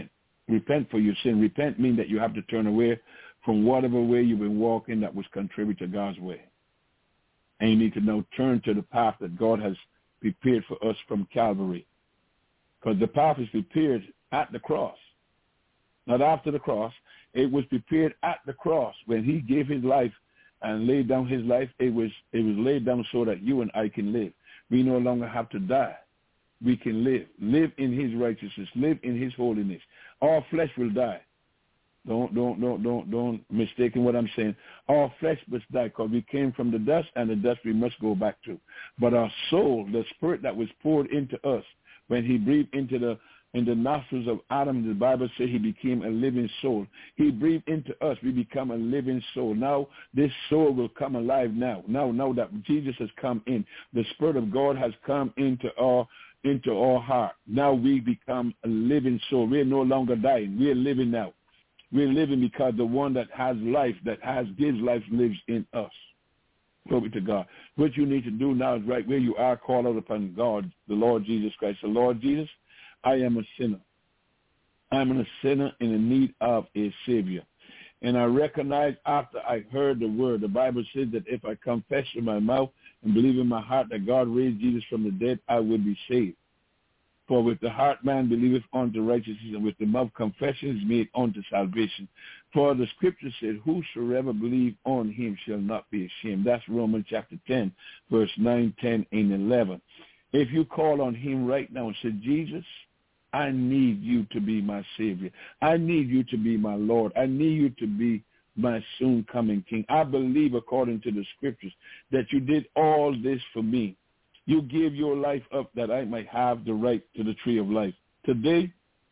Repent for your sin. Repent means that you have to turn away from whatever way you've been walking that was contrary to God's way. And you need to now turn to the path that God has prepared for us from Calvary. Because the path is prepared at the cross, not after the cross. It was prepared at the cross when he gave his life and laid down his life. It was it was laid down so that you and I can live. We no longer have to die. We can live. Live in his righteousness. Live in his holiness. All flesh will die. Don't don't don't don't don't mistake what I'm saying. All flesh must die because we came from the dust, and the dust we must go back to. But our soul, the spirit that was poured into us when he breathed into the in the nostrils of Adam, the Bible says he became a living soul. He breathed into us. We become a living soul. Now this soul will come alive now. Now, now that Jesus has come in, the Spirit of God has come into our into our heart. Now we become a living soul. We're no longer dying. We're living now. We're living because the one that has life, that has gives life, lives in us. Glory to God. What you need to do now is right where you are, call out upon God, the Lord Jesus Christ. The Lord Jesus, I am a sinner. I'm a sinner in the need of a Savior. And I recognize after I heard the word, the Bible says that if I confess with my mouth and believe in my heart that God raised Jesus from the dead, I will be saved. For with the heart man believeth unto righteousness, and with the mouth confession is made unto salvation. For the scripture said, whosoever believe on him shall not be ashamed. That's Romans chapter ten, verse nine, ten, and eleven. If you call on him right now and say, Jesus, I need you to be my Savior. I need you to be my Lord. I need you to be my soon-coming King. I believe, according to the scriptures, that you did all this for me. You gave your life up that I might have the right to the tree of life. Today,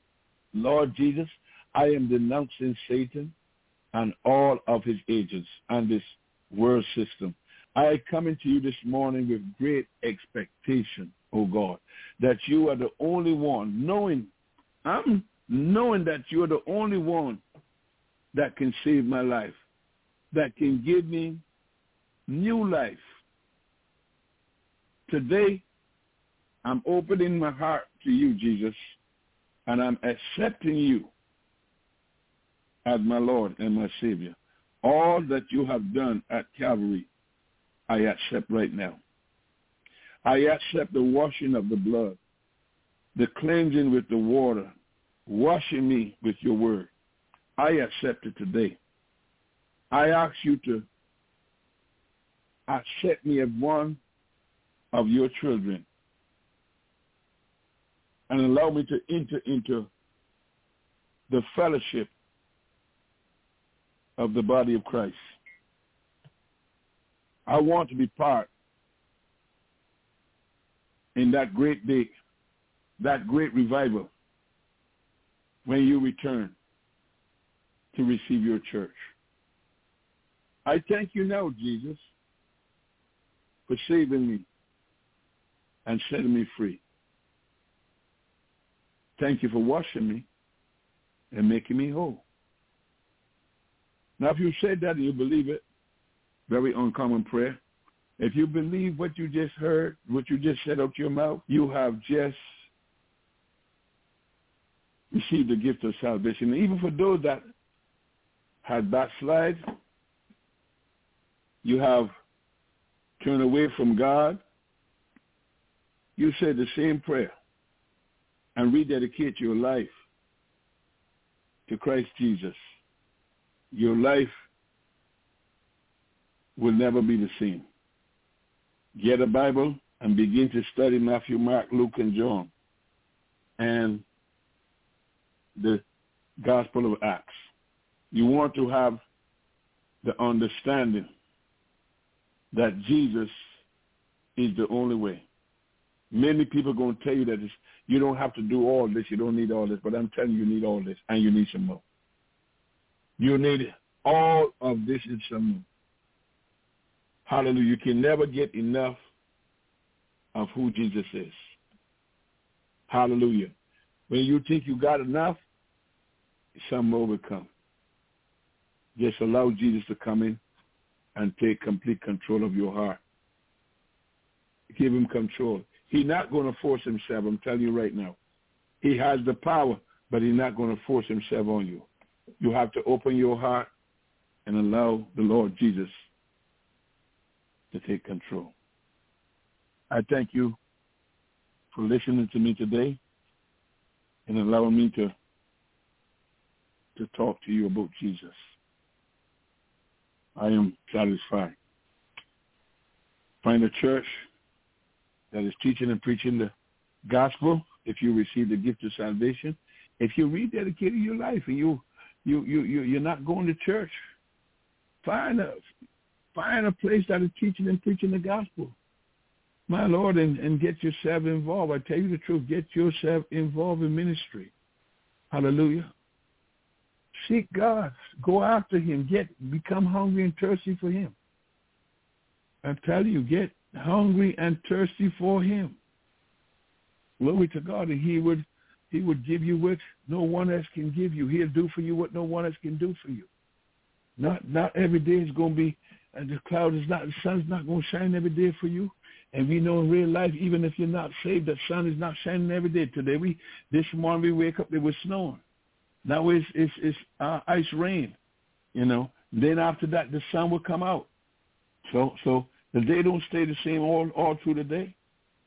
Lord Jesus, I am denouncing Satan and all of his agents and this world system. I come into you this morning with great expectation, oh God, that you are the only one, knowing, I'm knowing that you're the only one that can save my life, that can give me new life. Today, I'm opening my heart to you, Jesus, and I'm accepting you as my Lord and my Savior. All that you have done at Calvary, I accept right now. I accept the washing of the blood, the cleansing with the water, washing me with your word. I accept it today. I ask you to accept me as one of your children and allow me to enter into the fellowship of the body of Christ. I want to be part in that great day, that great revival when you return to receive your church. I thank you now, Jesus, for saving me and setting me free. Thank you for washing me and making me whole. Now, if you said that and you believe it, very uncommon prayer. If you believe what you just heard, what you just said out your mouth, you have just received the gift of salvation. And even for those that had backslid, you have turned away from God, you said the same prayer and rededicate your life to Christ Jesus. Your life will never be the same. Get a Bible and begin to study Matthew, Mark, Luke, and John, and the Gospel of Acts. You want to have the understanding that Jesus is the only way. Many people are going to tell you that it's, you don't have to do all this, you don't need all this, but I'm telling you, you need all this, and you need some more. You need all of this and some more. Hallelujah. You can never get enough of who Jesus is. Hallelujah. When you think you got enough, some more will come. Just allow Jesus to come in and take complete control of your heart. Give him control. He's not going to force himself, I'm telling you right now. He has the power but he's not going to force himself on you. You have to open your heart and allow the Lord Jesus to take control. I thank you for listening to me today and allowing me to, to talk to you about Jesus. I am satisfied. Find a church that is teaching and preaching the gospel if you receive the gift of salvation. If you rededicated your life and you, you, you, you, you're not going to church, find a, find a place that is teaching and preaching the gospel, my Lord, and, and get yourself involved. I tell you the truth, get yourself involved in ministry. Hallelujah. Seek God. Go after him. Get become hungry and thirsty for him. I tell you, get hungry and thirsty for him. Glory to God, and he would he would give you what no one else can give you. He'll do for you what no one else can do for you. Not not every day is going to be, and the cloud is not, the sun's not going to shine every day for you. And we know in real life, even if you're not saved, the sun is not shining every day. Today, we this morning we wake up, it was snowing. Now it's it's, it's uh, ice rain, you know. Then after that, the sun will come out. So so the day don't stay the same all all through the day.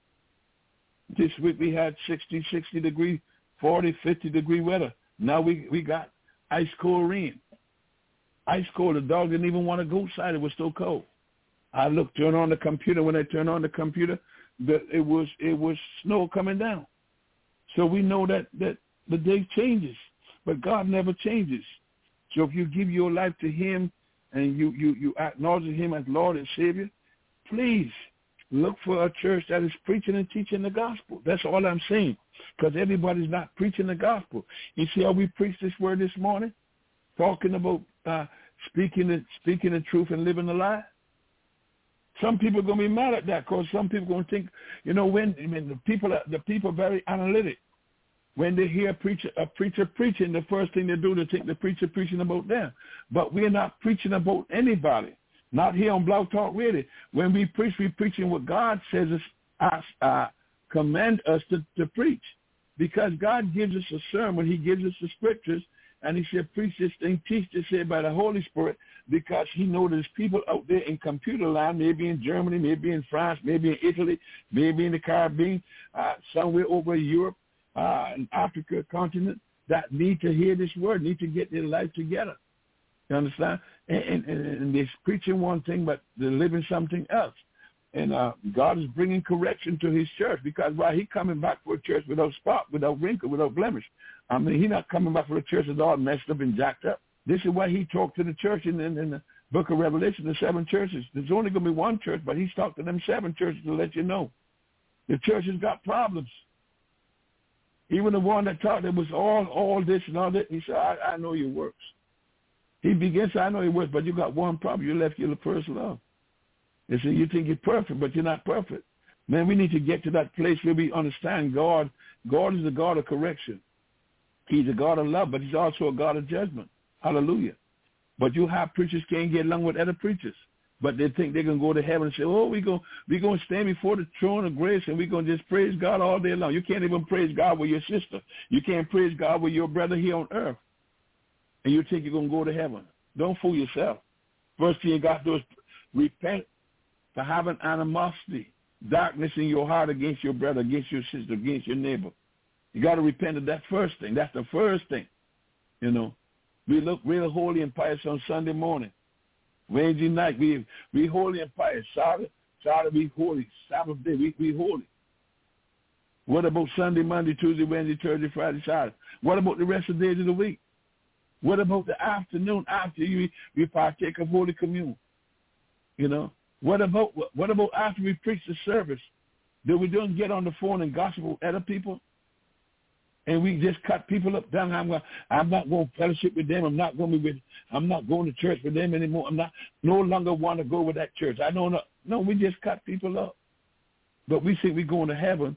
This week we had sixty, sixty degree, forty, fifty degree weather. Now we we got ice cold rain. Ice cold. The dog didn't even want to go outside. It was so cold. I looked, turn on the computer. When I turned on the computer, the, it was it was snow coming down. So we know that, that the day changes, but God never changes. So if you give your life to him and you, you, you acknowledge him as Lord and Savior, please look for a church that is preaching and teaching the gospel. That's all I'm saying, because everybody's not preaching the gospel. You see how we preached this word this morning, talking about uh, speaking the, speaking the truth and living the lie? Some people are going to be mad at that, because some people are going to think, you know, when I mean, the people are, the people are very analytic. When they hear a preacher, a preacher preaching, the first thing they do, they think the preacher preaching about them. But we're not preaching about anybody. Not here on Blog Talk Radio. When we preach, we're preaching what God says us, uh, command us to, to preach. Because God gives us a sermon. He gives us the scriptures. And he said, preach this thing, teach this here by the Holy Spirit, because he knows there's people out there in computer land, maybe in Germany, maybe in France, maybe in Italy, maybe in the Caribbean, uh, somewhere over in Europe, uh, in Africa continent, that need to hear this word, need to get their life together. You understand? And, and, and they're preaching one thing, but they're living something else. And uh, God is bringing correction to his church, because why? He coming back for a church without spot, without wrinkle, without blemish. I mean, he's not coming back for a church that's all messed up and jacked up. This is why he talked to the church in, in, in the book of Revelation, the seven churches. There's only going to be one church, but he's talked to them seven churches to let you know. The church has got problems. Even the one that taught there was all all this and all that, he said, I, I know your works. He begins, I know your works, but you got one problem. You left your first love. They say, you think you're perfect, but you're not perfect. Man, we need to get to that place where we understand God. God is a God of correction. He's a God of love, but he's also a God of judgment. Hallelujah. But you have preachers can't get along with other preachers, but they think they're going to go to heaven and say, oh, we're going we're going to stand before the throne of grace and we're going to just praise God all day long. You can't even praise God with your sister. You can't praise God with your brother here on earth. And you think you're going to go to heaven. Don't fool yourself. First thing you got to do is repent for having animosity, darkness in your heart against your brother, against your sister, against your neighbor. You got to repent of that first thing. That's the first thing. You know, we look really holy and pious on Sunday morning. Wednesday night, we we holy and pious. Saturday, Saturday we holy. Sabbath day, we we holy. What about Sunday, Monday, Tuesday, Wednesday, Thursday, Friday, Saturday? What about the rest of the days of the week? What about the afternoon after you we partake of Holy Communion? You know, what about what about after we preach the service? Do we don't get on the phone and gossip with other people? And we just cut people up down. I'm, going, I'm not going to fellowship with them. I'm not going to be with. I'm not going to church with them anymore. I'm not no longer want to go with that church. I don't know. No, we just cut people up. But we think we're going to heaven,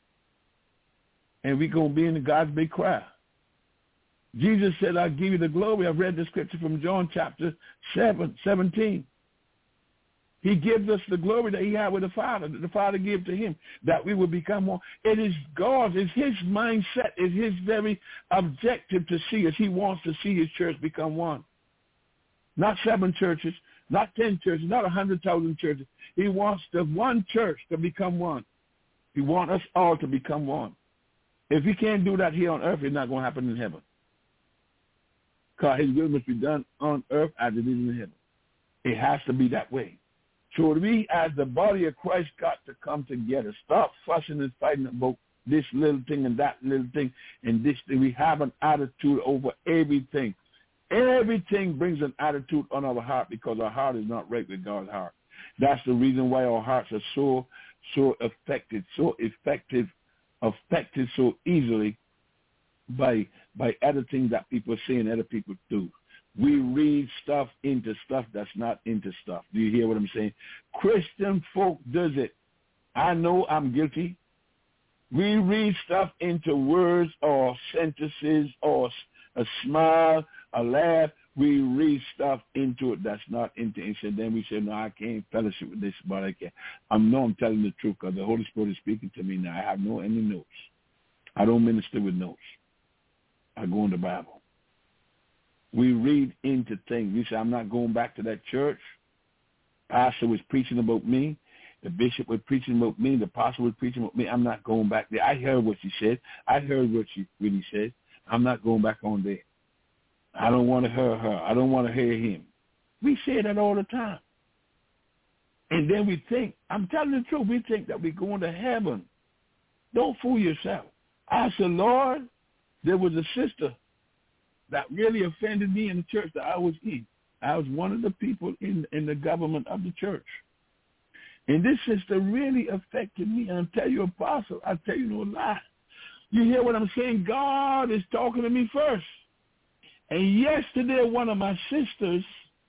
and we're going to be in God's big choir. Jesus said, "I'll give you the glory." I've read the scripture from John chapter seven, seventeen. He gives us the glory that he had with the Father, that the Father gave to him, that we will become one. It is God's, it's his mindset, it's his very objective to see us. He wants to see his church become one. Not seven churches, not ten churches, not a hundred thousand churches. He wants the one church to become one. He wants us all to become one. If he can't do that here on earth, it's not going to happen in heaven. Because his will must be done on earth as it is in heaven. It has to be that way. So we, as the body of Christ, got to come together. Stop fussing and fighting about this little thing and that little thing and this thing. We have an attitude over everything. Everything brings an attitude on our heart because our heart is not right with God's heart. That's the reason why our hearts are so, so affected, so effective, affected so easily by by other things that people say and other people do. We read stuff into stuff that's not into stuff. Do you hear what I'm saying? Christian folk does it. I know I'm guilty. We read stuff into words or sentences or a smile, a laugh. We read stuff into it that's not into it. And then we say, no, I can't fellowship with this, but I can't. I know I'm telling the truth because the Holy Spirit is speaking to me now. I have no any notes. I don't minister with notes. I go in the Bible. We read into things. We say, I'm not going back to that church. Pastor was preaching about me. The bishop was preaching about me. The apostle was preaching about me. I'm not going back there. I heard what she said. I heard what she really said. I'm not going back on there. I don't want to hear her. I don't want to hear him. We say that all the time. And then we think, I'm telling the truth, we think that we're going to heaven. Don't fool yourself. I said, Lord, there was a sister that really offended me in the church that I was in. I was one of the people in, in the government of the church. And this sister really affected me. And I'll tell you, Apostle, I'll tell you no lie. You hear what I'm saying? God is talking to me first. And yesterday, one of my sisters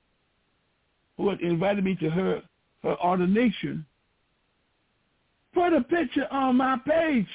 who had invited me to her, her ordination put a picture on my page.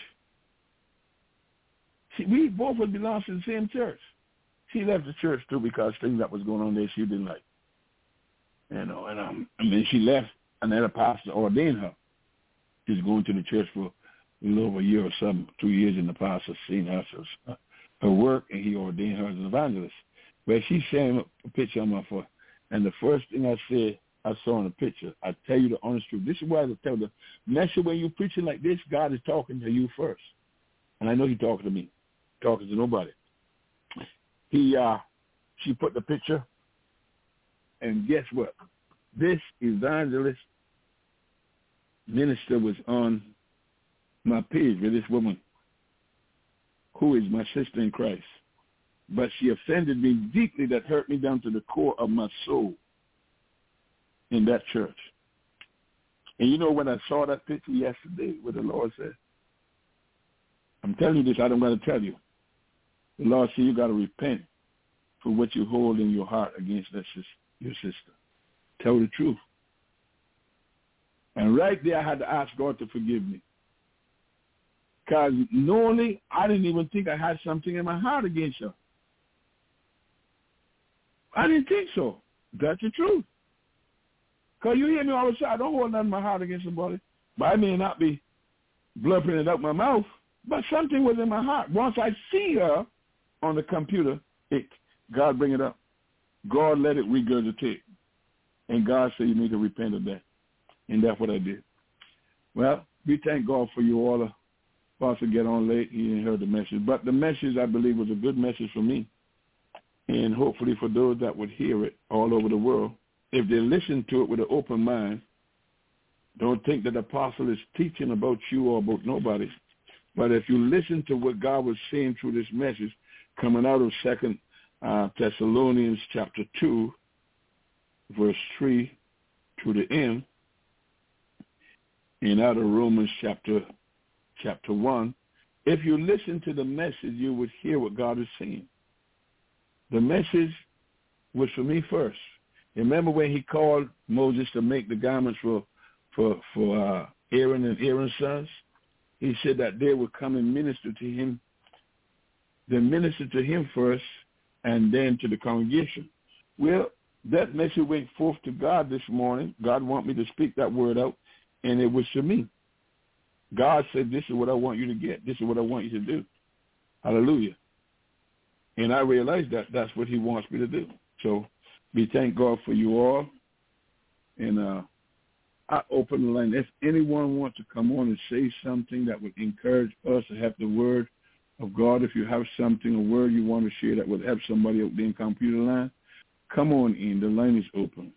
She, we both would belong to the same church. She left the church, too, because things that was going on there she didn't like. You know, and um, I mean, she left, and then a pastor ordained her. She's going to the church for a little over a year or something, two years, and the pastor seen her, so, her work, and he ordained her as an evangelist. But she sent a picture on my phone, and the first thing I said, I saw in the picture, I tell you the honest truth. This is why I tell the message when you're preaching like this, God is talking to you first. And I know he's talking to me, talking to nobody. He, uh, she put the picture, and guess what? This evangelist minister was on my page with this woman who is my sister in Christ. But she offended me deeply, that hurt me down to the core of my soul in that church. And you know, when I saw that picture yesterday, what the Lord said, I'm telling you this, I don't got to tell you. The Lord said you got to repent for what you hold in your heart against that sis- your sister. Tell the truth. And right there, I had to ask God to forgive me. Because knowingly, I didn't even think I had something in my heart against her. I didn't think so. That's the truth. Because you hear me all the time, I don't hold nothing in my heart against somebody. But I may not be blurping it out my mouth, but something was in my heart. Once I see her on the computer, it, God bring it up. God let it regurgitate. And God said you need to repent of that. And that's what I did. Well, we thank God for you all. Pastor get on late. He didn't hear the message. But the message, I believe, was a good message for me. And hopefully for those that would hear it all over the world, if they listen to it with an open mind, don't think that the apostle is teaching about you or about nobody. But if you listen to what God was saying through this message coming out of Second uh, Thessalonians chapter two, verse three to the end, and out of Romans chapter chapter one, if you listen to the message, you would hear what God is saying. The message was for me first. Remember when he called Moses to make the garments for for for uh, Aaron and Aaron's sons? He said that they would come and minister to him. They ministered to him first, and then to the congregation. Well, That message went forth to God this morning. God want me to speak that word out, and it was to me. God said, this is what I want you to get. This is what I want you to do. Hallelujah. And I realized that that's what he wants me to do. So we thank God for you all. And uh, I open the line. If anyone wants to come on and say something that would encourage us to have the word of God, if you have something, a word you want to share that would help somebody out there in computer line, come on in. The line is open.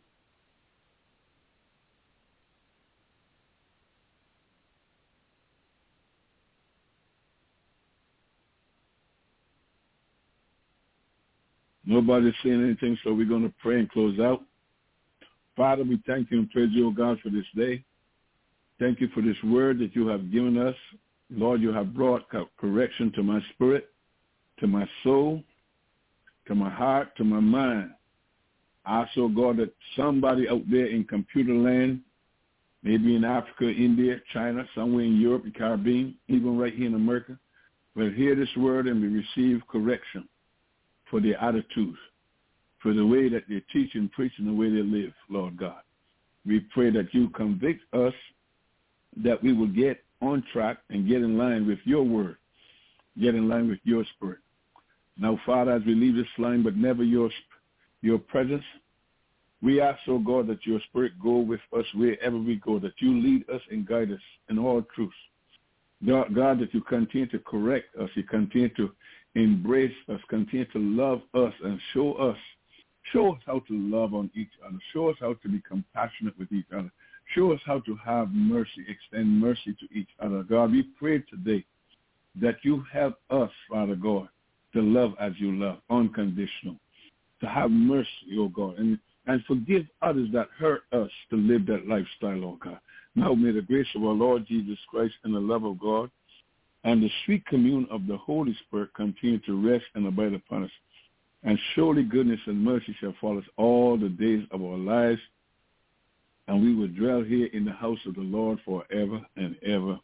Nobody's saying anything, so we're going to pray and close out. Father, we thank you and praise you, O God, for this day. Thank you for this word that you have given us. Lord, you have brought correction to my spirit, to my soul, to my heart, to my mind. I ask, oh God, that somebody out there in computer land, maybe in Africa, India, China, somewhere in Europe, the Caribbean, even right here in America, will hear this word and will receive correction for their attitudes, for the way that they teach and preach and the way they live, Lord God. We pray that you convict us, that we will get on track and get in line with your word, get in line with your spirit. Now, Father, as we leave this line, but never your your presence, we ask, oh God, that your spirit go with us wherever we go, that you lead us and guide us in all truth. God, God, that you continue to correct us, you continue to embrace us, continue to love us and show us, show us how to love on each other, show us how to be compassionate with each other, show us how to have mercy, extend mercy to each other. God, we pray today that you help us, Father God, to love as you love, unconditional, to have mercy, oh God, and, and forgive others that hurt us to live that lifestyle, oh God. Now may the grace of our Lord Jesus Christ and the love of God and the sweet commune of the Holy Spirit continue to rest and abide upon us. And surely goodness and mercy shall follow us all the days of our lives, and we will dwell here in the house of the Lord forever and ever.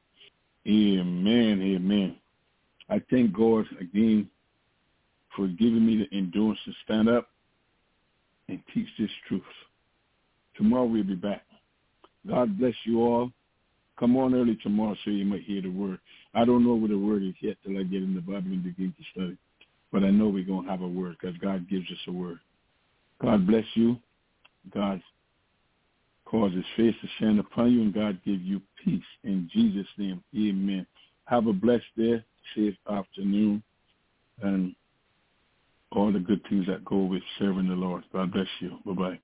Amen, amen. I thank God again for giving me the endurance to stand up and teach this truth. Tomorrow we'll be back. God bless you all. Come on early tomorrow so you might hear the word. I don't know what the word is yet till I get in the Bible and begin to study. But I know we're going to have a word because God gives us a word. God bless you. God cause his face to shine upon you, and God give you peace. In Jesus' name, amen. Have a blessed day, safe afternoon, and all the good things that go with serving the Lord. God bless you. Bye-bye.